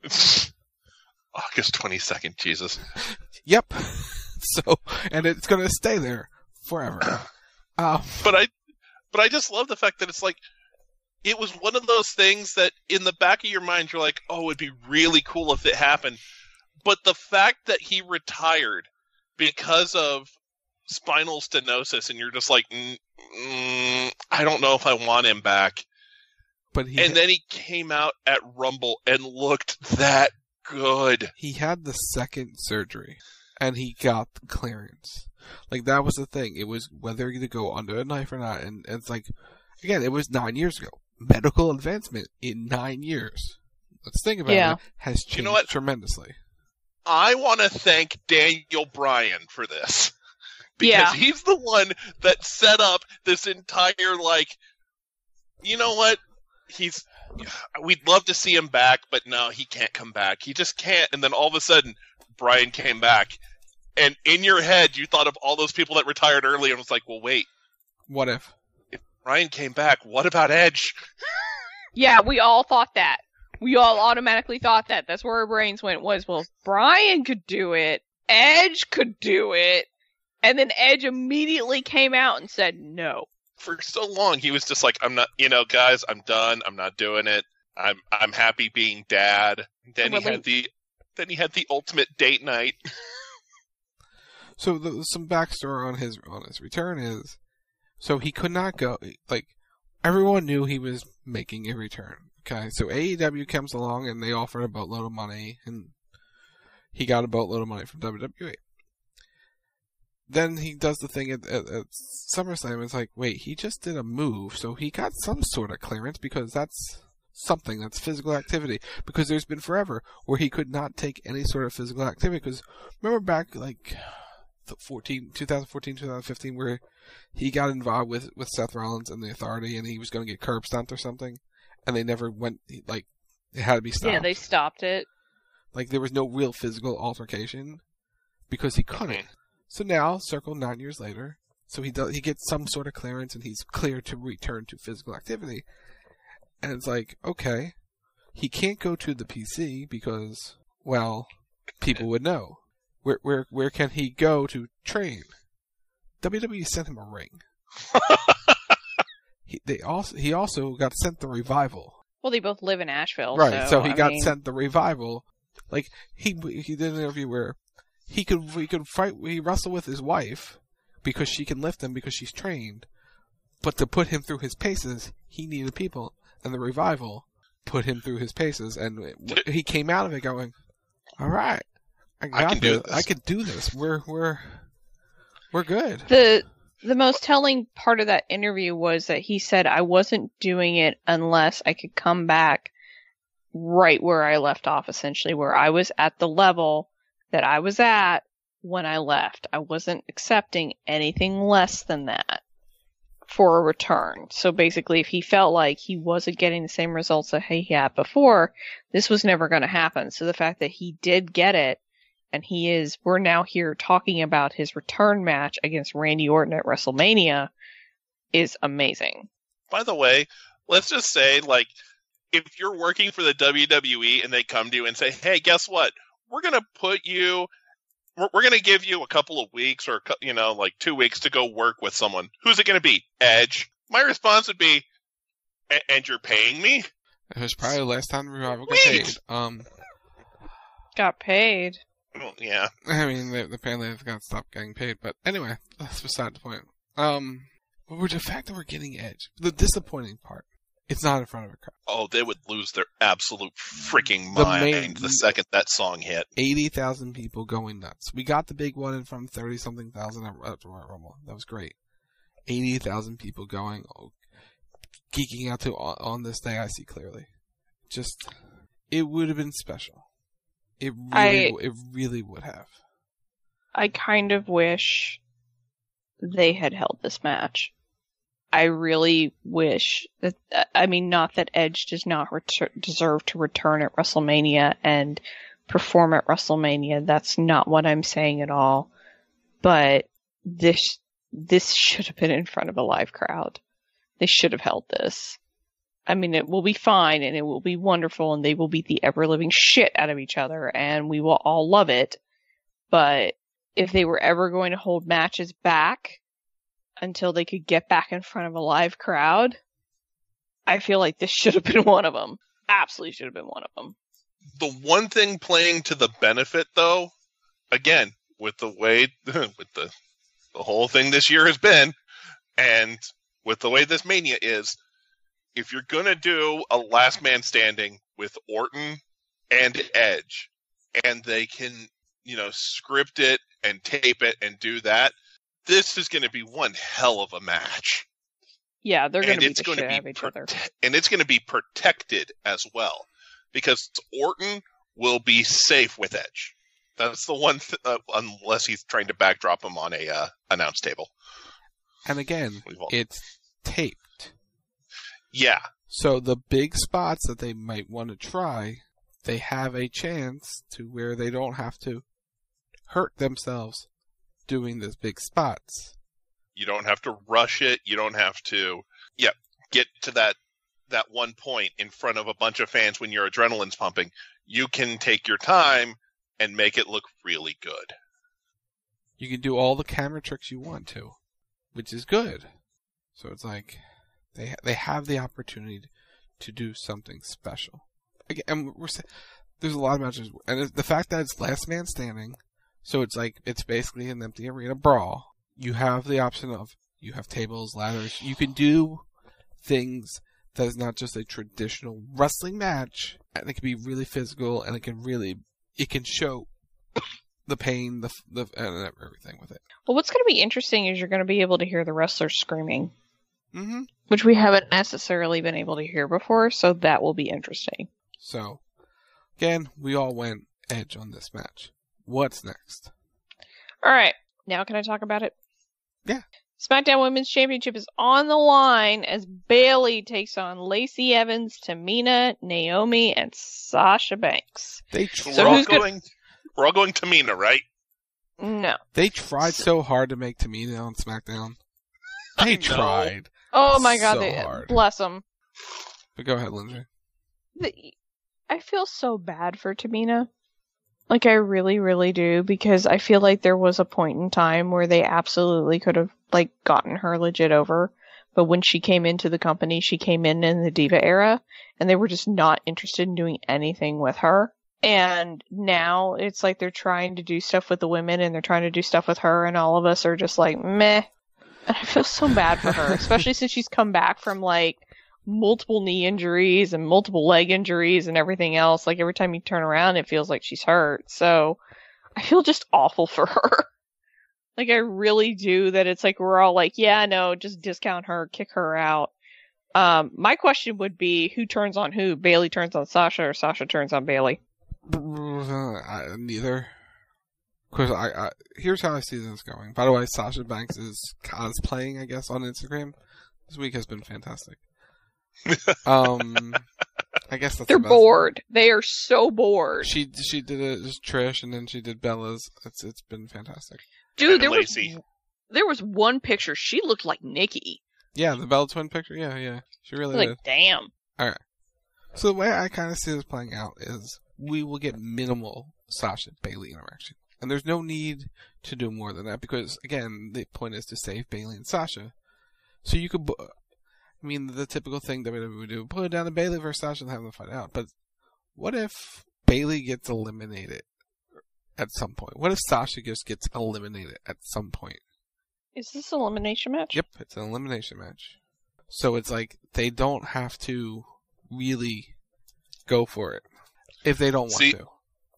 August twenty-second, Jesus. Yep. So, and it's going to stay there forever. Um, But I, but I just love the fact that it's like, it was one of those things that in the back of your mind you're like, oh, it'd be really cool if it happened. But the fact that he retired because of spinal stenosis, and you're just like, mm, mm, I don't know if I want him back. But he and then he came out at Rumble and looked that good. He had the second surgery, and he got the clearance. Like, that was the thing. It was whether to go under a knife or not. And, and it's like, again, it was nine years ago. medical advancement in nine years, let's think about Yeah. it, has changed You know what? tremendously. I want to thank Daniel Bryan for this. Because Yeah. he's the one that set up this entire, like, you know what? He's, we'd love to see him back, but no, he can't come back. He just can't. And then all of a sudden, Bryan came back. And in your head, you thought of all those people that retired early and was like, well, wait. What if? If Bryan came back, what about Edge? Yeah, we all thought that. We all automatically thought that. That's where our brains went, was, well, if Bryan could do it, Edge could do it, and then Edge immediately came out and said no. For so long, he was just like, I'm not, you know, guys, I'm done. I'm not doing it. I'm I'm happy being dad. Then he Really? had the then he had the ultimate date night. So the, some backstory on his on his return is, so he could not go. Like, everyone knew he was making a return. Okay, so A E W comes along and they offered a boatload of money, and he got a boatload of money from W W E. Then he does the thing at, at, at SummerSlam. It's like, wait, he just did a move, so he got some sort of clearance, because that's something, that's physical activity. Because there's been forever where he could not take any sort of physical activity. Because remember back, like, fourteen, twenty fourteen, twenty fifteen, where he got involved with, with Seth Rollins and the Authority, and he was going to get curb stomped or something, and they never went, like, it had to be stopped. Yeah, they stopped it. Like, there was no real physical altercation because he couldn't. So now, circle nine years later, so he does, he gets some sort of clearance and he's clear to return to physical activity. And it's like, okay, he can't go to the P C because, well, people would know. Where where where can he go to train? W W E sent him a ring. he they also he also got sent the Revival. Well, they both live in Asheville, Right, so, so he I got mean, sent the Revival. Like, he he did an interview where he could he could fight he wrestle with his wife because she can lift him because she's trained, but to put him through his paces, he needed people, and the Revival put him through his paces, and it, he came out of it going, "All right, I got I can do this. this. I could do this. We're we're we're good." The the most telling part of that interview was that he said, I wasn't doing it unless I could come back right where I left off, essentially, where I was at the level that I was at when I left. I wasn't accepting anything less than that for a return. So basically, if he felt like he wasn't getting the same results that he had before, this was never going to happen. So the fact that he did get it, and he is, we're now here talking about his return match against Randy Orton at WrestleMania, is amazing. By the way, let's just say, like, if you're working for the W W E and they come to you and say, hey, guess what? We're going to put you, we're, we're going to give you a couple of weeks or, you know, like two weeks to go work with someone. Who's it going to be? Edge. My response would be, and you're paying me? It was probably the last time the Revival got Sweet. paid. Um, Got paid. Well, yeah. I mean, they, apparently they've got to stop getting paid, but anyway, that's beside the point. Um, but we're, the fact that we're getting Edge, the disappointing part, it's not in front of a crowd. Oh, they would lose their absolute freaking The mind main- the second that song hit. eighty thousand people going nuts. We got the big one in front of thirty-something thousand at at Royal Rumble. That was great. eighty thousand people going, oh, geeking out to on, on this day, I see clearly. Just, it would have been special. It really, I- it really would have. I kind of wish they had held this match. I really wish that, I mean, not that Edge does not retur- deserve to return at WrestleMania and perform at WrestleMania. That's not what I'm saying at all. But this, this should have been in front of a live crowd. They should have held this. I mean, it will be fine and it will be wonderful and they will beat the ever living shit out of each other and we will all love it. But if they were ever going to hold matches back until they could get back in front of a live crowd, I feel like this should have been one of them. Absolutely should have been one of them. The one thing playing to the benefit, though, again, with the way, with the, the whole thing this year has been, and with the way this Mania is, if you're going to do a last man standing with Orton and Edge, and they can, you know, script it and tape it and do that, this is going to be one hell of a match. Yeah, they're going And to beat it's the going shit to be out of each other. prote- and it's going to be protected as well, because Orton will be safe with Edge. That's the one, th- uh, unless he's trying to backdrop him on a uh, announce table. And again, We've all- it's taped. Yeah. So the big spots that they might want to try, they have a chance to where they don't have to hurt themselves doing these big spots. You don't have to rush it. You don't have to, yeah, get to that that one point in front of a bunch of fans when your adrenaline's pumping. You can take your time and make it look really good. You can do all the camera tricks you want to, which is good. So it's like they they have the opportunity to do something special. Again, and we're there's a lot of matches, and the fact that it's last man standing, so it's like it's basically an empty arena brawl. You have the option of you have tables, ladders. You can do things that is not just a traditional wrestling match, and it can be really physical, and it can really it can show the pain, the the and everything with it. Well, what's going to be interesting is you're going to be able to hear the wrestlers screaming, mm-hmm. which we haven't necessarily been able to hear before, so that will be interesting. So, again, we all went Edge on this match. What's next? All right, now can I talk about it? Yeah. SmackDown Women's Championship is on the line as Bayley takes on Lacey Evans, Tamina, Naomi, and Sasha Banks. They so tr- we're, all who's going, gonna... we're all going Tamina, right? No. They tried so hard to make Tamina on SmackDown. They tried. Oh my god, so they, hard. bless them. But go ahead, Lindsay. The, I feel so bad for Tamina. Like, I really, really do, because I feel like there was a point in time where they absolutely could have, like, gotten her legit over. But when she came into the company, she came in in the Diva era, and they were just not interested in doing anything with her. And now it's like they're trying to do stuff with the women, and they're trying to do stuff with her, and all of us are just like, meh. And I feel so bad for her, especially since she's come back from, like, multiple knee injuries and multiple leg injuries and everything else. Like, every time you turn around, it feels like she's hurt. So I feel just awful for her. Like, I really do, that it's like we're all like, yeah, no, just discount her, kick her out. Um, my question would be, who turns on who? Bayley turns on Sasha, or Sasha turns on Bayley? Uh, neither. Because I, I, here's how I see this going. By the way, Sasha Banks is cosplaying, I guess, on Instagram. This week has been fantastic. um, I guess that's they're the bored. They are so bored. She she did it as Trish, and then she did Bella's. It's it's been fantastic. Dude, there was there was one picture. She looked like Nikki. Yeah, the Bella twin picture. Yeah, yeah, she really like, did. Damn. All right. So the way I kind of see this playing out is we will get minimal Sasha Bayley interaction, and there's no need to do more than that because again, the point is to save Bayley and Sasha. So you could. I mean, the typical thing W W E would do, put it down to Bayley versus Sasha and have them fight out. But what if Bayley gets eliminated at some point? What if Sasha just gets eliminated at some point? Is this an elimination match? Yep, it's an elimination match. So it's like they don't have to really go for it if they don't want see, to.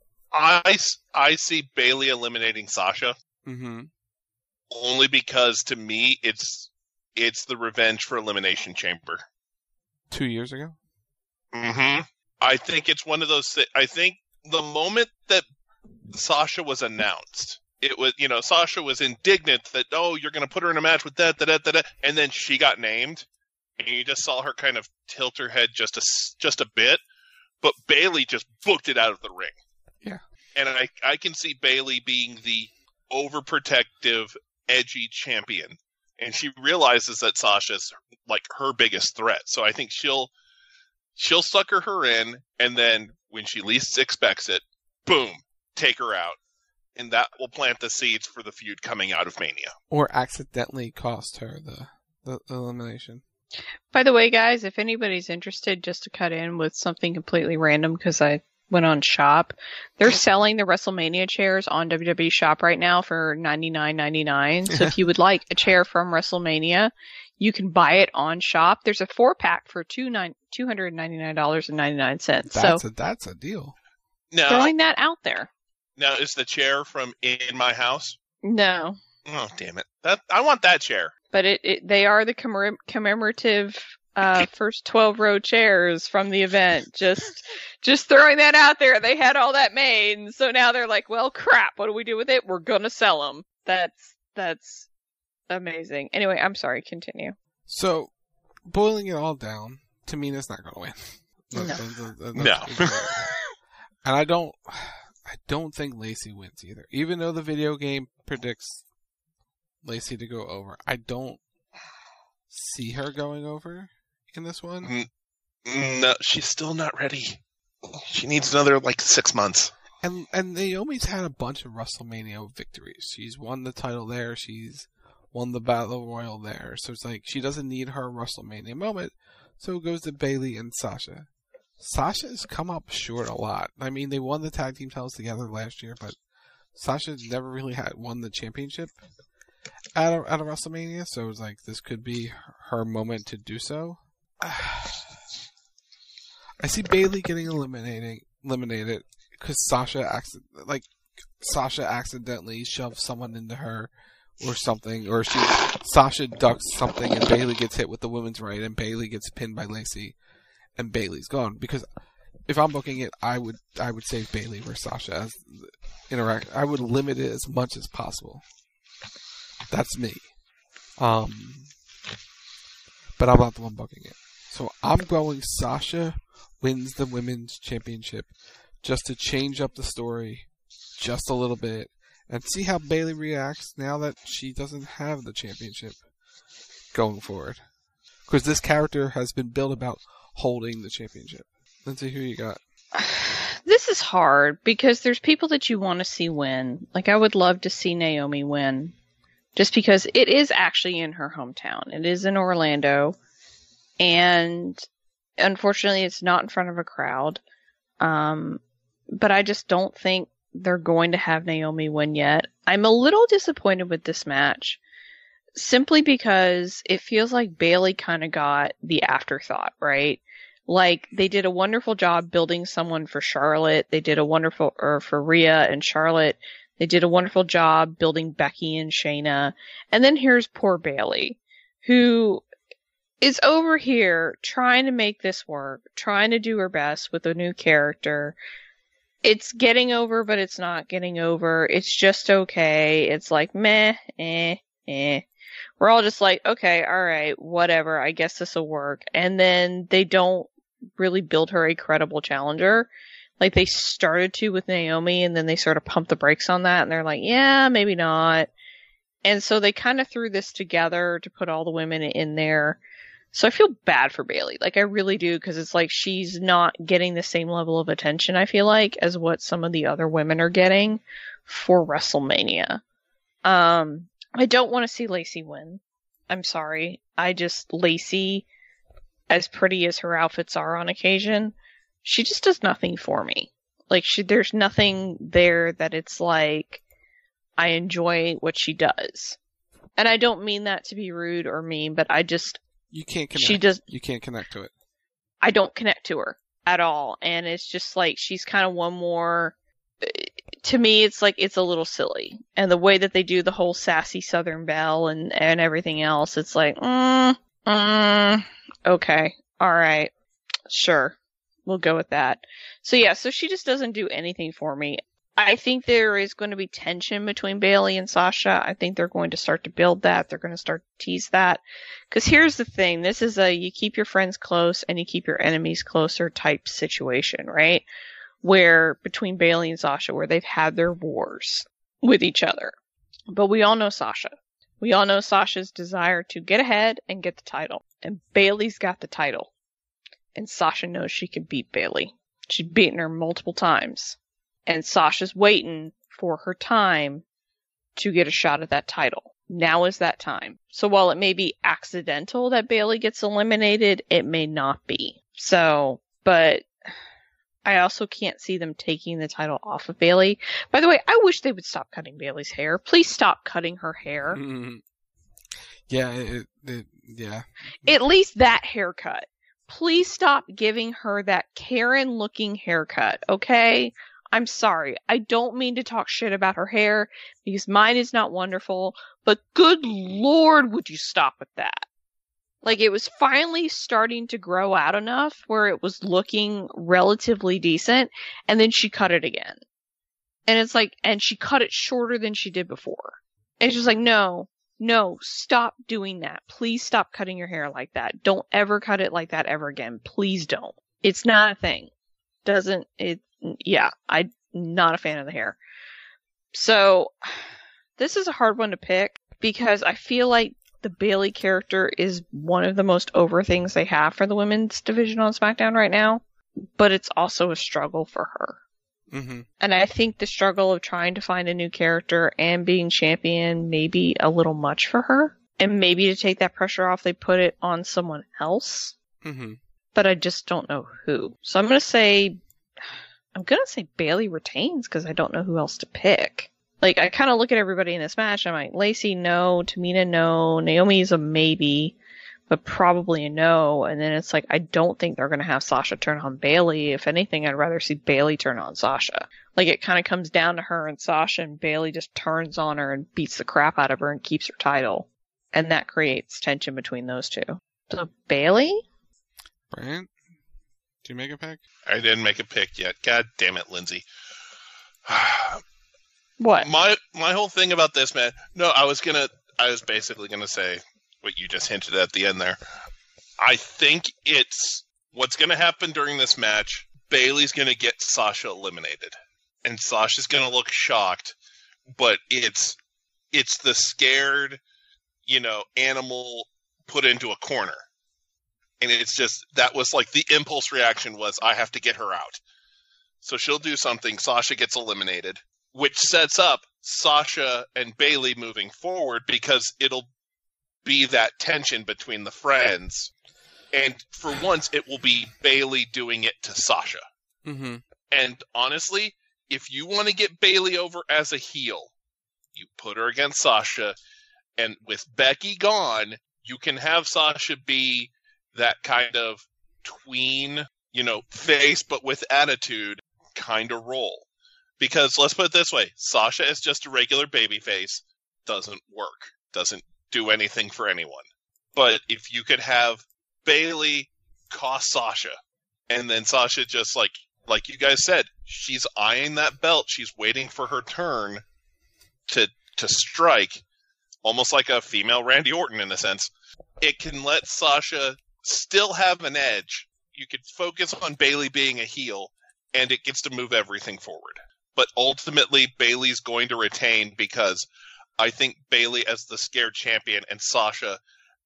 I, I see Bayley eliminating Sasha. Mm-hmm. Only because, to me, it's... It's the revenge for Elimination Chamber. Two years ago? Mm-hmm. I think it's one of those th- I think the moment that Sasha was announced, it was, you know, Sasha was indignant that, oh, you're going to put her in a match with that, that, that, that, and then she got named, and you just saw her kind of tilt her head just a, just a bit, but Bayley just booked it out of the ring. Yeah. And I, I can see Bayley being the overprotective, edgy champion. And she realizes that Sasha's like her biggest threat. So I think she'll she'll sucker her in, and then when she least expects it, boom, take her out. And that will plant the seeds for the feud coming out of Mania. Or accidentally cost her the, the, the elimination. By the way, guys, if anybody's interested, just to cut in with something completely random, because I went on Shop, they're selling the WrestleMania chairs on W W E Shop right now for ninety-nine ninety-nine. So if you would like a chair from WrestleMania, you can buy it on Shop. There's a four pack for two hundred ninety-nine dollars and ninety-nine cents. That's so a that's a deal. Now, throwing that out there. Now, is the chair from In My House? No. Oh, damn it! That I want that chair. But it, it they are the commem- commemorative uh, first twelve row chairs from the event. Just just throwing that out there. They had all that made, and so now they're like, well, crap. What do we do with it? We're gonna sell them. That's that's amazing. Anyway, I'm sorry. Continue. So, boiling it all down, Tamina's not gonna win. No. That- that- that- No. that's- and I don't, I don't think Lacey wins either. Even though the video game predicts Lacey to go over, I don't see her going over in this one. Mm, No, she's still not ready. She needs another, like, six months. And and Naomi's had a bunch of WrestleMania victories. She's won the title there. She's won the Battle Royal there. So it's like she doesn't need her WrestleMania moment. So it goes to Bayley and Sasha. Sasha's come up short a lot. I mean, they won the tag team titles together last year, but Sasha never really had won the championship at a, at a WrestleMania. So it's like this could be her moment to do so. I see Bayley getting eliminating eliminated because Sasha accident like Sasha accidentally shoves someone into her or something, or she Sasha ducks something and Bayley gets hit with the women's right and Bayley gets pinned by Lacey and Bayley's gone. Because if I'm booking it, I would I would save Bayley versus Sasha as the interact. I would limit it as much as possible. That's me. Um, but I'm not the one booking it. So I'm going Sasha wins the women's championship just to change up the story just a little bit and see how Bayley reacts now that she doesn't have the championship going forward. Because this character has been built about holding the championship. Let's see who you got. This is hard because there's people that you want to see win. Like, I would love to see Naomi win. Just because it is actually in her hometown. It is in Orlando. And unfortunately, it's not in front of a crowd. Um, but I just don't think they're going to have Naomi win yet. I'm a little disappointed with this match. Simply because it feels like Bayley kind of got the afterthought, right? Like, they did a wonderful job building someone for Charlotte. They did a wonderful, or for Rhea and Charlotte. They did a wonderful job building Becky and Shayna. And then here's poor Bayley, who is over here trying to make this work, trying to do her best with a new character. It's getting over, but it's not getting over. It's just okay. It's like, meh, eh, eh. We're all just like, okay, alright, whatever, I guess this will work. And then they don't really build her a credible challenger. Like, they started to with Naomi, and then they sort of pumped the brakes on that, and they're like, yeah, maybe not. And so they kind of threw this together to put all the women in there. So I feel bad for Bayley. Like, I really do, because it's like she's not getting the same level of attention, I feel like, as what some of the other women are getting for WrestleMania. Um, I don't want to see Lacey win. I'm sorry. I just, Lacey, as pretty as her outfits are on occasion, she just does nothing for me. Like, she, there's nothing there that it's like, I enjoy what she does. And I don't mean that to be rude or mean, but I just, You can't connect. She does, you can't connect to it. I don't connect to her at all. And it's just like, she's kind of one more, to me, it's like, it's a little silly. And the way that they do the whole sassy Southern Belle and, and everything else, it's like, mm, mm, okay, alright, sure, we'll go with that. So yeah, so she just doesn't do anything for me. I think there is going to be tension between Bayley and Sasha. I think they're going to start to build that. They're going to start to tease that. Because here's the thing. This is a you keep your friends close and you keep your enemies closer type situation, right? Where between Bayley and Sasha, where they've had their wars with each other. But we all know Sasha. We all know Sasha's desire to get ahead and get the title. And Bayley's got the title. And Sasha knows she can beat Bayley. She's beaten her multiple times. And Sasha's waiting for her time to get a shot at that title. Now is that time. So while it may be accidental that Bayley gets eliminated, it may not be. So, but I also can't see them taking the title off of Bayley. By the way, I wish they would stop cutting Bayley's hair. Please stop cutting her hair. Mm-hmm. Yeah, it, it, yeah. At least that haircut. Please stop giving her that Karen-looking haircut, okay? I'm sorry. I don't mean to talk shit about her hair because mine is not wonderful, but good lord, would you stop with that? Like, it was finally starting to grow out enough where it was looking relatively decent, and then she cut it again. And it's like, and she cut it shorter than she did before. And it's just like, no, no, stop doing that. Please stop cutting your hair like that. Don't ever cut it like that ever again. Please don't. It's not a thing. Doesn't, it, yeah, I'm not a fan of the hair. So, this is a hard one to pick because I feel like the Bayley character is one of the most over things they have for the women's division on SmackDown right now, but it's also a struggle for her. Mm-hmm. And I think the struggle of trying to find a new character and being champion may be a little much for her. And maybe to take that pressure off, they put it on someone else. Mm-hmm. But I just don't know who. So I'm going to say, I'm going to say Bayley retains because I don't know who else to pick. Like, I kind of look at everybody in this match, and I'm like, Lacey, no. Tamina, no. Naomi's a maybe, but probably a no. And then it's like, I don't think they're going to have Sasha turn on Bayley. If anything, I'd rather see Bayley turn on Sasha. Like, it kind of comes down to her and Sasha, and Bayley just turns on her and beats the crap out of her and keeps her title. And that creates tension between those two. So, Bayley? Brant? Did you make a pick? I didn't make a pick yet. God damn it, Lindsay. What? My my whole thing about this, man. No, I was gonna. I was basically gonna say what you just hinted at the end there. I think it's what's gonna happen during this match. Bayley's gonna get Sasha eliminated, and Sasha's gonna look shocked. But it's it's the scared, you know, animal put into a corner, and it's just that was like the impulse reaction was I have to get her out. So she'll do something. Sasha gets eliminated, which sets up Sasha and Bayley moving forward because it'll be that tension between the friends. And for once, it will be Bayley doing it to Sasha. Mm-hmm. And honestly, if you want to get Bayley over as a heel, you put her against Sasha. And with Becky gone, you can have Sasha be that kind of tween, you know, face, but with attitude kind of role. Because let's put it this way, Sasha is just a regular babyface, doesn't work, doesn't do anything for anyone. But if you could have Bayley cost Sasha, and then Sasha just like, like you guys said, she's eyeing that belt, she's waiting for her turn to to strike, almost like a female Randy Orton in a sense. It can let Sasha still have an edge. You could focus on Bayley being a heel, and it gets to move everything forward. But ultimately, Bayley's going to retain because I think Bayley as the scared champion and Sasha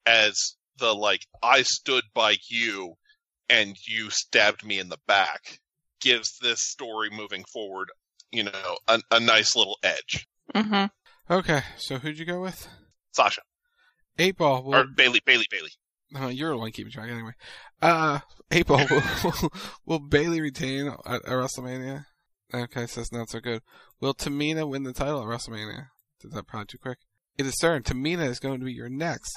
as the, like, I stood by you and you stabbed me in the back gives this story moving forward, you know, a, a nice little edge. Mm-hmm. Okay, so who'd you go with? Sasha. Eight Ball. Will... Or Bayley, Bayley, Bayley. Oh, you're the one keeping track anyway. Uh, Eight Ball, will, will, will Bayley retain at, at WrestleMania? Okay, so that's not so good. Will Tamina win the title at WrestleMania? Did that probably too quick? It is certain Tamina is going to be your next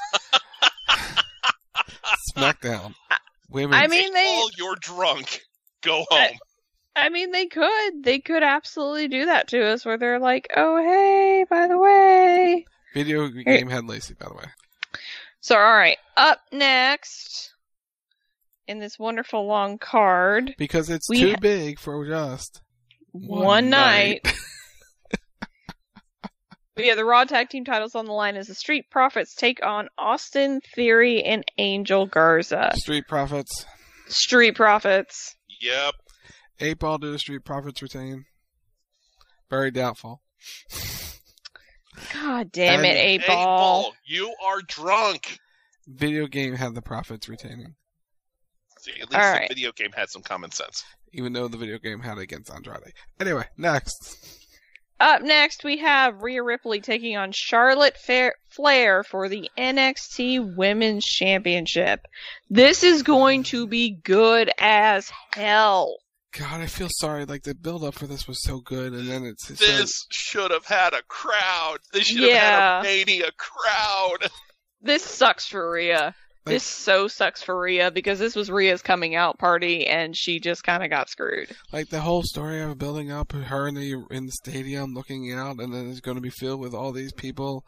SmackDown Women's. I mean, they. Oh, you're drunk. Go home. I, I mean, they could. They could absolutely do that to us, where they're like, "Oh, hey, by the way." Video game had Lacey, by the way. So, all right, up next in this wonderful long card, because it's we too ha- big for just. One, One night. night. But yeah, the Raw Tag Team titles on the line as the Street Profits take on Austin Theory and Angel Garza. Street Profits. Street Profits. Yep. Eight Ball, do the Street Profits retain? Very doubtful. God damn and it, Eight Ball. Eight Ball, you are drunk. Video game had the Profits retaining. See, at least All the right. video game had some common sense. Even though the video game had it against Andrade. Anyway, next. Up next, we have Rhea Ripley taking on Charlotte Fa- Flair for the N X T Women's Championship. This is going to be good as hell. God, I feel sorry. Like, the build-up for this was so good, and then it's... it's This so... should have had a crowd. This should Yeah. have had a Mania crowd. This sucks for Rhea. Like, this so sucks for Rhea because this was Rhea's coming out party and she just kind of got screwed. Like the whole story of building up her in the in the stadium looking out, and then it's going to be filled with all these people.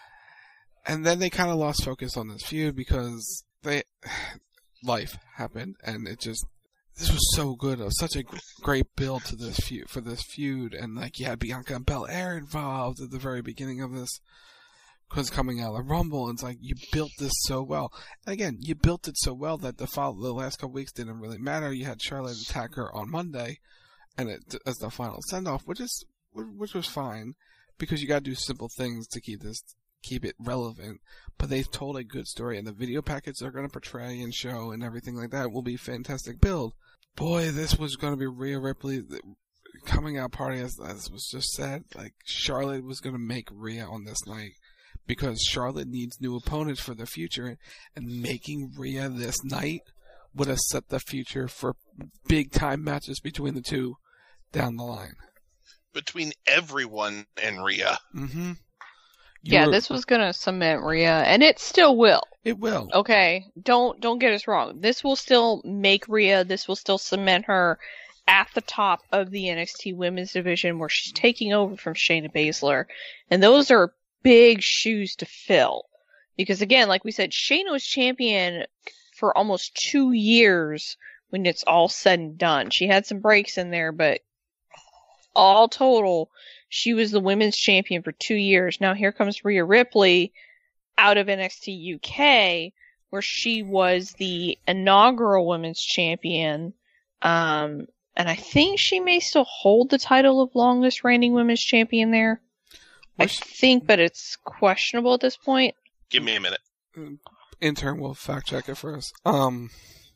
And then they kind of lost focus on this feud because they life happened, and it just this was so good. It was such a great build to this feud for this feud, and like you had Bianca Belair involved at the very beginning of this. Because coming out of the Rumble, it's like you built this so well. And again, you built it so well that the follow, the last couple weeks didn't really matter. You had Charlotte attack her on Monday, and it as the final send off, which is which was fine because you got to do simple things to keep this keep it relevant. But they've told a good story, and the video package they're going to portray and show and everything like that will be fantastic build. Boy, this was going to be Rhea Ripley. The coming out party, as, as was just said, like Charlotte was going to make Rhea on this night. Because Charlotte needs new opponents for the future, and making Rhea this night would have set the future for big time matches between the two down the line. Between everyone and Rhea. Mm-hmm. Yeah, were... this was gonna cement Rhea, and it still will. It will. Okay, don't don't get us wrong. This will still make Rhea. This will still cement her at the top of the N X T Women's Division, where she's taking over from Shayna Baszler, and those are big shoes to fill. Because again, like we said, Shayna was champion for almost two years when it's all said and done. She had some breaks in there, but all total, she was the women's champion for two years. Now here comes Rhea Ripley out of N X T U K, where she was the inaugural women's champion. Um, and I think she may still hold the title of longest reigning women's champion there. I think, but it's questionable at this point. Give me a minute. Intern will fact check it for us. Um,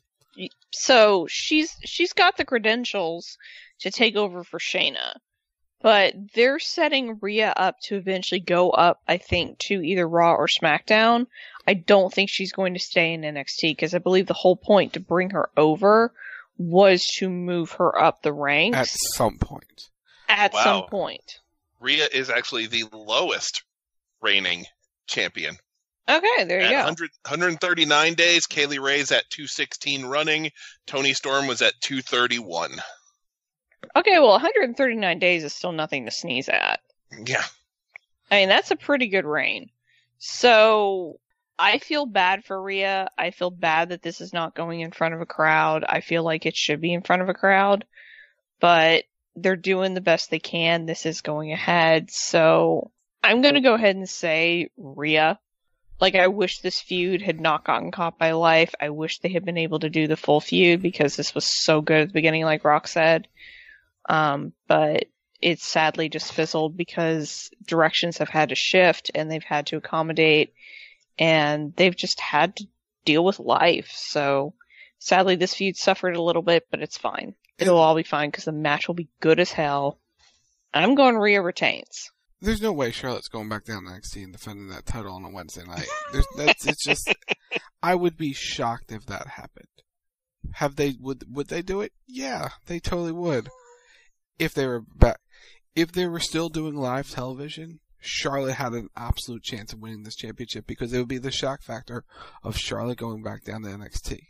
so she's she's got the credentials to take over for Shayna, but they're setting Rhea up to eventually go up, I think, to either Raw or SmackDown. I don't think she's going to stay in N X T because I believe the whole point to bring her over was to move her up the ranks at some point. At wow. some point. Rhea is actually the lowest reigning champion. Okay, there you at go. one hundred, one hundred thirty-nine days, Kaylee Ray's at two sixteen running. Toni Storm was at two thirty-one. Okay, well, one hundred thirty-nine days is still nothing to sneeze at. Yeah. I mean, that's a pretty good reign. So, I feel bad for Rhea. I feel bad that this is not going in front of a crowd. I feel like it should be in front of a crowd. But they're doing the best they can. This is going ahead. So I'm going to go ahead and say Rhea. Like, I wish this feud had not gotten caught by Life. I wish they had been able to do the full feud because this was so good at the beginning, like Rock said. Um, but it's sadly just fizzled because directions have had to shift and they've had to accommodate and they've just had to deal with life. So sadly, this feud suffered a little bit, but it's fine. It'll all be fine because the match will be good as hell. I'm going Rhea retains. There's no way Charlotte's going back down to N X T and defending that title on a Wednesday night. There's, that's, it's just, I would be shocked if that happened. Have they, would, would they do it? Yeah, they totally would. If they were back, if they were still doing live television, Charlotte had an absolute chance of winning this championship because it would be the shock factor of Charlotte going back down to N X T.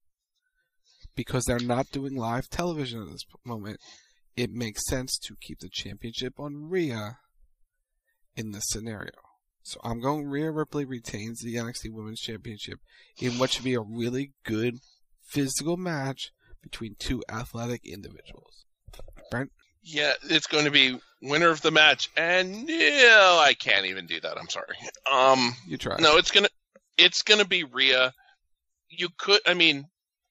Because they're not doing live television at this moment, it makes sense to keep the championship on Rhea in this scenario. So I'm going Rhea Ripley retains the N X T Women's Championship in what should be a really good physical match between two athletic individuals. Brent? Yeah, it's going to be winner of the match, and no, I can't even do that. I'm sorry. Um, you try. No, it's gonna, it's gonna be Rhea. You could, I mean.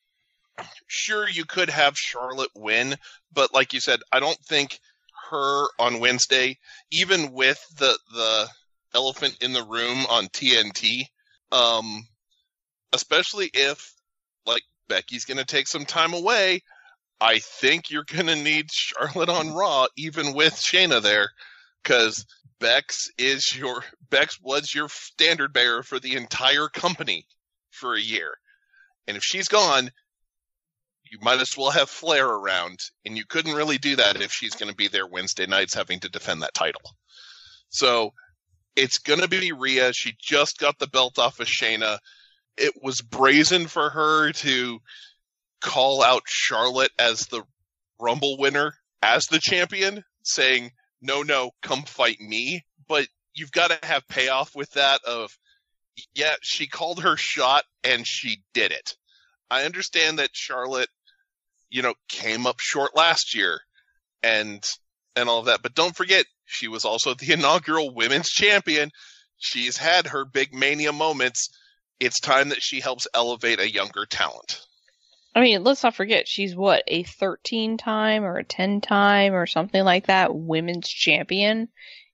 Sure, you could have Charlotte win, but like you said, I don't think her on Wednesday, even with the the elephant in the room on T N T, um, especially if, like, Becky's going to take some time away, I think you're going to need Charlotte on Raw, even with Shayna there, because Bex is your Bex was your standard bearer for the entire company for a year, and if she's gone, you might as well have Flair around, and you couldn't really do that if she's going to be there Wednesday nights having to defend that title. So it's going to be Rhea. She just got the belt off of Shayna. it was brazen for her to call out Charlotte as the Rumble winner, as the champion, saying, no, no, come fight me. But you've got to have payoff with that of, yeah, she called her shot and she did it. I understand that Charlotte, you know, came up short last year and and all of that, but don't forget, she was also the inaugural women's champion. She's had her big Mania moments. It's time that she helps elevate a younger talent. I mean, let's not forget, she's what, a thirteen-time or a ten-time or something like that women's champion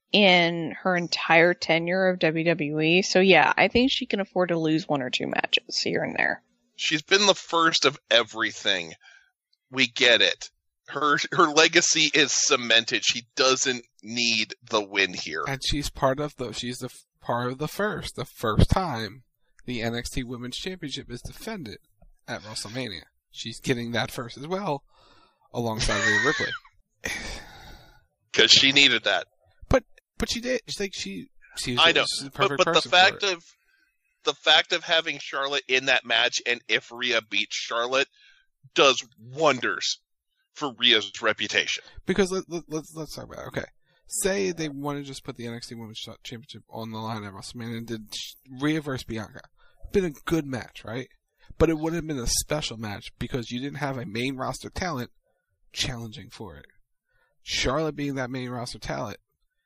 in her entire tenure of W W E. So yeah, I think she can afford to lose one or two matches here and there. She's been the first of everything. We get it. Her her legacy is cemented. She doesn't need the win here. And she's part of the she's the part of the first, the first time the N X T Women's Championship is defended at WrestleMania. She's getting that first as well, alongside Rhea Ripley. Because she needed that. But but she did. It's like she she's I know. She's the but perfect but the person for fact it. of the fact of having Charlotte in that match, and if Rhea beats Charlotte, does wonders for Rhea's reputation. Because let, let, let's let's talk about it. Okay. Say they want to just put the N X T Women's Championship on the line at WrestleMania and did Rhea versus Bianca. Been a good match, right? But it would have been a special match because you didn't have a main roster talent challenging for it. Charlotte being that main roster talent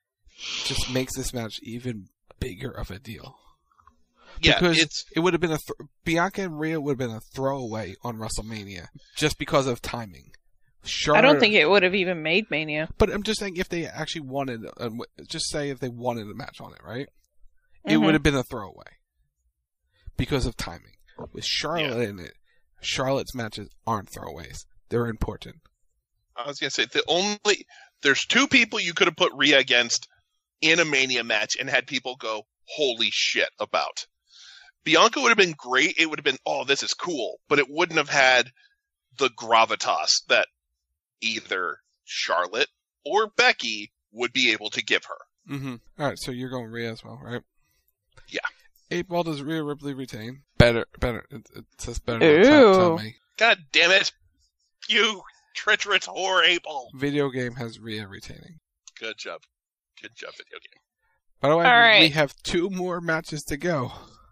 just makes this match even bigger of a deal. Yeah, because it's it would have been a th- Bianca and Rhea would have been a throwaway on WrestleMania just because of timing. Charlotte, I don't think it would have even made Mania. But I'm just saying, if they actually wanted, uh, just say if they wanted a match on it, right? It Mm-hmm. would have been a throwaway because of timing. With Charlotte Yeah. in it, Charlotte's matches aren't throwaways; they're important. I was gonna say the only there's two people you could have put Rhea against in a Mania match and had people go, holy shit, about. Bianca would have been great. It would have been, oh, this is cool, but it wouldn't have had the gravitas that either Charlotte or Becky would be able to give her. Mm-hmm. All right, so you're going Rhea as well, right? Yeah. Eight Ball, does Rhea Ripley retain? Better, better. It, it says better. Ooh. Not tell, tell me. God damn it, you treacherous whore, Abel. Video game has Rhea retaining. Good job. Good job, video game. By the way, All we right. have two more matches to go.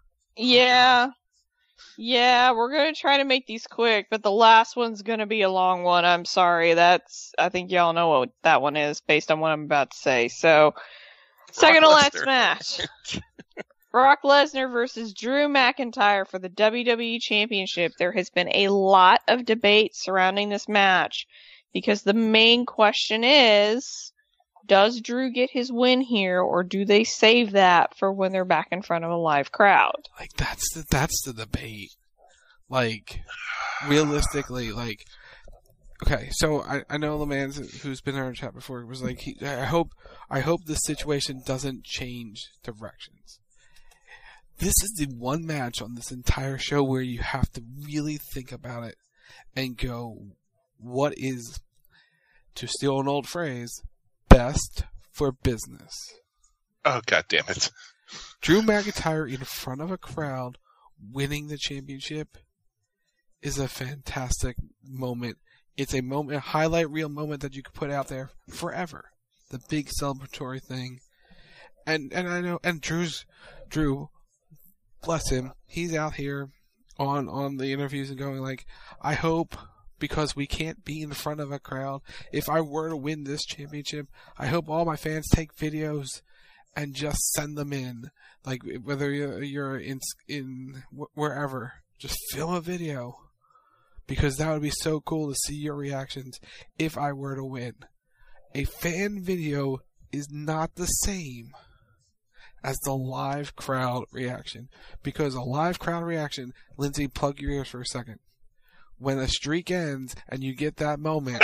Yeah. Yeah, we're going to try to make these quick, but the last one's going to be a long one. I'm sorry. That's, I think y'all know what that one is based on what I'm about to say. So, second to last Lesnar. match. Brock Lesnar versus Drew McIntyre for the W W E Championship. There has been a lot of debate surrounding this match because the main question is, does Drew get his win here, or do they save that for when they're back in front of a live crowd? Like, that's the, that's the debate. Like, realistically, like, okay, so I, I know the man who's been in our chat before was like, he, I hope, I hope this situation doesn't change directions. This is the one match on this entire show where you have to really think about it and go, what is, to steal an old phrase, best for business? Oh, god damn it. Drew McIntyre in front of a crowd winning the championship is a fantastic moment. It's a moment, a highlight reel moment that you could put out there forever. The big celebratory thing. And and I know, and Drew's, Drew, bless him, he's out here on, on the interviews and going like, I hope, because we can't be in front of a crowd, if I were to win this championship, I hope all my fans take videos and just send them in. Like, whether you're, you're in, in wherever, just film a video. Because that would be so cool to see your reactions if I were to win. A fan video is not the same as the live crowd reaction. Because a live crowd reaction, Lindsay, plug your ears for a second. When a streak ends and you get that moment,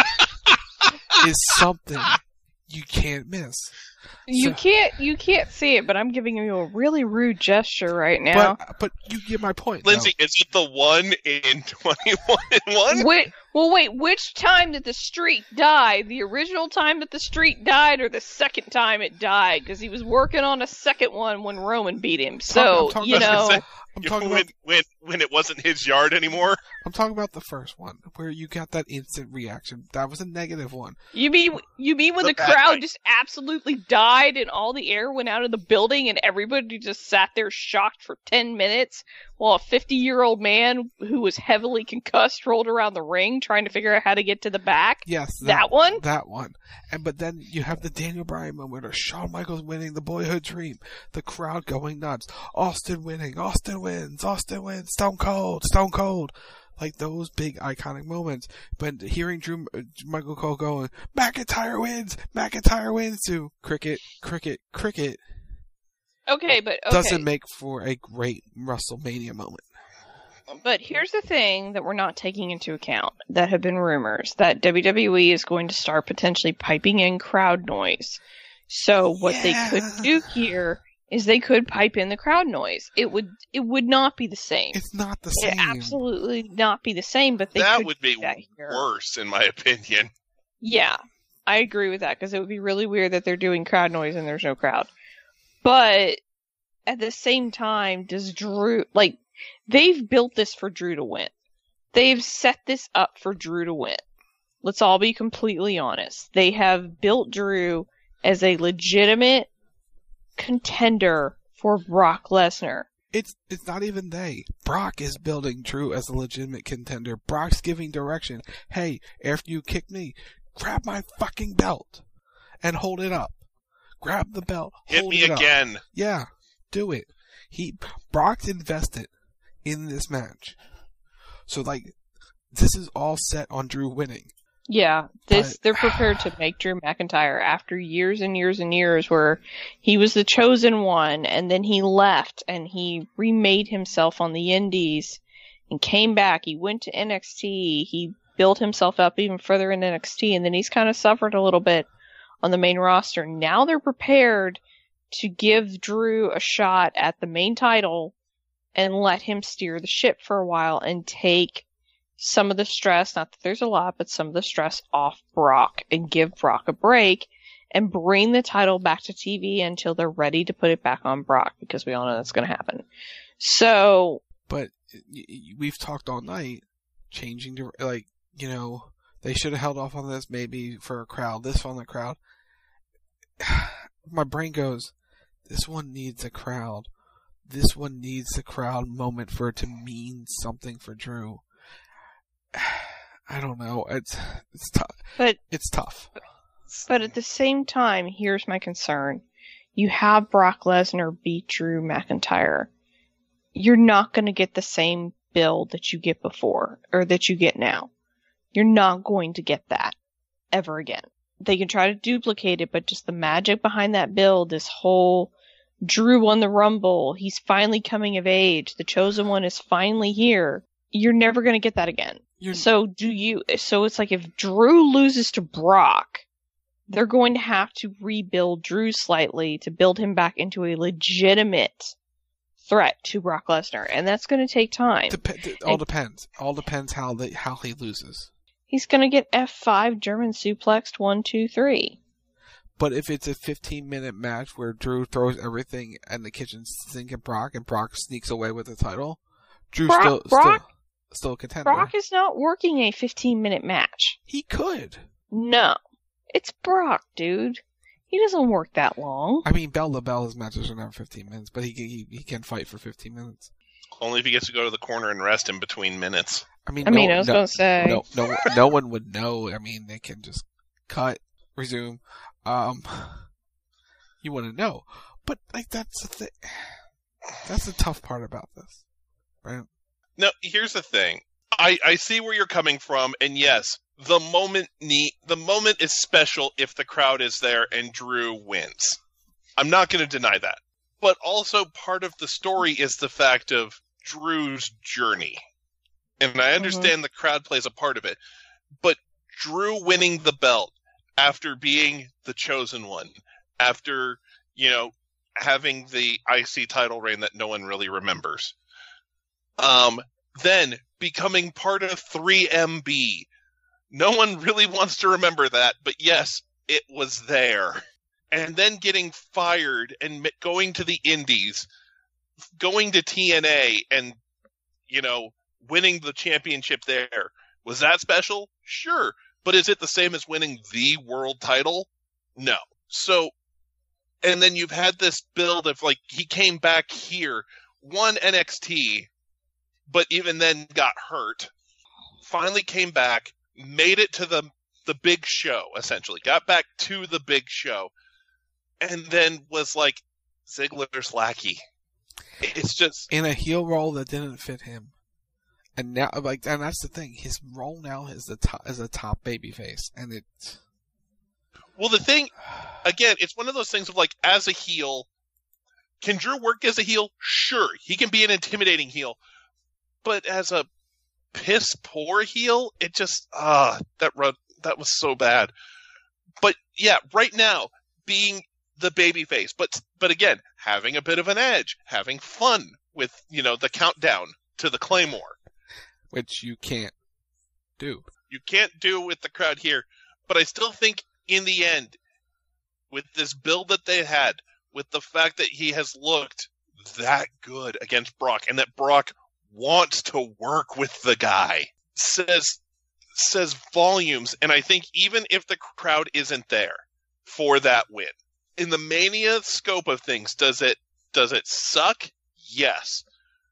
is something you can't miss. You So- can't, you can't see it, but I'm giving you a really rude gesture right now. But, but you get my point. Lindsay, is it the one in twenty-one and one? Which, Well, wait, which time did the streak die? The original time that the streak died or the second time it died? Because he was working on a second one when Roman beat him. So, talking you about- know... I'm talking when, about when when it wasn't his yard anymore. I'm talking about the first one where you got that instant reaction. That was a negative one. You mean you mean when The the, bad crowd night. just absolutely died and all the air went out of the building and everybody just sat there shocked for ten minutes while a fifty-year-old man who was heavily concussed rolled around the ring trying to figure out how to get to the back? Yes, That one? That one. And but then you have the Daniel Bryan moment, or Shawn Michaels winning the Boyhood Dream, the crowd going nuts, Austin winning, Austin wins, Austin wins, Stone Cold, Stone Cold. Like those big iconic moments. But hearing Drew uh, Michael Cole going, McIntyre wins, McIntyre wins to cricket, cricket, cricket, Okay, but okay. doesn't make for a great WrestleMania moment. But here's the thing that we're not taking into account that have been rumors that W W E is going to start potentially piping in crowd noise. So what Yeah. they could do here is they could pipe in the crowd noise. It would it would not be the same. It's not the It same. absolutely not be the same, but they That could would be do that here. worse, in my opinion. Yeah, I agree with that because it would be really weird that they're doing crowd noise and there's no crowd. But at the same time, does Drew, like, they've built this for Drew to win. They've set this up for Drew to win. Let's all be completely honest. They have built Drew as a legitimate contender for Brock Lesnar. It's it's not even they. Brock is building Drew as a legitimate contender. Brock's giving direction. Hey, after you kick me, grab my fucking belt and hold it up. Grab the belt. Hit hold me it up. again. Yeah, do it. He Brock's invested in this match. So like this is all set on Drew winning. Yeah, this But- they're prepared to make Drew McIntyre after years and years and years where he was the chosen one and then he left and he remade himself on the indies and came back. He went to N X T. He built himself up even further in N X T and then he's kind of suffered a little bit on the main roster. Now they're prepared to give Drew a shot at the main title and let him steer the ship for a while and take some of the stress, not that there's a lot, but some of the stress off Brock and give Brock a break and bring the title back to T V until they're ready to put it back on Brock because we all know that's going to happen. So, But y- y- we've talked all night, changing to like you know they should have held off on this maybe for a crowd. This on the crowd. My brain goes, this one needs a crowd. This one needs a crowd moment for it to mean something for Drew. I don't know. It's it's tough. but It's tough. but at the same time, here's my concern. You have Brock Lesnar beat Drew McIntyre. You're not going to get the same build that you get before or that you get now. You're not going to get that ever again. They can try to duplicate it, but just the magic behind that build, this whole Drew won the Rumble, he's finally coming of age, the chosen one is finally here. You're never going to get that again. You're- So do you, so it's like if Drew loses to Brock, they're going to have to rebuild Drew slightly to build him back into a legitimate threat to Brock Lesnar, and that's going to take time. Dep- it all depends. All depends how they how he loses. He's going to get F five German suplexed one, two, three. But if it's a fifteen minute match where Drew throws everything in the kitchen sink at Brock and Brock sneaks away with the title, Drew's Brock- still Brock- still still a contender. Brock is not working a fifteen minute match. He could. No. It's Brock, dude. He doesn't work that long. I mean, Bell to Bell's matches are never fifteen minutes, but he, he he can fight for fifteen minutes. Only if he gets to go to the corner and rest in between minutes. I mean, I no, mean, I was no, gonna say. no, no, no one would know. I mean, they can just cut, resume. Um, you wouldn't know, but like that's the thing. That's the tough part about this, right? No, here's the thing. I, I see where you're coming from, and yes, the moment need, the moment is special if the crowd is there and Drew wins. I'm not going to deny that. But also part of the story is the fact of Drew's journey. And I understand mm-hmm. the crowd plays a part of it. But Drew winning the belt after being the chosen one, after, you know, having the I C title reign that no one really remembers, um, then becoming part of three M B, No one really wants to remember that, but yes, it was there. And then getting fired and going to the Indies, going to T N A and, you know, winning the championship there. Was that special? Sure. But is it the same as winning the world title? No. So, and then you've had this build of, like, he came back here, won N X T, but even then got hurt. Finally came back, made it to the the big show, essentially. Got back to the big show. And then was like Ziggler's lackey. It's just in a heel role that didn't fit him. And now, like, and that's the thing. His role now is the top, is a top babyface, and it. Well, the thing, again, it's one of those things of like, as a heel, can Drew work as a heel? Sure, he can be an intimidating heel, but as a piss poor heel, it just ah, that run that was so bad. But yeah, right now being the babyface, but but again, having a bit of an edge, having fun with, you know, the countdown to the Claymore. Which you can't do. You can't do with the crowd here. But I still think in the end, with this build that they had, with the fact that he has looked that good against Brock, and that Brock wants to work with the guy, says says volumes. And I think even if the crowd isn't there for that win, in the Mania scope of things, does it does it suck? Yes.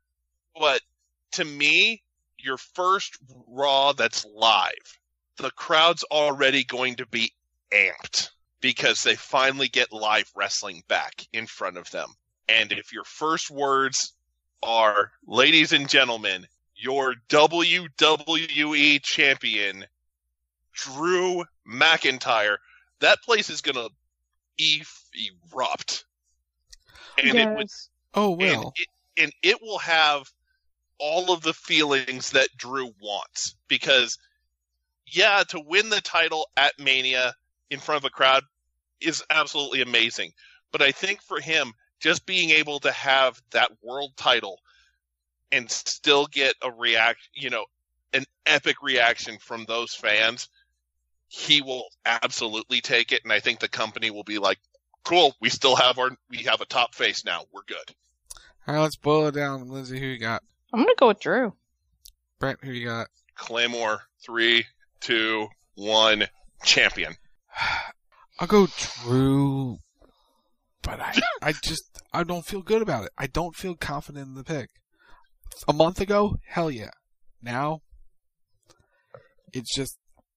But to me, your first Raw that's live, the crowd's already going to be amped because they finally get live wrestling back in front of them. And if your first words are, ladies and gentlemen, your W W E champion, Drew McIntyre, that place is going to e- erupt. And yes. it would, oh, well. And it, and it will have all of the feelings that Drew wants. Because, yeah, to win the title at Mania in front of a crowd is absolutely amazing. But I think for him, just being able to have that world title and still get a react, you know, an epic reaction from those fans, he will absolutely take it. And I think the company will be like, cool, we still have our, we have a top face now. We're good. All right, let's boil it down. Lindsay, who you got? I'm going to go with Drew. Brent, who you got? Claymore, three, two, one, champion. I'll go Drew, but I, I just, I don't feel good about it. I don't feel confident in the pick. A month ago, hell yeah. Now, it's just.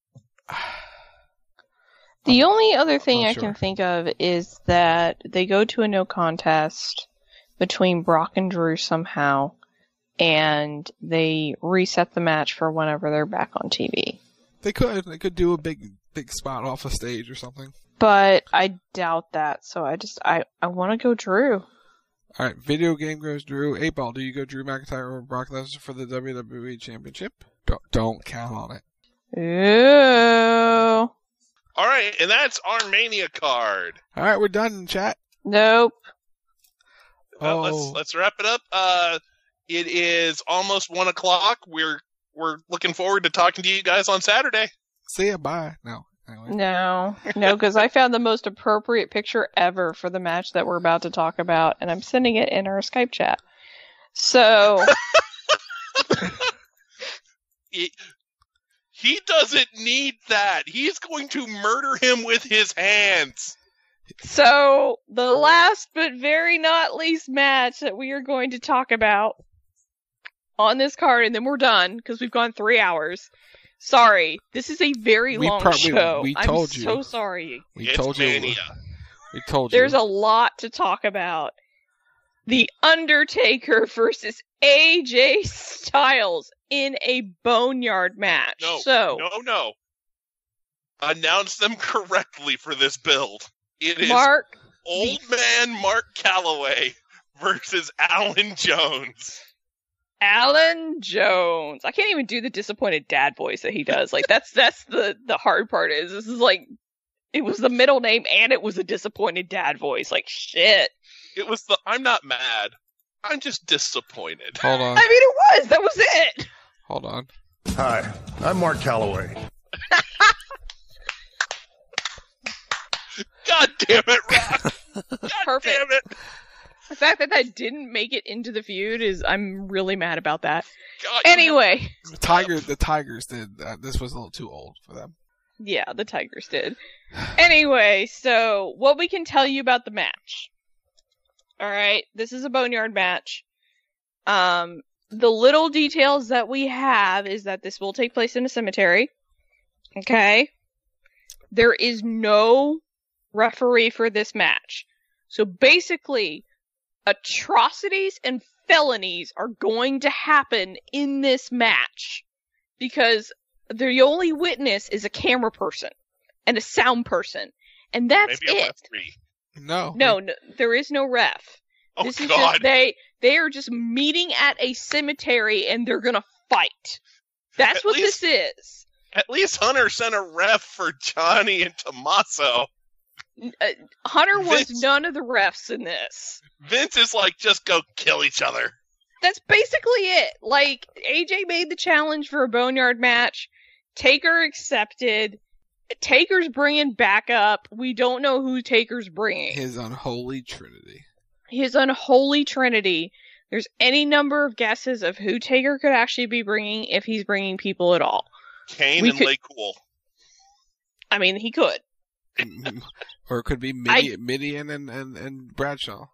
The I'm, only other thing I sure. can think of is that they go to a no contest between Brock and Drew somehow, and they reset the match for whenever they're back on T V. They could. They could do a big, big spot off a stage or something. But I doubt that, so I just, I, I want to go Drew. Alright, video game goes Drew. eight Ball, do you go Drew McIntyre or Brock Lesnar for the W W E Championship? Don't, don't count on it. Ooh. Alright, and that's our Mania card. Alright, we're done, chat. Nope. Well, oh. let's, let's wrap it up. Uh, it is almost one o'clock. We're, we're looking forward to talking to you guys on Saturday. See ya, bye. No. Anyway. No, no, because I found the most appropriate picture ever for the match that we're about to talk about, and I'm sending it in our Skype chat. So. he, he doesn't need that. He's going to murder him with his hands. So, the last but very not least match that we are going to talk about on this card, and then we're done, because we've gone three hours. Sorry, this is a very we long pro- show. We, we told I'm you. so sorry. We it's told Mania. you. We told you. There's a lot to talk about. The Undertaker versus A J Styles in a Boneyard match. No, so, no, no. Announce them correctly for this build. It is Mark, Old Man Mark Calloway versus Alan Jones. Alan Jones. I can't even do the disappointed dad voice that he does. Like that's that's the the hard part is this is like it was the middle name and it was a disappointed dad voice. Like shit. It was the I'm not mad. I'm just disappointed. Hold on. I mean it was. That was it. Hold on. Hi, I'm Mark Calloway. God damn it, Rock! God Perfect. damn it! The fact that that didn't make it into the feud is, I'm really mad about that. God, anyway. The Tigers, the Tigers did, uh, this was a little too old for them. Yeah, the Tigers did. Anyway, so what we can tell you about the match. Alright, this is a Boneyard match. Um, the little details that we have is that this will take place in a cemetery. Okay? There is no referee for this match. So basically, atrocities and felonies are going to happen in this match. Because the only witness is a camera person and a sound person. And that's Maybe a it. referee. No. No, no, there is no ref. Oh, this is God. just they they are just meeting at a cemetery and they're gonna fight. That's At what least- this is. At least Hunter sent a ref for Johnny and Tommaso. Uh, Hunter was Vince- none of the refs in this. Vince is like, just go kill each other. That's basically it. Like, A J made the challenge for a Boneyard match. Taker accepted. Taker's bringing backup. We don't know who Taker's bringing. His unholy trinity. His unholy trinity. There's any number of guesses of who Taker could actually be bringing if he's bringing people at all. Kane We and could- Lay Cool. I mean, he could. Or it could be Midi- Midian and, and, and Bradshaw.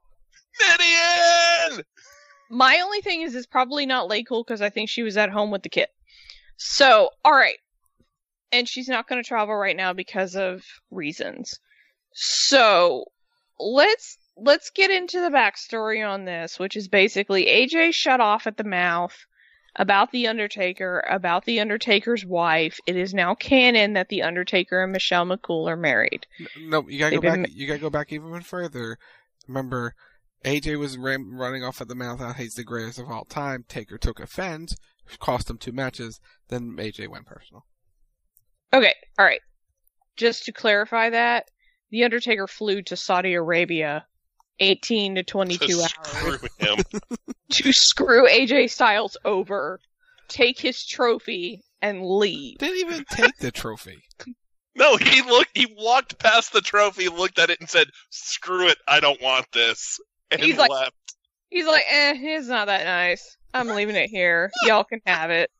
Midian! My only thing is, it's probably not Laycool because I think she was at home with the kid. So, alright. And she's not going to travel right now because of reasons. So, let's, let's get into the backstory on this, which is basically A J shut off at the mouth about The Undertaker, about The Undertaker's wife. It is now canon that The Undertaker and Michelle McCool are married. No, you gotta They've go been- back. You gotta go back even further. Remember, A J was ram- running off at the mouth out. He's the greatest of all time. Taker took offense, cost him two matches. Then A J went personal. Okay, alright. Just to clarify that, The Undertaker flew to Saudi Arabia eighteen to twenty-two hours Screw him. to screw A J Styles over, take his trophy, and leave. Didn't even take the trophy. No, he looked. He walked past the trophy, looked at it, and said, "Screw it, I don't want this," and He's like- left. He's like, eh, it's not that nice. I'm leaving it here. Y'all can have it.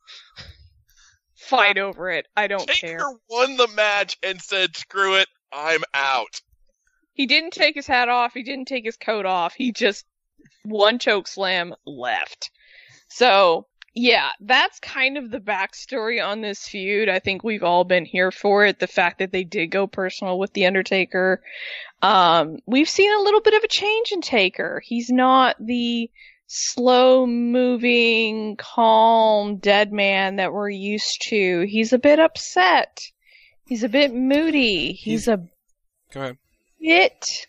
Fight over it. I don't Taker care. won the match and said, "Screw it, I'm out." He didn't take his hat off. He didn't take his coat off. He just one choke slam left. So, yeah, that's kind of the backstory on this feud. I think we've all been here for it. The fact that they did go personal with The Undertaker. Um, we've seen a little bit of a change in Taker. He's not the slow moving, calm, dead man that we're used to. He's a bit upset. He's a bit moody. He's a Go ahead. bit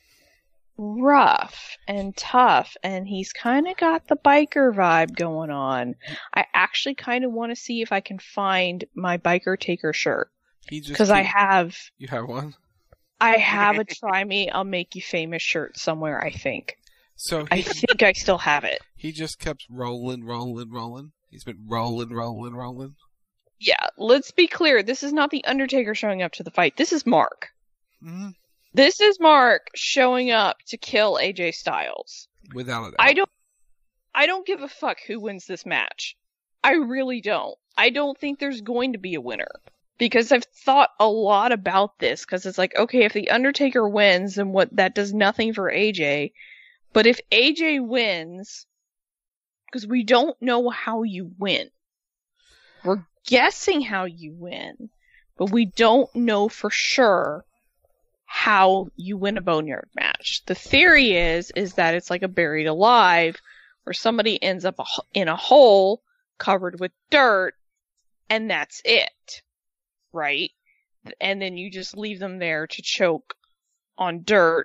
rough and tough, and he's kind of got the biker vibe going on. I actually kind of want to see if I can find my Biker Taker shirt. He just Because I keep- have, You have one. I have a Try Me, I'll Make You Famous shirt somewhere, I think. So I he, think I still have it. he just kept rolling, rolling, rolling. He's been rolling, rolling, rolling. Yeah, let's be clear. This is not the Undertaker showing up to the fight. This is Mark. Mm-hmm. This is Mark showing up to kill A J Styles. Without a doubt. I don't I don't give a fuck who wins this match. I really don't. I don't think there's going to be a winner. Because I've thought a lot about this, because it's like, okay, if The Undertaker wins, then what, that does nothing for A J. But if A J wins, because we don't know how you win. We're guessing how you win, but we don't know for sure how you win a Boneyard match. The theory is, is that it's like a Buried Alive, where somebody ends up a, in a hole covered with dirt, and that's it. Right? And then you just leave them there to choke on dirt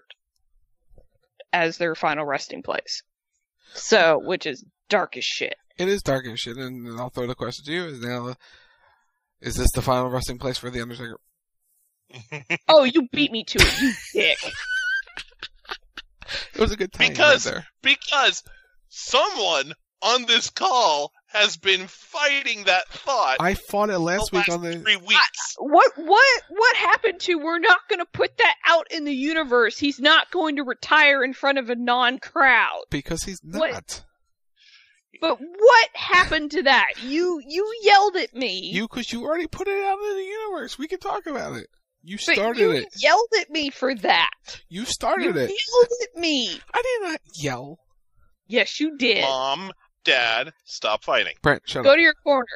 as their final resting place. So, which is dark as shit. It is dark as shit, and I'll throw the question to you: Is now, is this the final resting place for the Undertaker? Oh, you beat me to it, you dick. It was a good time Because right there. because someone on this call has been fighting that thought. I fought it last the week last on the three weeks. What what what happened to we're not going to put that out in the universe? He's not going to retire in front of a non-crowd. Because he's not. What? But what happened to that? You you yelled at me. You, because you already put it out in the universe. We can talk about it. You but started you it. yelled at me for that. You started you it. yelled at me. I did not yell. Yes, you did. Mom, Dad, stop fighting. Brent, shut Go up. to your corner.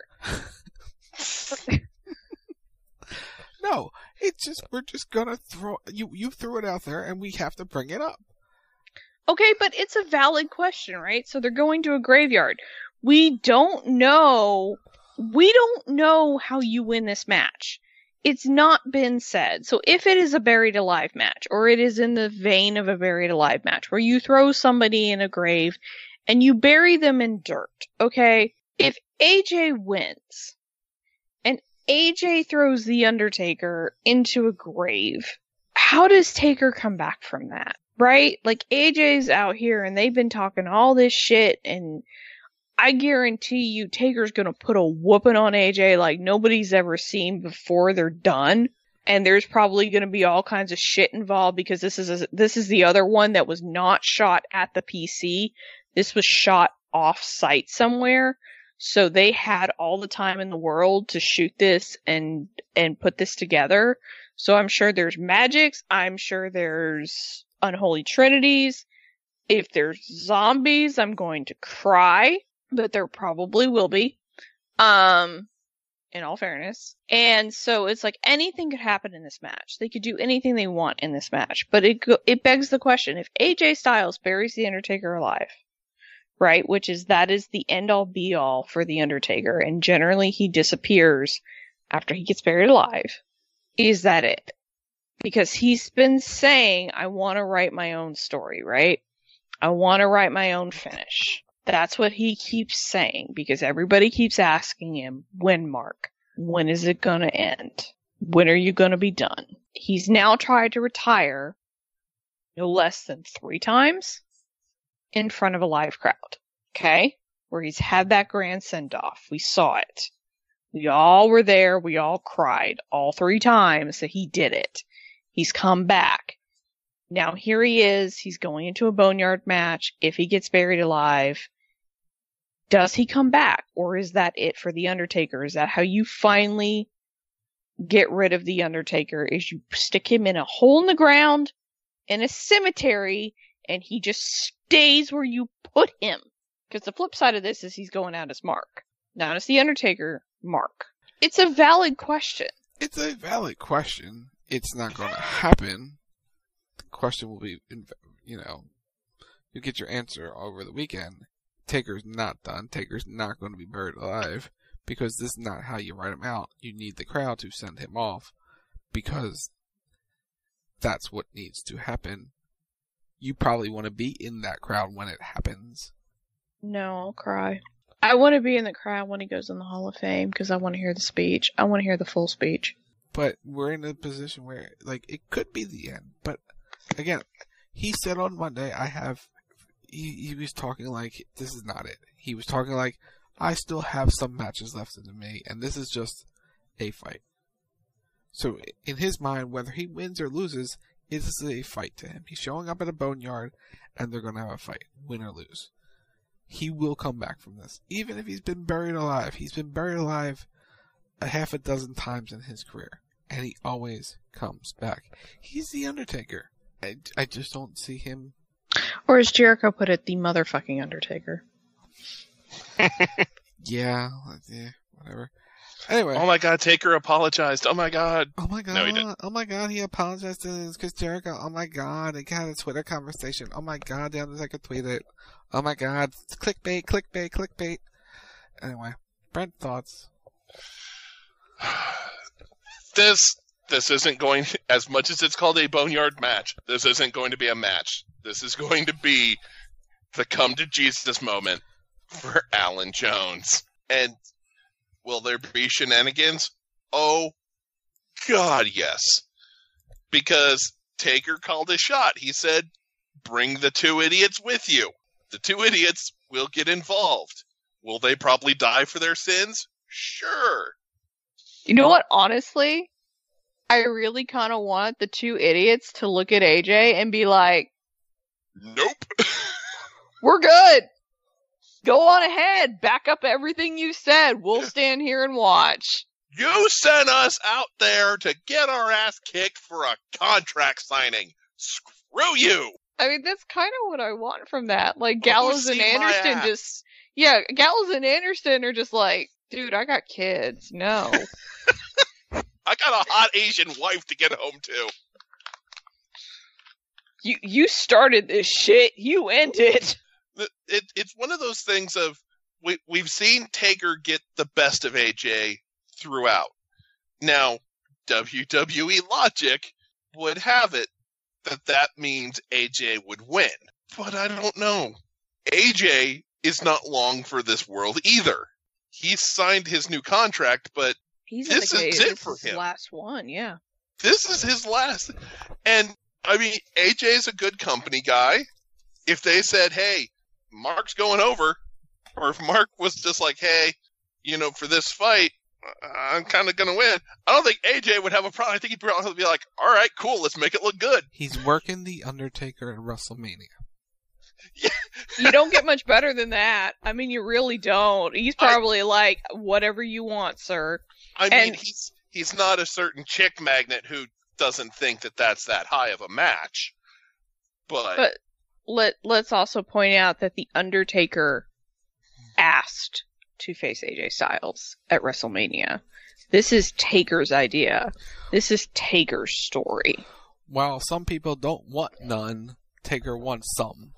No, it's just, we're just gonna throw, you, you threw it out there and we have to bring it up. Okay, but it's a valid question, right? So they're going to a graveyard. We don't know, we don't know how you win this match. It's not been said. So if it is a buried alive match, or it is in the vein of a buried alive match, where you throw somebody in a grave and you bury them in dirt, okay? If A J wins, and A J throws The Undertaker into a grave, how does Taker come back from that? Right? Like, A J's out here and they've been talking all this shit, and I guarantee you Taker's gonna put a whooping on A J like nobody's ever seen before they're done. And there's probably gonna be all kinds of shit involved, because this is a, this is the other one that was not shot at the P C. This was shot off-site somewhere. So they had all the time in the world to shoot this and and put this together. So I'm sure there's magics. I'm sure there's unholy trinities. If there's zombies, I'm going to cry. But there probably will be, um, in all fairness. And so it's like anything could happen in this match. They could do anything they want in this match. But it go- it begs the question, if A J Styles buries The Undertaker alive, right, which is, that is the end-all be-all for The Undertaker, and generally he disappears after he gets buried alive, is that it? Because he's been saying, I want to write my own story, right? I want to write my own finish. That's what he keeps saying, because everybody keeps asking him, when, Mark? When is it gonna end? When are you gonna be done? He's now tried to retire no less than three times in front of a live crowd. Okay? Where he's had that grand send-off. We saw it. We all were there. We all cried all three times that he did it. He's come back. Now here he is. He's going into a boneyard match. If he gets buried alive, does he come back? Or is that it for The Undertaker? Is that how you finally get rid of The Undertaker? Is you stick him in a hole in the ground, in a cemetery, and he just stays where you put him? Because the flip side of this is he's going out as Mark. Not as The Undertaker, Mark. It's a valid question. It's a valid question. It's not going to happen. The question will be, you know, you get your answer over the weekend. Taker's not done. Taker's not going to be buried alive, because this is not how you write him out. You need the crowd to send him off, because that's what needs to happen. You probably want to be in that crowd when it happens. No, I'll cry. I want to be in the crowd when he goes in the Hall of Fame, because I want to hear the speech. I want to hear the full speech. But we're in a position where, like, it could be the end. But, again, he said on Monday, I have... He, he was talking like, this is not it. He was talking like, I still have some matches left in me, and this is just a fight. So, in his mind, whether he wins or loses, it is a fight to him. He's showing up at a boneyard, and they're going to have a fight, win or lose. He will come back from this. Even if he's been buried alive. He's been buried alive a half a dozen times in his career, and he always comes back. He's The Undertaker. I, I just don't see him... Or as Jericho put it, the motherfucking Undertaker. yeah, yeah, whatever. Anyway. Oh my god, Taker apologized. Oh my god. Oh my god. No, he didn't. Oh my god, he apologized to Chris Jericho. Oh my god, they had a Twitter conversation. Oh my god, the Undertaker tweeted. Oh my god, clickbait, clickbait, clickbait. Anyway, Brent, thoughts? This, this isn't going, as much as it's called a boneyard match, this isn't going to be a match. This is going to be the come to Jesus moment for Alan Jones. And will there be shenanigans? Oh, God, yes. Because Taker called a shot. He said, bring the two idiots with you. The two idiots will get involved. Will they probably die for their sins? Sure. You know what? Honestly, I really kind of want the two idiots to look at A J and be like, nope. We're good. Go on ahead. Back up everything you said. We'll stand here and watch. You sent us out there to get our ass kicked for a contract signing. Screw you. I mean, that's kind of what I want from that. Like, Oh, Gallows and see my Anderson ass. just... Yeah, Gallows and Anderson are just like, dude, I got kids. No. I got a hot Asian wife to get home to. You you started this shit. You end it. It, it's one of those things of, we, we've seen Taker get the best of A J throughout. Now, W W E logic would have it that that means A J would win. But I don't know. A J is not long for this world either. He's signed his new contract, but He's this indicated is it this for is him. his last one, yeah. This is his last. And, I mean, A J's a good company guy. If they said, hey, Mark's going over, or if Mark was just like, hey, you know, for this fight, I'm kind of going to win, I don't think A J would have a problem. I think he'd probably be like, all right, cool, let's make it look good. He's working The Undertaker at WrestleMania. You don't get much better than that. I mean, you really don't. He's probably I, like, whatever you want, sir. I and, mean, he's he's not a certain chick magnet who doesn't think that that's that high of a match. But, but let, let's also point out that The Undertaker asked to face A J Styles at WrestleMania. This is Taker's idea. This is Taker's story. While some people don't want none, Taker wants some.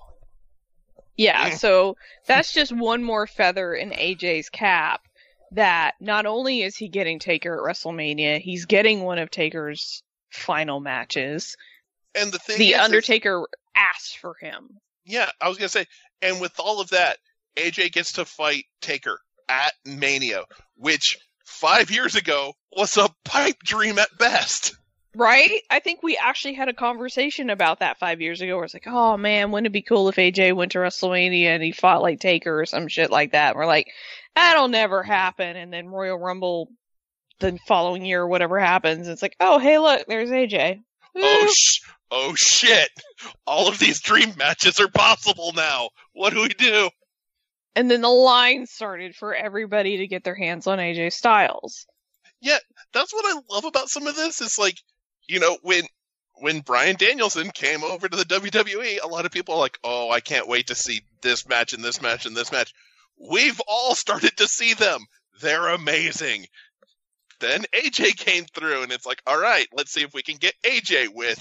Yeah, so that's just one more feather in A J's cap, that not only is he getting Taker at WrestleMania, he's getting one of Taker's final matches. And the thing The is, Undertaker is, asked for him. Yeah, I was going to say, and with all of that, A J gets to fight Taker at Mania, which five years ago was a pipe dream at best. Right? I think we actually had a conversation about that five years ago where it's like, oh man, wouldn't it be cool if A J went to WrestleMania and he fought like Taker or some shit like that? And we're like, that'll never happen. And then Royal Rumble the following year or whatever happens, it's like, oh hey look, there's A J. Oh sh- oh shit. All of these dream matches are possible now. What do we do? And then the line started for everybody to get their hands on A J Styles. Yeah, that's what I love about some of this. Is like, you know, when when Bryan Danielson came over to the W W E, a lot of people are like, oh, I can't wait to see this match and this match and this match. We've all started to see them. They're amazing. Then A J came through, and it's like, all right, let's see if we can get A J with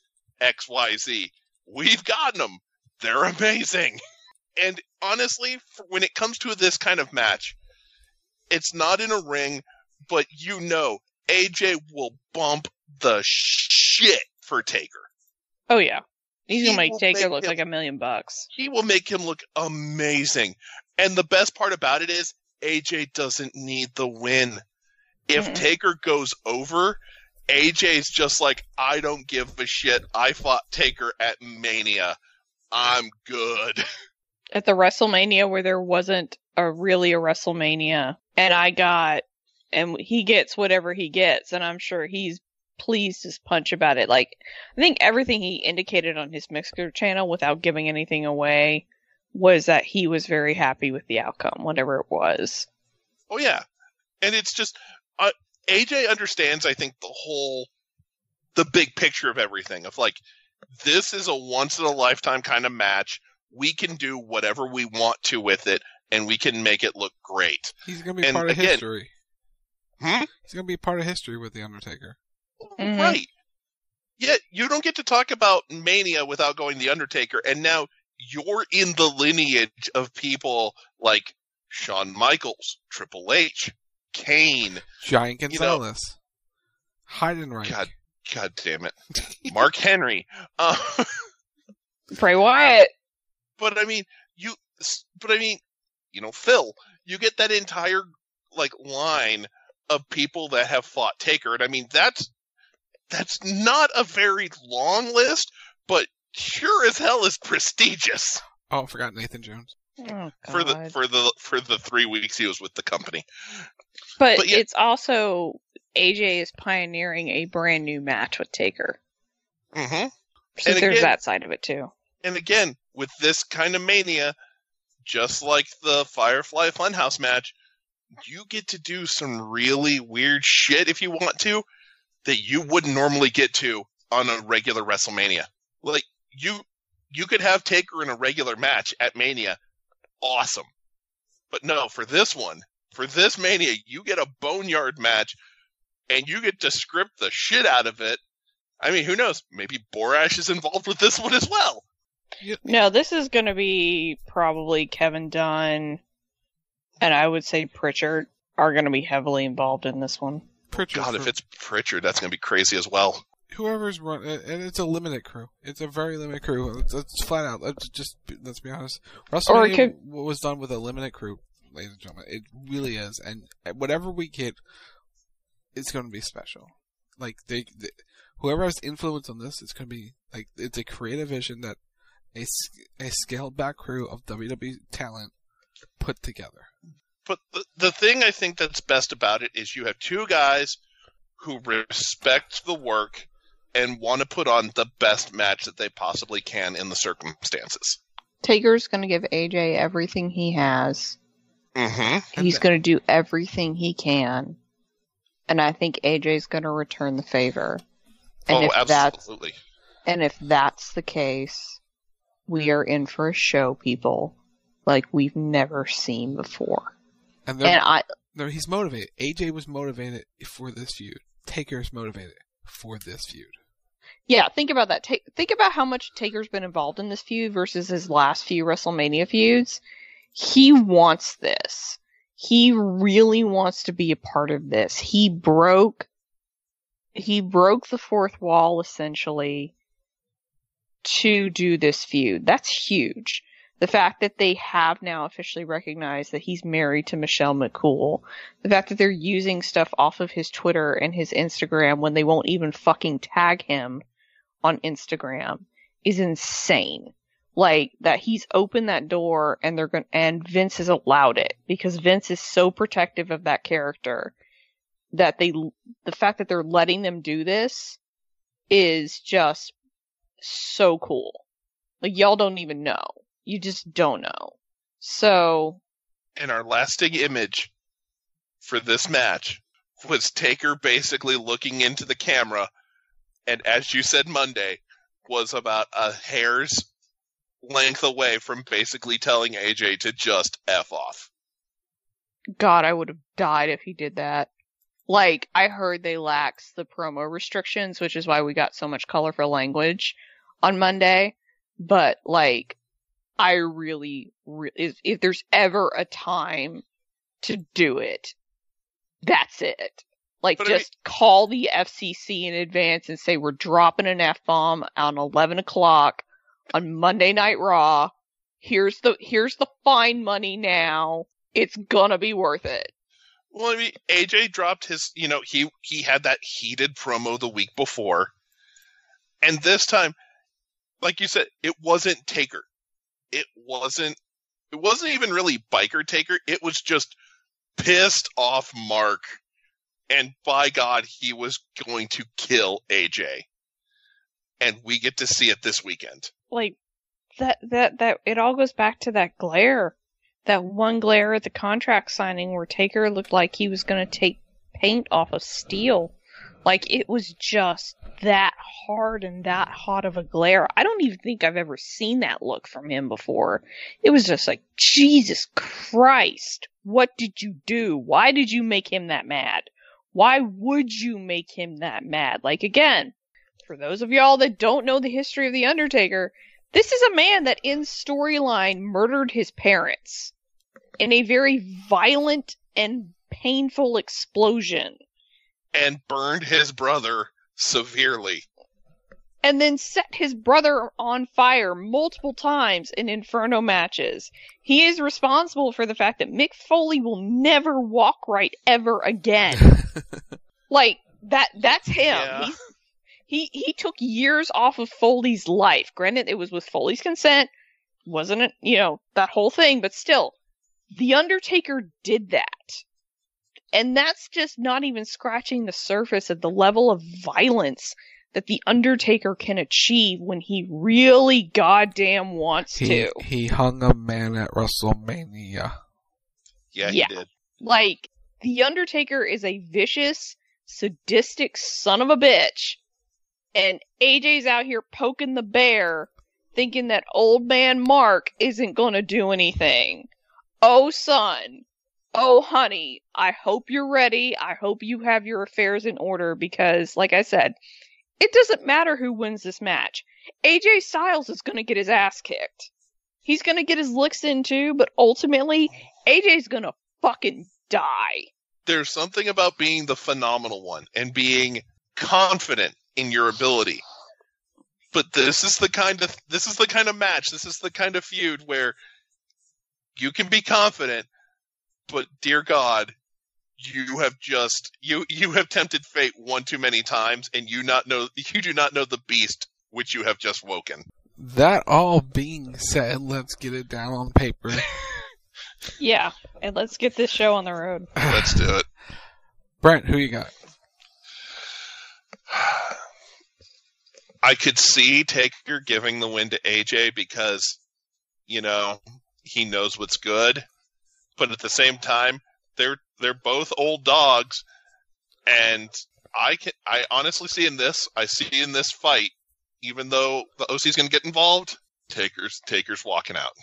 X Y Z. We've gotten them. They're amazing. And honestly, for when it comes to this kind of match, it's not in a ring, but you know A J will bump the shit for Taker. Oh yeah. He's He gonna make will Taker make look him- like a million bucks. He will make him look amazing. And the best part about it is A J doesn't need the win. If Mm. Taker goes over, A J's just like, I don't give a shit. I fought Taker at Mania. I'm good. At the WrestleMania where there wasn't a really a WrestleMania, and I got, and he gets whatever he gets, and I'm sure he's pleased as punch about it. Like, I think everything he indicated on his Mixer channel without giving anything away was that he was very happy with the outcome, whatever it was. Oh yeah. And it's just, uh, A J understands, I think, the whole, the big picture of everything. Of like, this is a once in a lifetime kind of match. We can do whatever we want to with it, and we can make it look great. He's going to be And part of again- history. Hmm? He's going to be part of history with The Undertaker. Mhm. Right. Yet you don't get to talk about Mania without going The Undertaker, and now you're in the lineage of people like Shawn Michaels, Triple H, Kane, Giant You know- Gonzalez. Heidenreich. God, God damn it, Mark Henry. Uh, Bray Wyatt. but I mean, you. But I mean, you know, Phil. You get that entire like line of people that have fought Taker, and I mean that's that's not a very long list, but sure as hell is prestigious. Oh, I forgot Nathan Jones. Oh, for the for the for the three weeks he was with the company. But, But yeah- it's also A J is pioneering a brand new match with Taker. Mm-hmm. So And there's again- that side of it too. And again, with this kind of Mania, just like the Firefly Funhouse match, you get to do some really weird shit if you want to that you wouldn't normally get to on a regular WrestleMania. Like you you could have Taker in a regular match at Mania. Awesome. But no, for this one, for this Mania, you get a boneyard match and you get to script the shit out of it. I mean, who knows? Maybe Borash is involved with this one as well. No, this is going to be probably Kevin Dunn, and I would say Pritchard are going to be heavily involved in this one. Pritchard. God, for- if it's Pritchard, that's going to be crazy as well. Whoever's run, and it's a limited crew. It's a very limited crew. It's, it's flat out. Let's just let's be honest. WrestleMania it could- was done with a limited crew, ladies and gentlemen. It really is, and whatever we get, it's going to be special. Like they, they, whoever has influence on this, it's going to be like it's a creative vision that a s- a scaled back crew of W W E talent put together. But the, the thing I think that's best about it is you have two guys who respect the work and want to put on the best match that they possibly can in the circumstances. Taker's going to give A J everything he has. Mm-hmm. He's going to do everything he can. And I think A J's going to return the favor. And Oh, if that's absolutely. and if that's the case, we are in for a show, people, like we've never seen before. And, And I no, he's motivated. A J was motivated for this feud. Taker is motivated for this feud. Yeah, think about that. Take, think about how much Taker's been involved in this feud versus his last few WrestleMania feuds. He wants this. He really wants to be a part of this. He broke, he broke the fourth wall essentially to do this feud. That's huge. The fact that they have now officially recognized that he's married to Michelle McCool. The fact that they're using stuff off of his Twitter and his Instagram when they won't even fucking tag him on Instagram is insane. Like, that he's opened that door and they're going and Vince has allowed it because Vince is so protective of that character that they, the fact that they're letting them do this is just so cool. Like, y'all don't even know. You just don't know. So. And our lasting image for this match was Taker basically looking into the camera, and as you said Monday, was about a hair's length away from basically telling A J to just F off. God, I would have died if he did that. Like, I heard they lax the promo restrictions, which is why we got so much colorful language on Monday. But, like, I really, re- if, if there's ever a time to do it, that's it. Like, But I just call the F C C in advance and say we're dropping an F-bomb on eleven o'clock on Monday Night Raw. Here's the, here's the fine money now. It's gonna be worth it. Well, I mean, A J dropped his, you know, he, he had that heated promo the week before. And this time, like you said, it wasn't Taker. It wasn't, it wasn't even really Biker Taker. It was just pissed off Mark. And by God, he was going to kill A J. And we get to see it this weekend. Like, that, that, that, it all goes back to that glare. That one glare at the contract signing where Taker looked like he was gonna take paint off of steel. Like, it was just that hard and that hot of a glare. I don't even think I've ever seen that look from him before. It was just like, Jesus Christ, what did you do? Why did you make him that mad? Why would you make him that mad? Like, again, for those of y'all that don't know the history of The Undertaker, this is a man that in storyline murdered his parents in a very violent and painful explosion. And burned his brother severely. And then set his brother on fire multiple times in Inferno matches. He is responsible for the fact that Mick Foley will never walk right ever again. Like, that, that's him. Yeah. He's, he, he took years off of Foley's life. Granted, it was with Foley's consent. wasn't it, you know, that whole thing, but still, The Undertaker did that. And that's just not even scratching the surface of the level of violence that The Undertaker can achieve when he really goddamn wants he, to. He hung a man at WrestleMania. Yeah, he yeah. did. Like, The Undertaker is a vicious, sadistic son of a bitch, and A J's out here poking the bear, thinking that old man Mark isn't gonna do anything. Oh, son. Oh, honey. I hope you're ready. I hope you have your affairs in order because, like I said, it doesn't matter who wins this match. A J Styles is gonna get his ass kicked. He's gonna get his licks in too, but ultimately, A J's gonna fucking die. There's something about being the phenomenal one and being confident in your ability. But this is the kind of this is the kind of match, this is the kind of feud where you can be confident, but dear God, you have just you you have tempted fate one too many times, and you not know you do not know the beast which you have just woken. That all being said, let's get it down on paper. Yeah, and let's get this show on the road. Let's do it. Brent, who you got? I could see Taker giving the win to A J because, you know, he knows what's good. But at the same time, they're they're both old dogs, and I can I honestly see in this, I see in this fight, even though the O C's going to get involved, Taker's Taker's walking out.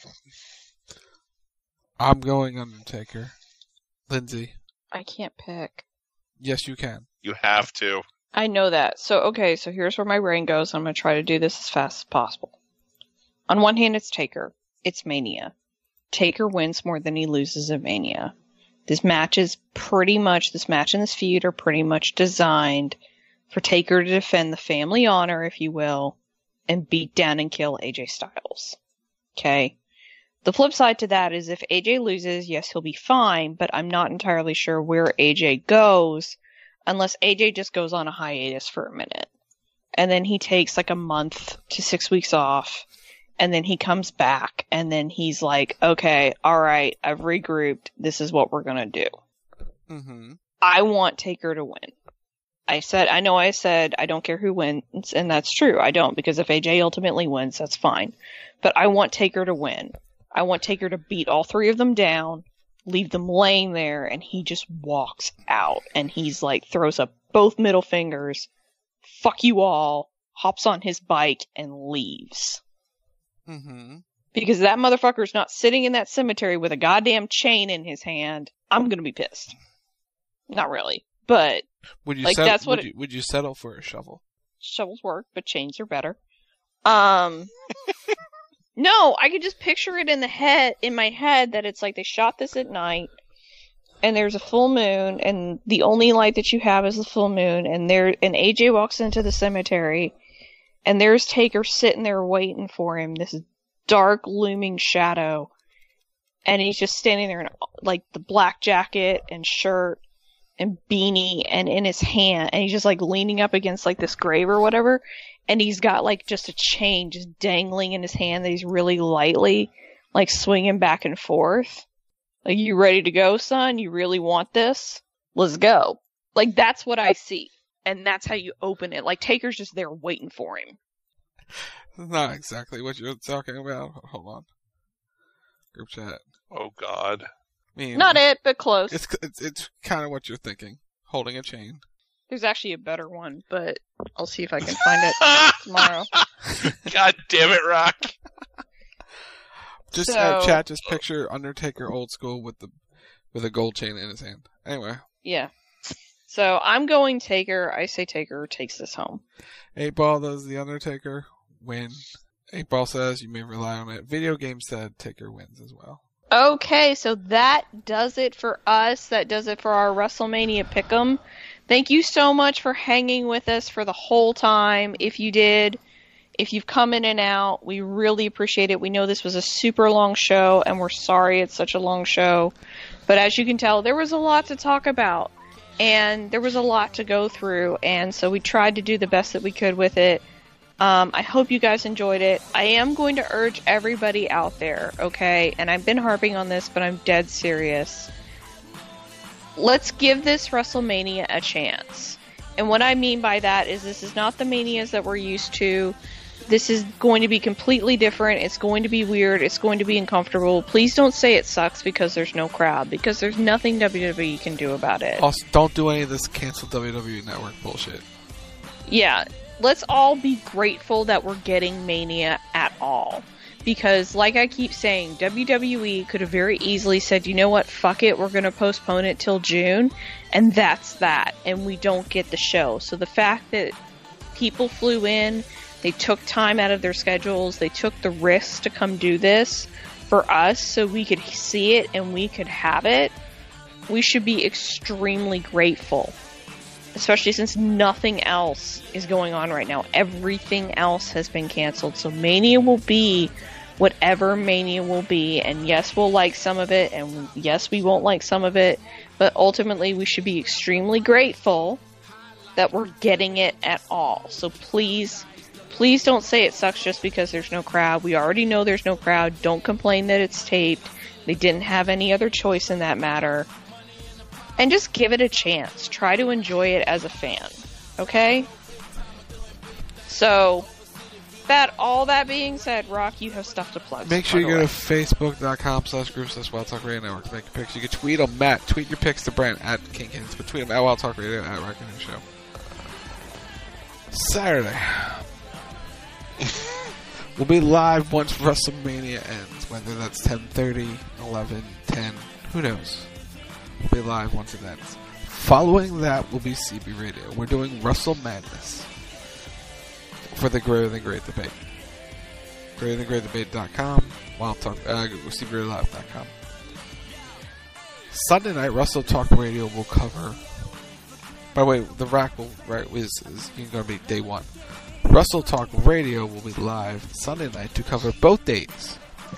I'm going Undertaker. Lindsay. I can't pick. Yes, you can. You have to. I know that. So, okay, so here's where my brain goes. I'm going to try to do this as fast as possible. On one hand, it's Taker. It's Mania. Taker wins more than he loses at Mania. This match is pretty much, this match and this feud are pretty much designed for Taker to defend the family honor, if you will, and beat down and kill A J Styles. Okay? The flip side to that is if A J loses, yes, he'll be fine, but I'm not entirely sure where A J goes unless A J just goes on a hiatus for a minute. And then he takes like a month to six weeks off, and then he comes back, and then he's like, okay, alright, I've regrouped, this is what we're gonna do. Mm-hmm. I want Taker to win. I said, I know I said I don't care who wins, and that's true, I don't, because if A J ultimately wins, that's fine. But I want Taker to win. I want Taker to beat all three of them down, leave them laying there, and he just walks out. And he's like, throws up both middle fingers, fuck you all, hops on his bike, and leaves. Mm-hmm. Because that motherfucker's not sitting in that cemetery with a goddamn chain in his hand. I'm gonna be pissed. Not really, but would you like settle, that's what would, it, you, would you settle for a shovel? Shovels work, but chains are better. Um... No, I could just picture it in the head, in my head, that it's like they shot this at night, and there's a full moon, and the only light that you have is the full moon, and there, and A J walks into the cemetery, and there's Taker sitting there waiting for him, this dark looming shadow, and he's just standing there in like the black jacket and shirt and beanie, and in his hand, and he's just like leaning up against like this grave or whatever. And he's got, like, just a chain just dangling in his hand that he's really lightly, like, swinging back and forth. Like, you ready to go, son? You really want this? Let's go. Like, that's what I see. And that's how you open it. Like, Taker's just there waiting for him. That's not exactly what you're talking about. Hold on. Group chat. Oh, God. I mean, not it, but close. It's, it's, it's kind of what you're thinking. Holding a chain. There's actually a better one, but I'll see if I can find it tomorrow. God damn it, Rock. Just so, uh, chat, just picture Undertaker old school with the with a gold chain in his hand. Anyway. Yeah. So I'm going Taker. I say Taker takes this home. Eight Ball does the Undertaker win. Eight Ball says you may rely on it. Video game said Taker wins as well. Okay, so that does it for us. That does it for our WrestleMania Pick'em. Thank you so much for hanging with us for the whole time. If you did, if you've come in and out, we really appreciate it. We know this was a super long show, and we're sorry it's such a long show. But as you can tell, there was a lot to talk about, and there was a lot to go through, and so we tried to do the best that we could with it. Um, I hope you guys enjoyed it. I am going to urge everybody out there, okay? And I've been harping on this, but I'm dead serious. Let's give this WrestleMania a chance. And what I mean by that is this is not the Manias that we're used to. This is going to be completely different. It's going to be weird. It's going to be uncomfortable. Please don't say it sucks because there's no crowd, because there's nothing W W E can do about it. Also, don't do any of this cancel W W E Network bullshit. Yeah, let's all be grateful that we're getting Mania at all. Because, like I keep saying, W W E could have very easily said, you know what, fuck it, we're going to postpone it till June, and that's that, and we don't get the show. So the fact that people flew in, they took time out of their schedules, they took the risk to come do this for us so we could see it and we could have it, we should be extremely grateful. Especially since nothing else is going on right now. Everything else has been canceled. So Mania will be whatever Mania will be. And yes, we'll like some of it. And yes, we won't like some of it. But ultimately, we should be extremely grateful that we're getting it at all. So please, please don't say it sucks just because there's no crowd. We already know there's no crowd. Don't complain that it's taped. They didn't have any other choice in that matter. And just give it a chance. Try to enjoy it as a fan. Okay? So, that all that being said, Rock, you have stuff to plug. Make sure you go to facebook.com slash group slash Wild Talk Radio Network. Make your picks. You can tweet them, Matt. Tweet your picks to Brent at King Kids, but tweet them at Wild Talk Radio at Rock and Show. Saturday. We'll be live once WrestleMania ends. Whether that's ten thirty, eleven, ten, who knows? We'll be live once it ends. Following that will be C B Radio. We're doing Wrestle Madness for the Greater Than Great Debate. Greater Than Great Debate dot com, Wild Talk, uh, C B Radio Live dot com. Sunday night, Wrestle Talk Radio will cover. By the way, the rack will right is is going to be day one. Wrestle Talk Radio will be live Sunday night to cover both days.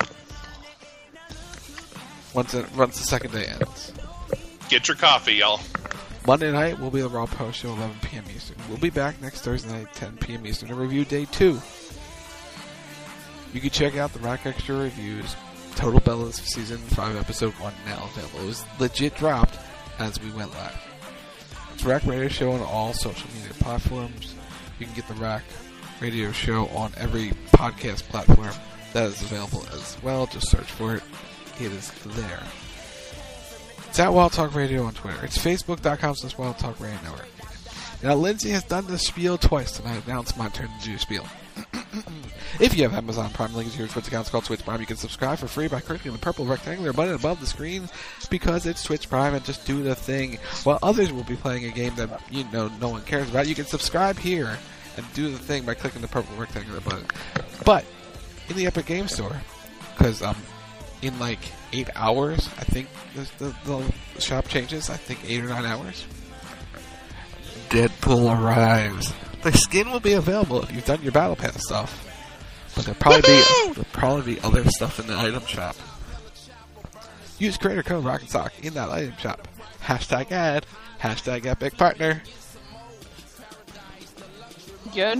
Once it, once the second day ends. Get your coffee, y'all. Monday night will be the Raw Post Show, eleven p.m. Eastern. We'll be back next Thursday night, ten p.m. Eastern, to review day two. You can check out the Rack Extra reviews. Total Bellas season five, episode one now available. It was legit dropped as we went live. It's Rack Radio Show on all social media platforms. You can get the Rack Radio Show on every podcast platform that is available as well. Just search for it. It is there. It's at Wild Talk Radio on Twitter. It's facebook.com slash Wild Talk Radio Network. Now, Lindsay has done the spiel twice tonight. Now it's my turn to do a spiel. If you have Amazon Prime, link to your Twitch account. It's called Twitch Prime. You can subscribe for free by clicking the purple rectangular button above the screen because it's Twitch Prime, and just do the thing. While others will be playing a game that you know no one cares about, you can subscribe here and do the thing by clicking the purple rectangular button. But in the Epic Game Store, because um, in like eight hours, I think the, the, the shop changes. I think eight or nine hours. Deadpool arrives. The skin will be available if you've done your Battle Pass stuff. But there'll probably be there'll probably be other stuff in the item shop. Use creator code Rock and Sock in that item shop. Hashtag ad. Hashtag Epic Partner. Good.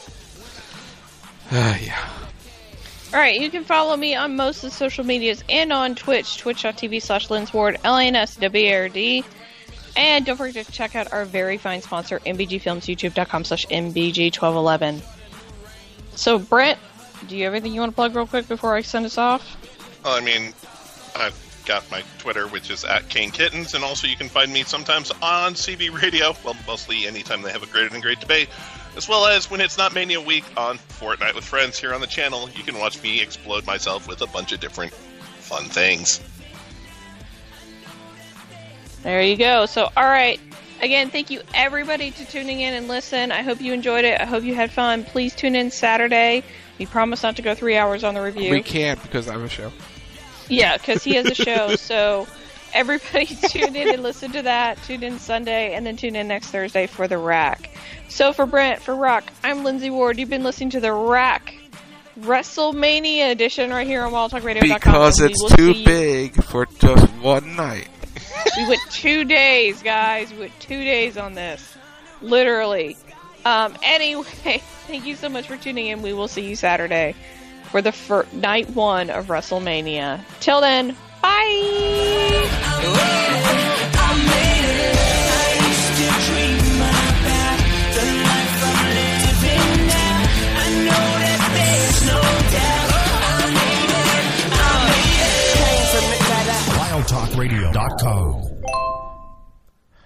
Uh, yeah. Alright, you can follow me on most of the social medias and on Twitch, twitch.tv slash Linsward, L A N S W A R D. And don't forget to check out our very fine sponsor, M B G Films, youtube.com slash M B G twelve eleven. So, Brent, do you have anything you want to plug real quick before I send us off? Well, I mean, I've got my Twitter, which is at Kane Kittens, and also you can find me sometimes on C B Radio, well, mostly anytime they have a Greater Than Great Debate, as well as when it's not Mania Week on Fortnite with Friends here on the channel. You can watch me explode myself with a bunch of different fun things. There you go. So, alright. Again, thank you everybody to tuning in and listen. I hope you enjoyed it. I hope you had fun. Please tune in Saturday. We promise not to go three hours on the review. We can't because I have a show. Yeah, because he has a show. So, everybody tune in and listen to that. Tune in Sunday and then tune in next Thursday for the Rack. So, for Brent, for Rock, I'm Lindsay Ward. You've been listening to the Rack WrestleMania edition right here on Wild Talk Radio dot com. Because it's too big for just one night. We went two days, guys. We went two days on this. Literally. Um, anyway, thank you so much for tuning in. We will see you Saturday for the fir- night one of WrestleMania. Till then, bye!